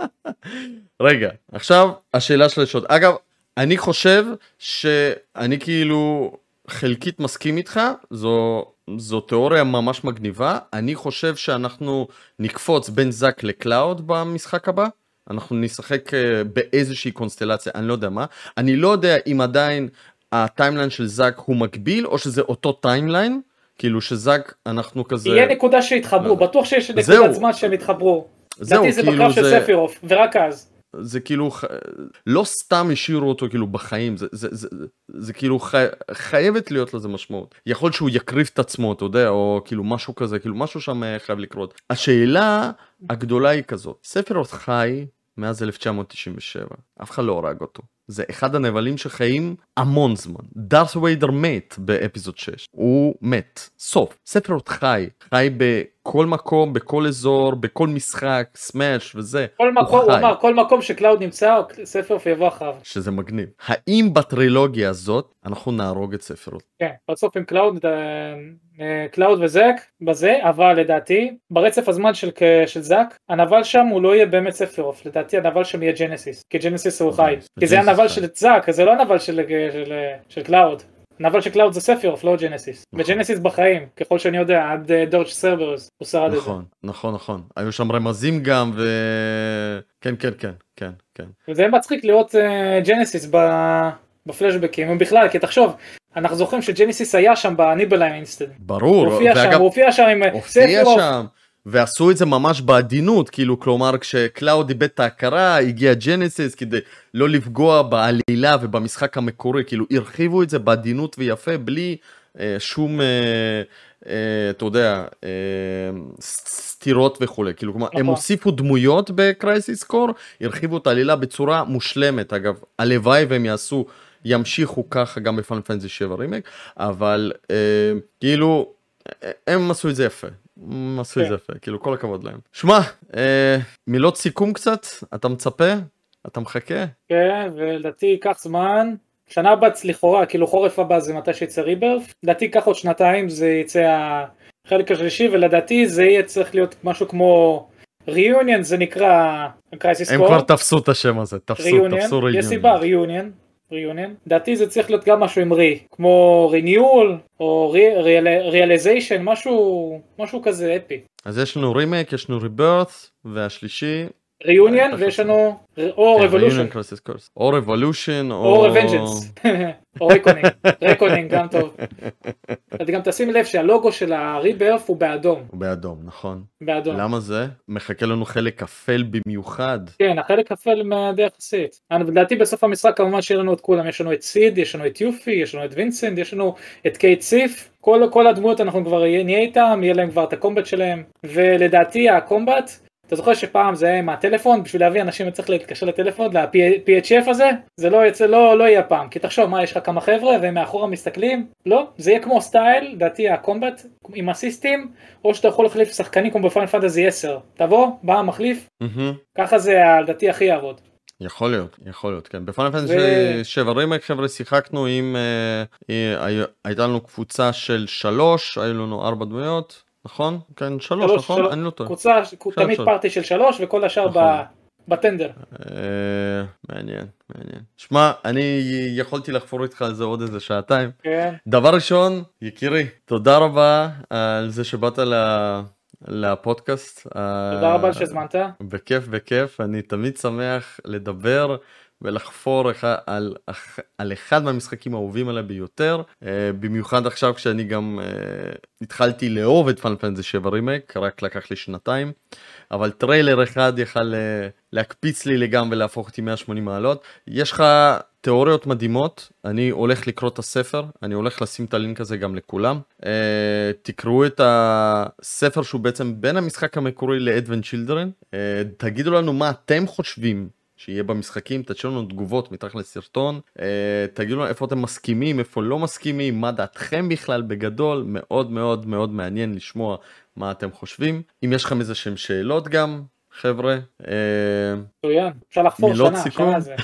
רגע, עכשיו השאלה של השעות, אגב, אני חושב שאני כאילו חלקית מסכים איתך, זו, זו תיאוריה ממש מגניבה, אני חושב שאנחנו נקפוץ בין זק לקלאוד במשחק הבא, אנחנו נשחק באיזושהי קונסטלציה, אני לא יודע מה, אני לא יודע אם עדיין הטיימליין של זק הוא מקביל, או שזה אותו טיימליין, כאילו שזק אנחנו כזה... יהיה נקודה שהתחברו, בטוח שיש נקודת זמן שהם התחברו. זהו, זה בקרב של ספירוף, ורק אז. זה כאילו, לא סתם השאירו אותו כאילו בחיים, זה, זה, זה, זה כאילו חי, חייבת להיות לזה משמעות. יכול שהוא יקריב את עצמו, אתה יודע, או כאילו משהו כזה, כאילו משהו שם חייב לקרות. השאלה הגדולה היא כזאת, ספירות חי מאז אלף תשע מאות תשעים ושבע, אף אחד לא הרג אותו. זה אחד הנבלים שחיים המון זמן. דארת ויידר מת באפיזוד שש. הוא מת. סוף. ספירות חי. חי בכל מקום, בכל אזור, בכל משחק, סמאש וזה. כל מקום, הוא, הוא אמר, כל מקום שקלאוד נמצא, ספירות יבוא אחריו. שזה מגניב. האם בטרילוגיה הזאת אנחנו נהרוג את ספירות? כן, בסוף עם קלאוד, קלאוד וזק, בזה, אבל לדעתי, ברצף הזמן של, של זק, הנבל שם הוא לא יהיה באמת ספירות. לדעתי הנבל שם יהיה ג'נסיס. כי ג'נסיס הוא חי. כי זה הנבל של זק, זה לא הנבל של, של, של קלאוד. הנבל של קלאוד זה ספירוף, לא ג'נסיס. וג'נסיס בחיים, ככל שאני יודע, עד דורג' סרברס, הוא שרד את זה. נכון, נכון, נכון. היו שם רמזים גם, ו... כן, כן, כן, כן, כן. וזה מצחיק לראות ג'נסיס בפלשבקים, ובכלל, כי תחשוב, אנחנו זוכרים שג'נסיס היה שם בניבליים אינסטד. ברור. הוא הופיע שם, הוא הופיע שם עם ספירוף. ועשו את זה ממש בעדינות, כאילו, כלומר, כשקלאוד איבד את ההכרה, הגיע ג'נסיס כדי לא לפגוע בעלילה ובמשחק המקורי, כאילו, הרחיבו את זה בעדינות ויפה, בלי אה, שום, אה, אה, אתה יודע, אה, סתירות וכו'. כאילו, כלומר, הם הוסיפו דמויות בקרייסיס קור, הרחיבו את העלילה בצורה מושלמת, אגב, הלוואי והם יעשו, ימשיכו ככה גם בפיינל פנטזי שבע רימייק, אבל אה, כאילו, הם עשו את זה יפה, הם עשו את זה יפה, כאילו כל הכבוד להם. שמע, מילות סיכום קצת, אתה מצפה? אתה מחכה? כן, ולדעתי ייקח זמן, שנה הבאה לכאורה, כאילו חורף הבא זה מתי שיצא ריברף, לדעתי ייקח עוד שנתיים זה יצא החלק השלישי, ולדעתי זה יהיה צריך להיות משהו כמו ריאוניון, זה נקרא קרייסיס קור. הם כבר תפסו את השם הזה, תפסו ריאוניון. יש סיבה, ריאוניון. ריאוניון. לדעתי זה צריך להיות גם משהו עם רי, כמו ריניול או ריאליזיישן, משהו, משהו כזה אפי. אז יש לנו רימייק, יש לנו ריברת' והשלישי ריאוניון, ויש לנו או רבולושן. או רבולושן או רוונג'נס. או ריקונינג. ריקונינג גם טוב. אתה גם תשים לב שהלוגו של הריברף הוא באדום. הוא באדום, נכון. באדום. למה זה? מחכה לנו חלק אפל במיוחד. כן, החלק אפל מהדי יחסית. לדעתי בסוף המשחק כמובן שיהיה לנו את כולם. יש לנו את סיד, יש לנו את יופי, יש לנו את וינסנט, יש לנו את קייט סיף. כל, כל הדמויות אנחנו כבר נהיה איתם, יהיה להם כבר את הקומבט שלהם. ולדעתי הקומבט, אתה זוכר שפעם זה היה עם הטלפון, בשביל להביא אנשים צריך להתקשר לטלפון, ל-פי אייץ' אף הזה, זה לא יצא, לא, לא יהיה פעם, כי תחשוב, מה, יש לך כמה חבר'ה, והם מאחורה מסתכלים, לא, זה יהיה כמו סטייל, דעתי הקומבט, עם הסיסטים, או שאתה יכול להחליף שחקנים כמו בפיינל פנטזי עשר, תבוא, בא, מחליף, ככה זה דעתי הכי יעבוד. יכול להיות, יכול להיות, כן. בפיינל פנטזי שבע רימייק, חבר'ה, שיחקנו עם, הייתה לנו קבוצה של שלוש, היו לנו ארבע דמויות, נכון? כן, שלוש, נכון? אני לא טועה. קבוצה, תמיד פארטי של שלוש, וכל השאר בטנדר. מעניין, מעניין. שמע, אני יכולתי לחפור איתך על זה עוד איזה שעתיים. דבר ראשון, יקירי, תודה רבה על זה שבאת לפודקאסט. תודה רבה שהזמנת. בכיף, בכיף. אני תמיד שמח לדבר ולחפור על, על אחד מהמשחקים האהובים עליי ביותר, במיוחד עכשיו כשאני גם התחלתי לאהוב את פיינל פנטזי שבע רימייק, רק לקח לי שנתיים, אבל טריילר אחד יכל להקפיץ לי לגמרי ולהפוך אותי מאה ושמונים מעלות. יש לך תיאוריות מדהימות, אני הולך לקרוא את הספר, אני הולך לשים את הלינק הזה גם לכולם, תקראו את הספר שהוא בעצם בין המשחק המקורי ל-Advent Children, תגידו לנו מה אתם חושבים שיהיה במשחקים, תשאירו לנו תגובות מתחת לסרטון, תגידו לנו איפה אתם מסכימים, איפה לא מסכימים, מה דעתכם בכלל בגדול, מאוד מאוד מאוד מעניין לשמוע מה אתם חושבים. אם יש לכם איזה שהם שאלות גם, חבר'ה. מצוין, אפשר לחפור שנה, שנה זה.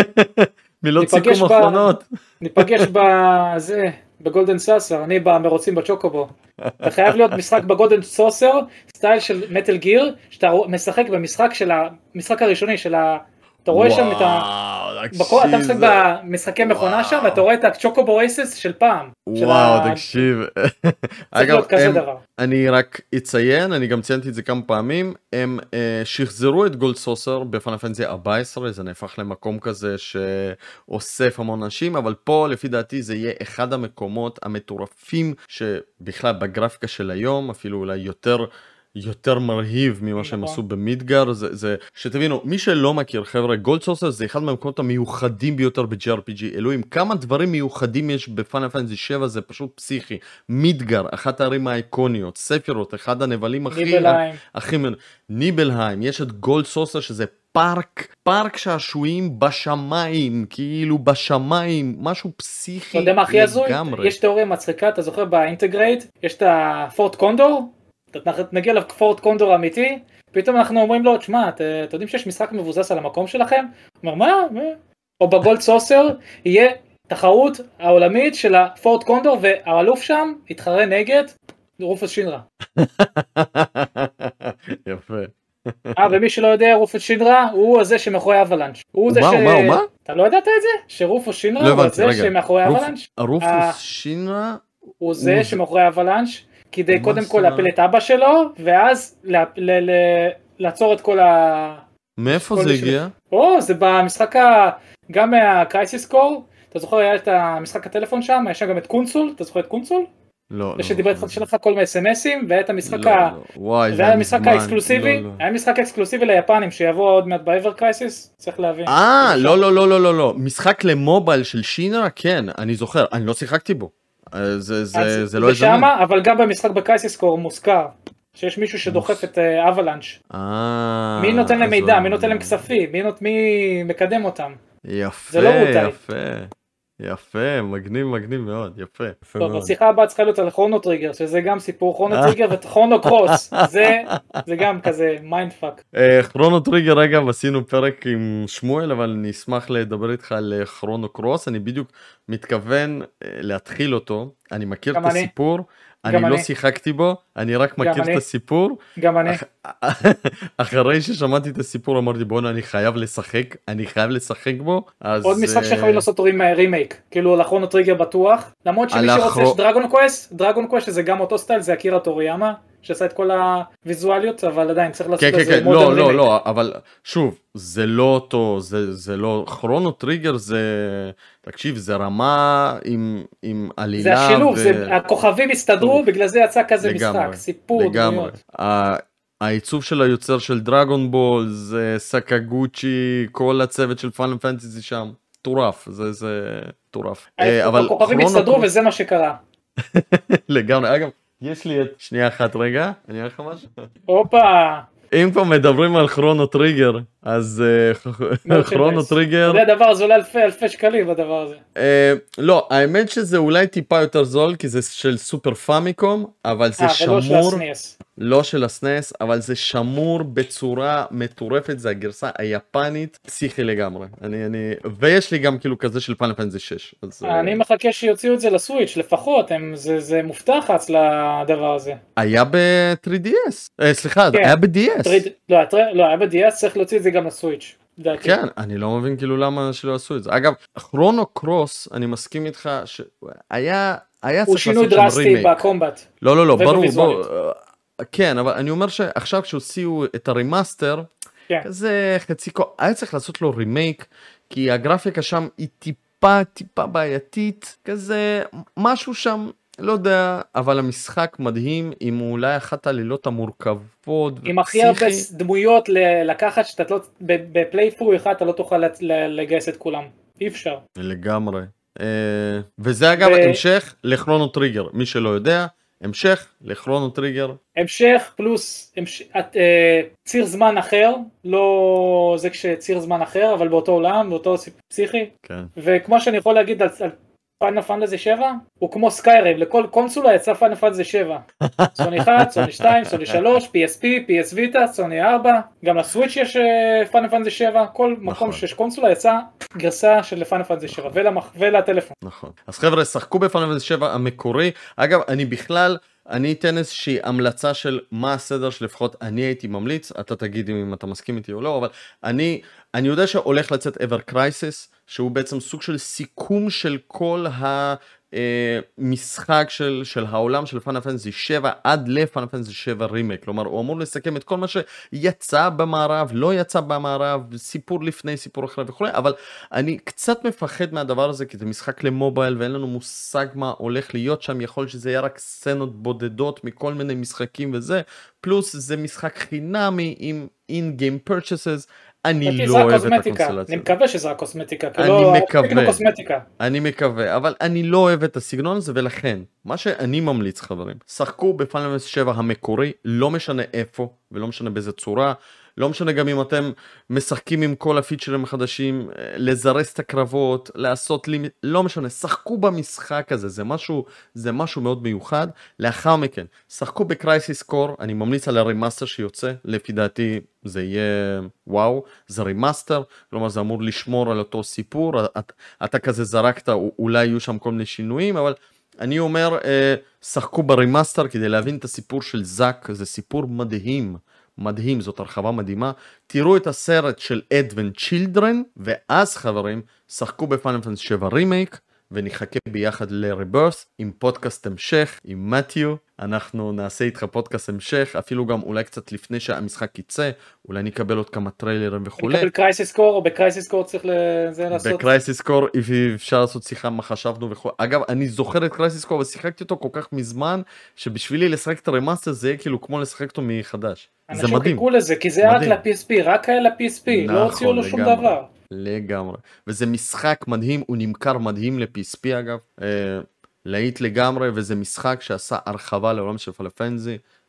מילות סיכום אחרונות. ניפגש בזה, בגולדן סאסר, אני במרוצים בצ'וקובו. זה חייב להיות משחק בגולדן סאסר, סטייל של מטל גיר, שאתה משחק במשחק של המשחק הראשוני של ה... אתה רואה שם את ה... אתה משחק במשחקי מכונה שם, ואתה רואה את הצ'וקובו רייסס של פעם. וואו, תקשיב. צריך להיות כזה דבר. אני רק אציין, אני גם ציינתי את זה כמה פעמים, הם שחזרו את גולד סוסר בפיינל פנטזי ארבע עשרה, זה נהפך למקום כזה שאוסף המון אנשים, אבל פה לפי דעתי זה יהיה אחד המקומות המטורפים שבכלל בגרפיקה של היום, אפילו אולי יותר... יותר מרהיב ממה שהם עשו במידגר, זה, זה, שתבינו, מי שלא מכיר, חבר'ה, גולד סוסר זה אחד מהמקומות המיוחדים ביותר ב-ג'י אר פי ג'י, אלוהים, כמה דברים מיוחדים יש בפיינל פנטזי שבע, זה פשוט פסיכי, מידגר, אחת הערים האיקוניות, ספירות, אחד הנבלים הכי, ניבלהיים, הכי, ניבלהיים, יש את גולד סוסר שזה פארק, פארק שעשועים בשמיים, כאילו בשמיים, משהו פסיכי לגמרי. אתה יודע מה הכי הזוי? יש תיאוריה מצחיקה, אתה זוכר באינטגרייט, יש את הפורט קונדור, נגיע לפורט קונדור אמיתי, פתאום אנחנו אומרים לו, תשמע, אתם יודעים שיש משחק מבוסס על המקום שלכם? הוא אומר, מה? או בגולד סוסר יהיה תחרות העולמית של הפורט קונדור, והאלוף שם יתחרה נגד רופוס שינרה. יפה. אה, ומי שלא יודע, רופוס שינרה הוא הזה שמאחורי אבלנץ'. הוא זה ש... מה, מה? אתה לא ידעת את זה? שרופוס שינרה הוא זה שמאחורי אבלנץ'? רופוס שינרה? הוא זה שמאחורי אבלנץ'. כדי קודם כל להפיל את אבא שלו, ואז לעצור את כל ה... מאיפה זה הגיע? או, זה במשחק ה... גם מהקרייסיס קור, אתה זוכר היה את המשחק הטלפון שם, יש שם גם את קונסול, אתה זוכר את קונסול? לא, לא. ושדיבר איתך שלך כל מיני סמסים, והיה את המשחק ה... וואי, זה היה המשחק האקסקלוסיבי, היה משחק אקסקלוסיבי ליפנים, שיבוא עוד מעט באבר קרייסיס, צריך להבין. אה, לא, לא, לא, לא, לא, משחק למובייל של שינרה, כן, אני זוכר, אני לא שיחקתי בו. זה, זה, זה לא איזה שמה, אבל גם במשחק בקרייסיס קור מוזכר, שיש מישהו שדוחף את אבלנץ'. מי נותן להם מידע, מי נותן להם כספים, מי מקדם אותם. יפה, יפה. יפה, מגניב, מגניב מאוד, יפה. יפה טוב, מאוד. השיחה הבאה צריכה להיות על כרונו טריגר, שזה גם סיפור כרונו טריגר וכרונו קרוס, זה, זה גם כזה מיינד פאק. כרונו טריגר, אגב, עשינו פרק עם שמואל, אבל אני אשמח לדבר איתך על כרונו קרוס, אני בדיוק מתכוון להתחיל אותו, אני מכיר את הסיפור, אני לא שיחקתי בו, אני רק מכיר את הסיפור. גם אני. אחרי ששמעתי את הסיפור אמרתי בוא'נה אני חייב לשחק, אני חייב לשחק בו. עוד משחק שחייבים לעשות רימייק, כאילו לכרונו טריגר בטוח, למרות שמי שרוצה יש דרגון קווסט, דרגון קווסט שזה גם אותו סטייל, זה אקירה טוריאמה, שעשה את כל הוויזואליות, אבל עדיין צריך לעשות את זה מודרן רימייק. לא, לא, לא, אבל שוב, זה לא אותו, זה לא, כרונו טריגר זה, תקשיב, זה רמה עם עלילה. זה השילוב, הכוכבים הסתדרו, בגלל זה יצא כזה משחק, סיפור, דמויות. העיצוב של היוצר של דרגון בול, זה סקאגוצ'י, כל הצוות של פיינל פנטזי שם, טורף, זה, זה טורף. הכוכבים הסתדרו וזה מה שקרה. לגמרי, אגב, יש לי את שנייה אחת רגע, אני אראה לך משהו? הופה. אם פה מדברים על כרונו טריגר, אז כרונו טריגר... זה הדבר, זה עולה אלפי, אלפי שקלים בדבר הזה. לא, האמת שזה אולי טיפה יותר זול, כי זה של סופר פאמיקום, אבל זה שמור... ולא של הסנס. לא של הסנס, אבל זה שמור בצורה מטורפת, זה הגרסה היפנית, פסיכי לגמרי. אני, אני... ויש לי גם כאילו כזה של פיינל פנטזי שש. אני מחכה שיוציאו את זה לסוויץ' לפחות, זה, זה מובטח לדבר הזה. היה ב-תרי די אס, סליחה, היה ב-די אס. לא, לא, היה ב-די אס, צריך להוציא את זה גם לסוויץ'. כן, אני לא מבין כאילו למה שלא עשו את זה. אגב, כרונו קרוס, אני מסכים איתך שהיה... הוא שינוי דרסטי בקומבט. לא, לא, לא, ברור, ברור. כן, אבל אני אומר שעכשיו כשהוציאו את הרימאסטר, כזה חצי, היה צריך לעשות לו רימייק, כי הגרפיקה שם היא טיפה, טיפה בעייתית, כזה משהו שם, לא יודע, אבל המשחק מדהים, עם אולי אחת העלילות המורכבות, עם הכי הרבה דמויות לקחת, שאתה לא, בפלייפרו אחד אתה לא תוכל לגייס את כולם, אי אפשר. לגמרי. וזה אגב המשך לכרונו טריגר, מי שלא יודע, המשך לכרונו טריגר. המשך פלוס המש... את, אה, ציר זמן אחר, לא זה כשציר זמן אחר, אבל באותו עולם, באותו פסיכי. כן. וכמו שאני יכול להגיד על, על פיינל פנטזי שבע, הוא כמו סקיירים, לכל קונסולה יצא פיינל פנטזי שבע. סוני אחת, סוני שתיים, סוני שלוש, פי אס פי, פי אס ויטה, סוני ארבע, גם לסוויץ' יש פיינל פנטזי שבע, כל נכון. מקום שיש קונסולה יצא גרסה של פיינל פנטזי שבע, ולמח... ולטלפון. נכון. אז חבר'ה, שחקו בפיינל פנטזי שבע המקורי. אגב, אני בכלל... אני אתן איזושהי המלצה של מה הסדר שלפחות אני הייתי ממליץ, אתה תגיד אם אתה מסכים איתי או לא, אבל אני, אני יודע שהולך לצאת Ever Crisis, שהוא בעצם סוג של סיכום של כל המשחק של, של העולם של פיינל פנטזי שבע עד לפיינל פנטזי שבע רימייק, כלומר הוא אמור לסכם את כל מה שיצא במערב, לא יצא במערב, סיפור לפני, סיפור אחרי וכו', אבל אני קצת מפחד מהדבר הזה, כי זה משחק למובייל ואין לנו מושג מה הולך להיות שם, יכול שזה יהיה רק סצנות בודדות מכל מיני משחקים וזה, פלוס זה משחק חינמי עם in-game purchases, אני לא אוהב את הקונסולציה. אני מקווה שזה רק קוסמטיקה, אני מקווה, אני מקווה, אבל אני לא אוהב את הסגנון הזה, ולכן, מה שאני ממליץ חברים, שחקו בפיינל פנטזי שבע המקורי, לא משנה איפה, ולא משנה באיזה צורה, לא משנה גם אם אתם משחקים עם כל הפיצ'רים החדשים, לזרס את הקרבות, לעשות לימיט, לא משנה, שחקו במשחק הזה, זה משהו, זה משהו מאוד מיוחד. לאחר מכן, שחקו בקרייסיס קור, אני ממליץ על הרימאסטר שיוצא, לפי דעתי זה יהיה וואו, זה רימאסטר, כלומר זה אמור לשמור על אותו סיפור, אתה, אתה כזה זרקת, אולי יהיו שם כל מיני שינויים, אבל אני אומר, שחקו ברימאסטר כדי להבין את הסיפור של זאק, זה סיפור מדהים. מדהים, זאת הרחבה מדהימה. תראו את הסרט של Advent Children, ואז חברים, שחקו בפיינל פנטזי שבע רימייק, ונחכה ביחד ל-Rebirth עם פודקאסט המשך, עם מתיו. אנחנו נעשה איתך פודקאסט המשך, אפילו גם אולי קצת לפני שהמשחק יצא, אולי נקבל עוד כמה טריילרים וכו'. נקבל קרייסיס קור, או בקרייסיס קור צריך לזה לעשות? בקרייסיס קור אפשר לעשות שיחה מה חשבנו וכו'. אגב, אני זוכר את קרייסיס קור, ושיחקתי אותו כל כך מזמן, שבשבילי לשחק את הרמאסטר זה יהיה כאילו כמו לשחק אותו מחדש. זה מדהים. אנשים חיכו לזה, כי זה רק ל-פי אס פי, רק היה ל-פי אס פי, לא הוציאו לו שום דבר. לגמרי, וזה משחק מדהים, הוא נמכר מדהים ל-פי אס פי אגב, להיט לגמרי, וזה משחק שעשה הרחבה לעולם של פיינל פנטזי,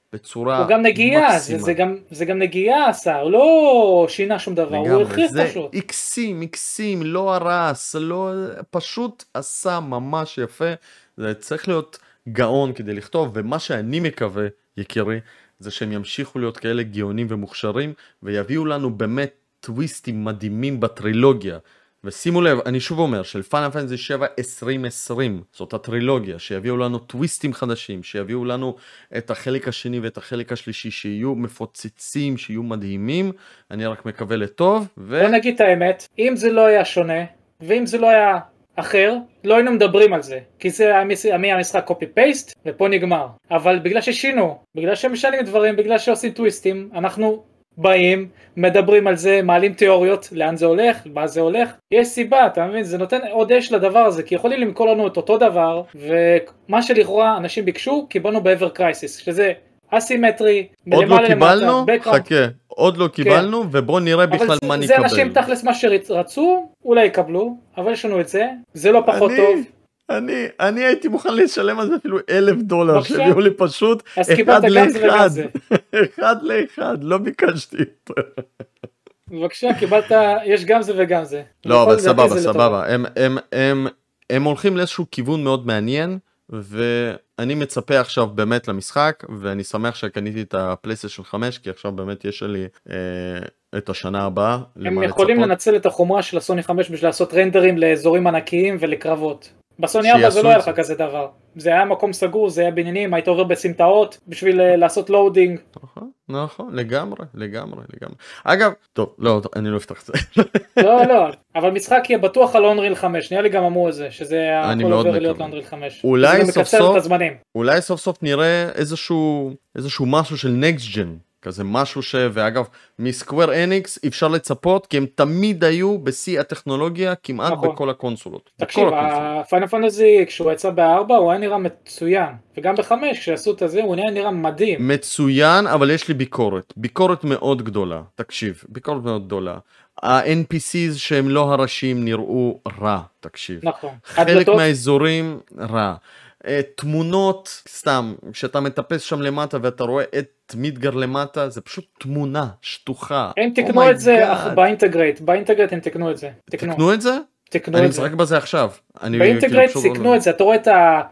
בצורה הוא גם נגיעה, מקסימה. זה, זה, גם, זה גם נגיעה עשה, הוא לא שינה שום דבר, הוא הרחיב פשוט. זה איקסים, איקסים, לא הרס, לא, פשוט עשה ממש יפה, זה צריך להיות גאון כדי לכתוב, ומה שאני מקווה, יקירי, זה שהם ימשיכו להיות כאלה גאונים ומוכשרים, ויביאו לנו באמת טוויסטים מדהימים בטרילוגיה, ושימו לב, אני שוב אומר, של פיינל פנטזי שבע עשרים עשרים, זאת הטרילוגיה, שיביאו לנו טוויסטים חדשים, שיביאו לנו את החלק השני ואת החלק השלישי, שיהיו מפוצצים, שיהיו מדהימים, אני רק מקווה לטוב, ו... בוא נגיד את האמת, אם זה לא היה שונה, ואם זה לא היה אחר, לא היינו מדברים על זה, כי זה היה משחק קופי פייסט, ופה נגמר. אבל בגלל ששינו, בגלל שהם משנים דברים, בגלל שעושים טוויסטים, אנחנו... באים, מדברים על זה, מעלים תיאוריות, לאן זה הולך, מה זה הולך, יש סיבה, אתה מבין, זה נותן עוד אש לדבר הזה, כי יכולים למכור לנו את אותו דבר, ומה שלכאורה אנשים ביקשו, קיבלנו בעבר קרייסיס, שזה אסימטרי, עוד לא קיבלנו, חכה, עוד לא קיבלנו, ובוא נראה בכלל מה נקבל. זה אנשים תכלס מה שרצו, אולי יקבלו, אבל יש לנו את זה, זה לא פחות טוב. אני, אני הייתי מוכן לשלם על זה אפילו אלף דולר, שהביאו לי פשוט אחד לאחד, אחד לאחד, לא ביקשתי. בבקשה, קיבלת, יש גם זה וגם זה. לא, אבל סבבה, סבבה, הם, הם, הם, הם הולכים לאיזשהו כיוון מאוד מעניין, ואני מצפה עכשיו באמת למשחק, ואני שמח שקניתי את הפלייסטיישן חמש, כי עכשיו באמת יש לי אה, את השנה הבאה. הם יכולים לצפות. לנצל את החומרה של הסוני חמש בשביל לעשות רנדרים לאזורים ענקיים ולקרבות. בסוני ארבע זה לא היה לך כזה דבר, זה היה מקום סגור, זה היה בניינים, היית עובר בסמטאות בשביל לעשות לואודינג. נכון, נכון, לגמרי, לגמרי, לגמרי. אגב, טוב, לא, אני לא אפתח את זה. לא, לא, אבל משחק יהיה בטוח על אונריל חמש, נראה לי גם אמרו את זה, שזה הכל עובר להיות לאונריל חמש. אולי סוף סוף, אולי סוף סוף נראה איזשהו, איזשהו משהו של נקסט ג'ן. כזה משהו ש... ואגב, מסקוור אניקס אפשר לצפות, כי הם תמיד היו בשיא הטכנולוגיה, כמעט נכון. בכל הקונסולות. תקשיב, הפיינל פנטזי, כשהוא יצא בארבע, הוא היה נראה מצוין. וגם בחמש, כשעשו את זה, הוא היה נראה מדהים. מצוין, אבל יש לי ביקורת. ביקורת מאוד גדולה. תקשיב, ביקורת מאוד גדולה. ה-אן פי סיז שהם לא הראשים נראו רע, תקשיב. נכון. חלק מהאזורים רע. תמונות, סתם, כשאתה מטפס שם למטה ואתה רואה את מידגר למטה, זה פשוט תמונה שטוחה. הם תקנו את זה באינטגרייט, באינטגרייט הם תקנו את זה. תקנו את זה? תקנו את זה. אני משחק בזה עכשיו. באינטגרייט תקנו את זה, אתה רואה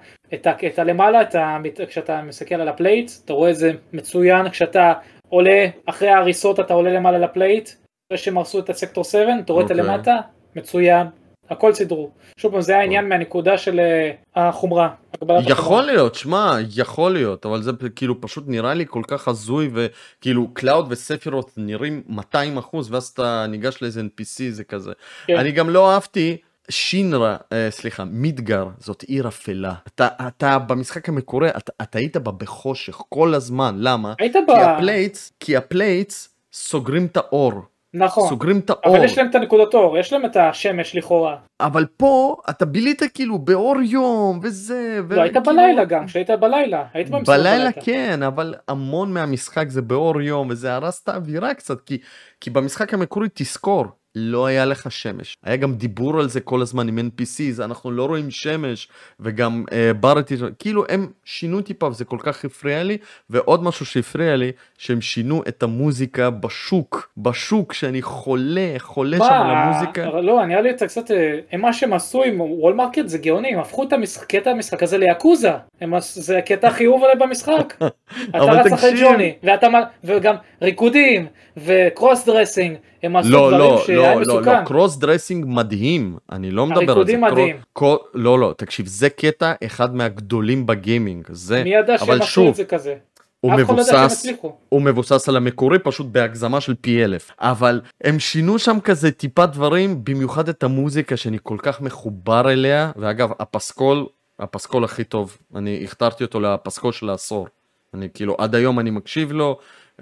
את הלמעלה, כשאתה מסתכל על הפלייט, אתה רואה את זה מצוין, כשאתה עולה, אחרי ההריסות אתה עולה למעלה לפלייט, אחרי שהם הרסו את הסקטור שבע, אתה רואה את הלמטה, מצוין. הכל סידרו. שוב פעם, זה העניין מהנקודה של החומרה. יכול להיות, שמה, יכול להיות, אבל זה כאילו פשוט נראה לי כל כך הזוי, וכאילו קלאוד וספירות נראים מאתיים אחוז, ואז אתה ניגש לאיזה אן פי סי, זה כזה. אני גם לא אהבתי, שינרה, סליחה, מידגר, זאת עיר אפלה. אתה במשחק המקורי, אתה היית בה בחושך כל הזמן, למה? היית בה... כי הפלייטס סוגרים את האור. נכון, סוגרים את האור. אבל יש להם את הנקודות אור, יש להם את השמש לכאורה. אבל פה אתה בילית כאילו באור יום וזה. לא, היית בלילה גם, כשהיית בלילה. בלילה כן, אבל המון מהמשחק זה באור יום, וזה הרס את האווירה קצת, כי במשחק המקורי תזכור, לא היה לך שמש. היה גם דיבור על זה כל הזמן עם אן פי סיז, אנחנו לא רואים שמש, וגם uh, ברתי, כאילו הם שינו טיפה, וזה כל כך הפריע לי, ועוד משהו שהפריע לי, שהם שינו את המוזיקה בשוק, בשוק, שאני חולה, חולה שם על המוזיקה. לא, נראה לי את זה קצת, מה שהם עשו עם וול מרקט זה גאוני, הם הפכו את קטע המשחק הזה ליאקוזה, זה קטע חיוב עליהם במשחק. אתה רץ אחרי ג'וני, וגם ריקודים, וקרוס דרסינג, הם עשו לא, דברים לא, שהיה לא, מסוכן. לא, לא, קרוס דרסינג מדהים, אני לא מדבר על זה. הריקודים מדהים. קרו... לא, לא, תקשיב, זה קטע אחד מהגדולים בגיימינג, זה... מי ידע שהם עשו את זה כזה? הוא מבוסס, הוא מבוסס על המקורי פשוט בהגזמה של פי אלף, אבל הם שינו שם כזה טיפה דברים, במיוחד את המוזיקה שאני כל כך מחובר אליה, ואגב, הפסקול, הפסקול הכי טוב, אני הכתרתי אותו לפסקול של העשור, אני כאילו, עד היום אני מקשיב לו,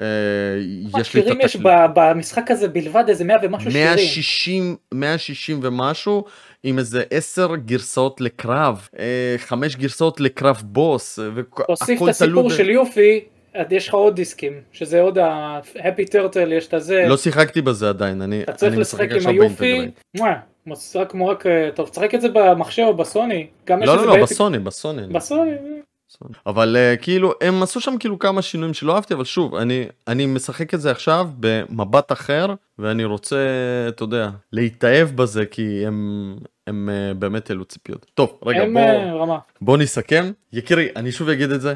יש לי יש במשחק הזה בלבד איזה מאה ומשהו שירים. מאה ושישים ומשהו, עם איזה עשר גרסאות לקרב, חמש גרסאות לקרב בוס. תוסיף את הסיפור של יופי, יש לך עוד דיסקים, שזה עוד ה-Happy Turtle, יש את זה. לא שיחקתי בזה עדיין, אני אתה צריך לשחק עם היופי, משחק כמו רק, טוב, תשחק את זה במחשב או בסוני. לא, לא, לא, בסוני, בסוני. בסוני. אבל כאילו, הם עשו שם כאילו כמה שינויים שלא אהבתי, אבל שוב, אני, אני משחק את זה עכשיו במבט אחר, ואני רוצה, אתה יודע, להתאהב בזה, כי הם, הם באמת אלו ציפיות. טוב, רגע, בוא, בוא נסכם. יקירי, אני שוב אגיד את זה.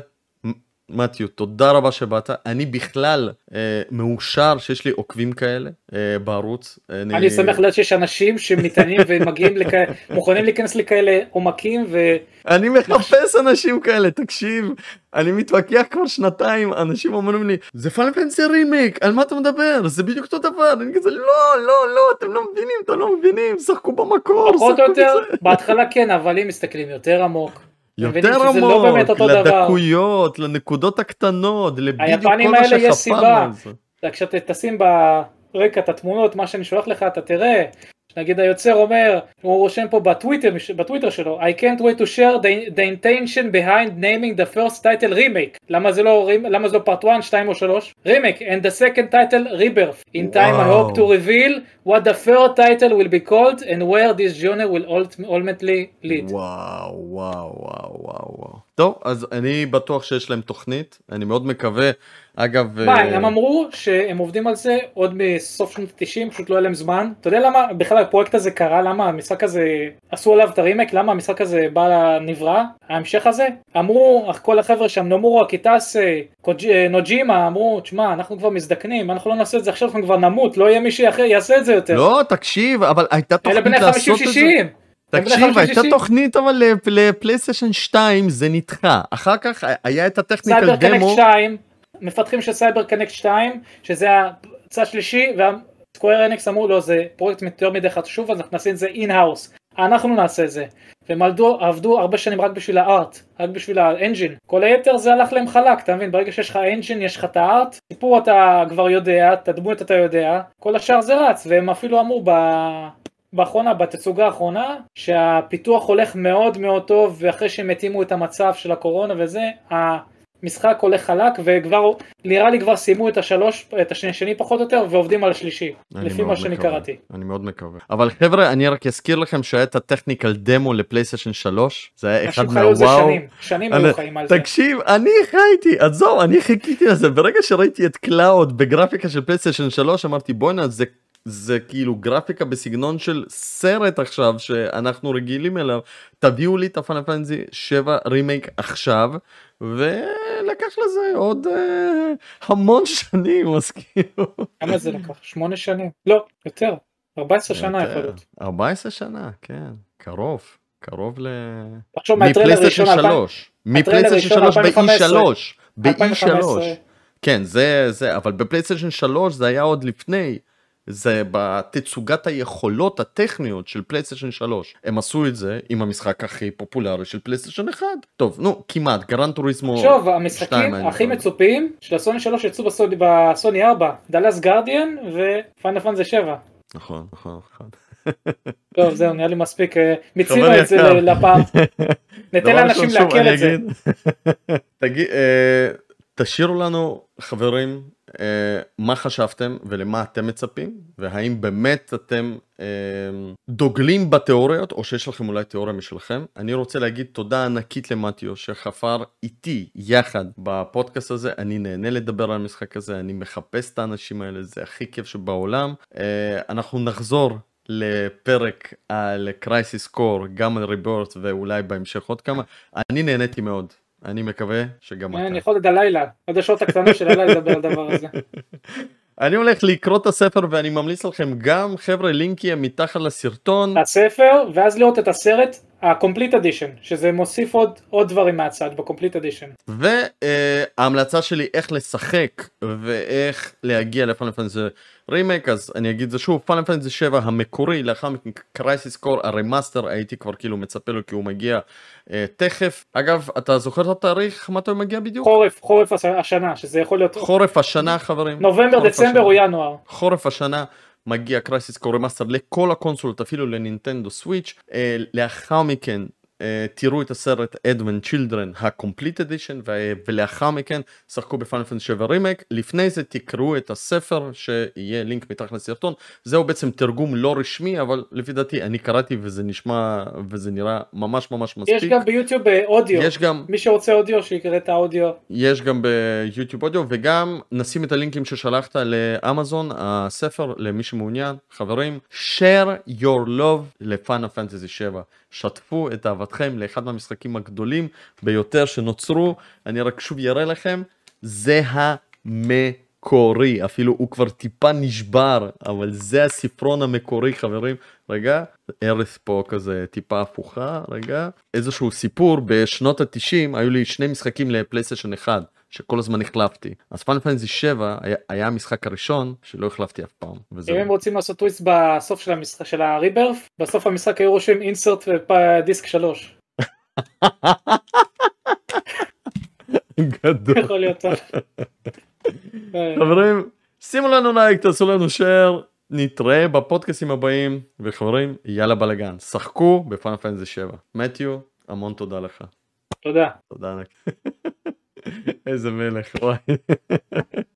מתיו, תודה רבה שבאת. אני בכלל אה, מאושר שיש לי עוקבים כאלה אה, בערוץ. אני, אני שמח לדעת שיש אנשים שמתעניינים ומגיעים לכאלה, מוכנים להיכנס לכאלה עומקים ו... אני מחפש אנשים כאלה, תקשיב. אני מתווכח כבר שנתיים, אנשים אומרים לי, זה פיינל פנטסי רימייק, על מה אתה מדבר? זה בדיוק אותו דבר. אני כזה, לא, לא, לא, אתם לא מבינים, אתם לא מבינים, שחקו במקור. פחות או יותר, בהתחלה כן, אבל אם מסתכלים יותר עמוק. יותר עמוק, לדקויות, לנקודות הקטנות, לבדיוק כל מה שחפרנו. כשאתה תשים ברקע את התמונות, מה שאני שולח לך, אתה תראה, נגיד היוצר אומר, הוא רושם פה בטוויטר, בטוויטר שלו, I can't wait to share the, the intention behind naming the first title remake. למה זה לא, למה זה לא part one, שתיים או שלוש? remake, and the second title rebirth. In time wow. I hope to reveal what the third title will be called and where this genre will ultimately lead. וואו, וואו, וואו, וואו. טוב, אז אני בטוח שיש להם תוכנית, אני מאוד מקווה. אגב... מה, הם אמרו שהם עובדים על זה עוד מסוף שנות ה-תשעים, פשוט לא היה להם זמן. אתה יודע למה בכלל הפרויקט הזה קרה? למה המשחק הזה, עשו עליו את הרימק? למה המשחק הזה בא לנברא? ההמשך הזה? אמרו, כל החבר'ה שם, נומורו, קיטאסה, נוג'ימה, אמרו, תשמע, אנחנו כבר מזדקנים, אנחנו לא נעשה את זה עכשיו, אנחנו כבר נמות, לא יהיה מישהו אחר יעשה את זה יותר. לא, תקשיב, אבל הייתה תוכנית לעשות את זה. תקשיב, הייתה תוכנית אבל לפלייסטיישן שתיים, זה נדחה. אחר כך היה את הטכניקל דמו. מפתחים של סייבר קנקט שתיים, שזה הצד שלישי, והסקוויר אניקס אמרו לו, זה פרויקט יותר מדי חשוב, אז אנחנו נעשה את זה אין-האוס. אנחנו נעשה את זה. והם עבדו הרבה שנים רק בשביל הארט, רק בשביל האנג'ין. כל היתר זה הלך להם חלק, אתה מבין? ברגע שיש לך אנג'ין, יש לך את הארט, סיפור אתה כבר יודע, את הדמות אתה יודע, כל השאר זה רץ, והם אפילו אמרו ב... באחרונה, בתצוגה האחרונה, שהפיתוח הולך מאוד מאוד טוב, ואחרי שהם התאימו את המצב של הקורונה וזה, המשחק הולך חלק, וכבר, נראה לי כבר סיימו את השלוש, את השני פחות או יותר, ועובדים על השלישי, לפי מה שאני קראתי. אני מאוד מקווה. אבל חבר'ה, אני רק אזכיר לכם שהיה את הטכניקל דמו לפלייסטיישן שלוש, זה היה אחד מהוואו. שנים, שנים היו חיים על זה. תקשיב, אני חייתי, עזוב, אני חיכיתי לזה, ברגע שראיתי את קלאוד בגרפיקה של פלייסטיישן שלוש, אמרתי, בוא'נה, זה זה כאילו גרפיקה בסגנון של סרט עכשיו שאנחנו רגילים אליו, תביאו לי את פיינל פנטסי שבע רימייק עכשיו, ולקח לזה עוד אה, המון שנים, אז כאילו. כמה זה לקח? שמונה שנים? לא, יותר, ארבע עשרה שנה יכול להיות. ארבע עשרה שנה, כן, קרוב, קרוב ל... מפלייסטיישן שלוש, מפלייסטיישן שלוש ב-אי שלוש, ב-אי שלוש, כן, זה, זה, אבל בפלייסטיישן שלוש זה היה עוד לפני, זה בתצוגת היכולות הטכניות של פלייסטיישן שלוש. הם עשו את זה עם המשחק הכי פופולרי של פלייסטיישן אחד. טוב, נו, כמעט, גרן טוריסמו... שוב, המשחקים הכי מצופים של הסוני שלוש יצאו בסוני, בסוני ארבע, דלס גרדיאן ופיינל פנטסי שבע. נכון, נכון, נכון. טוב, זהו, נראה לי מספיק, מיצינו את זה לפעם. ניתן לאנשים להכיר את זה. תגיד, תשאירו לנו, חברים, מה חשבתם ולמה אתם מצפים, והאם באמת אתם דוגלים בתיאוריות, או שיש לכם אולי תיאוריה משלכם. אני רוצה להגיד תודה ענקית למתיו, שחפר איתי יחד בפודקאסט הזה. אני נהנה לדבר על המשחק הזה, אני מחפש את האנשים האלה, זה הכי כיף שבעולם. אנחנו נחזור לפרק על קרייסיס קור, גם על ריבורט, ואולי בהמשך עוד כמה. אני נהניתי מאוד. אני מקווה שגם אתה. אני יכול עד הלילה, עד השעות הקטנות של הלילה לדבר על דבר הזה. אני הולך לקרוא את הספר ואני ממליץ לכם גם, חבר'ה, לינקים מתחת לסרטון. הספר, ואז לראות את הסרט, ה-Complete Edition, שזה מוסיף עוד, עוד דברים מהצד, ב-Complete Edition. וההמלצה שלי איך לשחק ואיך להגיע לפיינל פנטסי רימייק, אז אני אגיד זה שוב, פיינל פנטסי שבע המקורי, לאחר מכן קרייסיס קור הרמאסטר, הייתי כבר כאילו מצפה לו כי הוא מגיע אה, תכף. אגב, אתה זוכר את התאריך, מתי הוא מגיע בדיוק? חורף, חורף השנה, שזה יכול להיות... חורף השנה, חברים. נובמבר, דצמבר או ינואר. חורף השנה. מגיע קרייסיס קור רמאסטר לכל הקונסולות, אפילו לנינטנדו סוויץ'. אה, לאחר מכן תראו את הסרט Advent Children ה-Complete Edition, ולאחר מכן שחקו בפיינל פנטסי שבע רימייק. לפני זה תקראו את הספר שיהיה לינק מתחת לסרטון, זהו בעצם תרגום לא רשמי, אבל לפי דעתי אני קראתי וזה נשמע וזה נראה ממש ממש מספיק. יש גם ביוטיוב אודיו, יש גם, מי שרוצה אודיו שיקרא את האודיו. יש גם ביוטיוב אודיו, וגם נשים את הלינקים ששלחת לאמזון, הספר למי שמעוניין. חברים, share your love לפיינל פנטסי שבע, שתפו את אהבתכם לאחד מהמשחקים הגדולים ביותר שנוצרו. אני רק שוב יראה לכם, זה המקורי, אפילו הוא כבר טיפה נשבר, אבל זה הספרון המקורי חברים. רגע, ארץ פה כזה טיפה הפוכה, רגע, איזשהו סיפור, בשנות ה-תשעים היו לי שני משחקים לפלייסטיישן אחד, שכל הזמן החלפתי. אז פיינל פנטסי שבע היה, היה המשחק הראשון שלא החלפתי אף פעם. אם הם רוצים לעשות טוויסט בסוף של המשחק של הריברף, בסוף המשחק היו רושם אינסרט ודיסק שלוש. גדול. יכול להיות טוב. חברים, שימו לנו לייק, תעשו לנו שייר, נתראה בפודקאסים הבאים, וחברים, יאללה בלגן, שחקו בפיינל פנטסי שבע. מתיו, המון תודה לך. תודה. תודה. איזה מלך, וואי.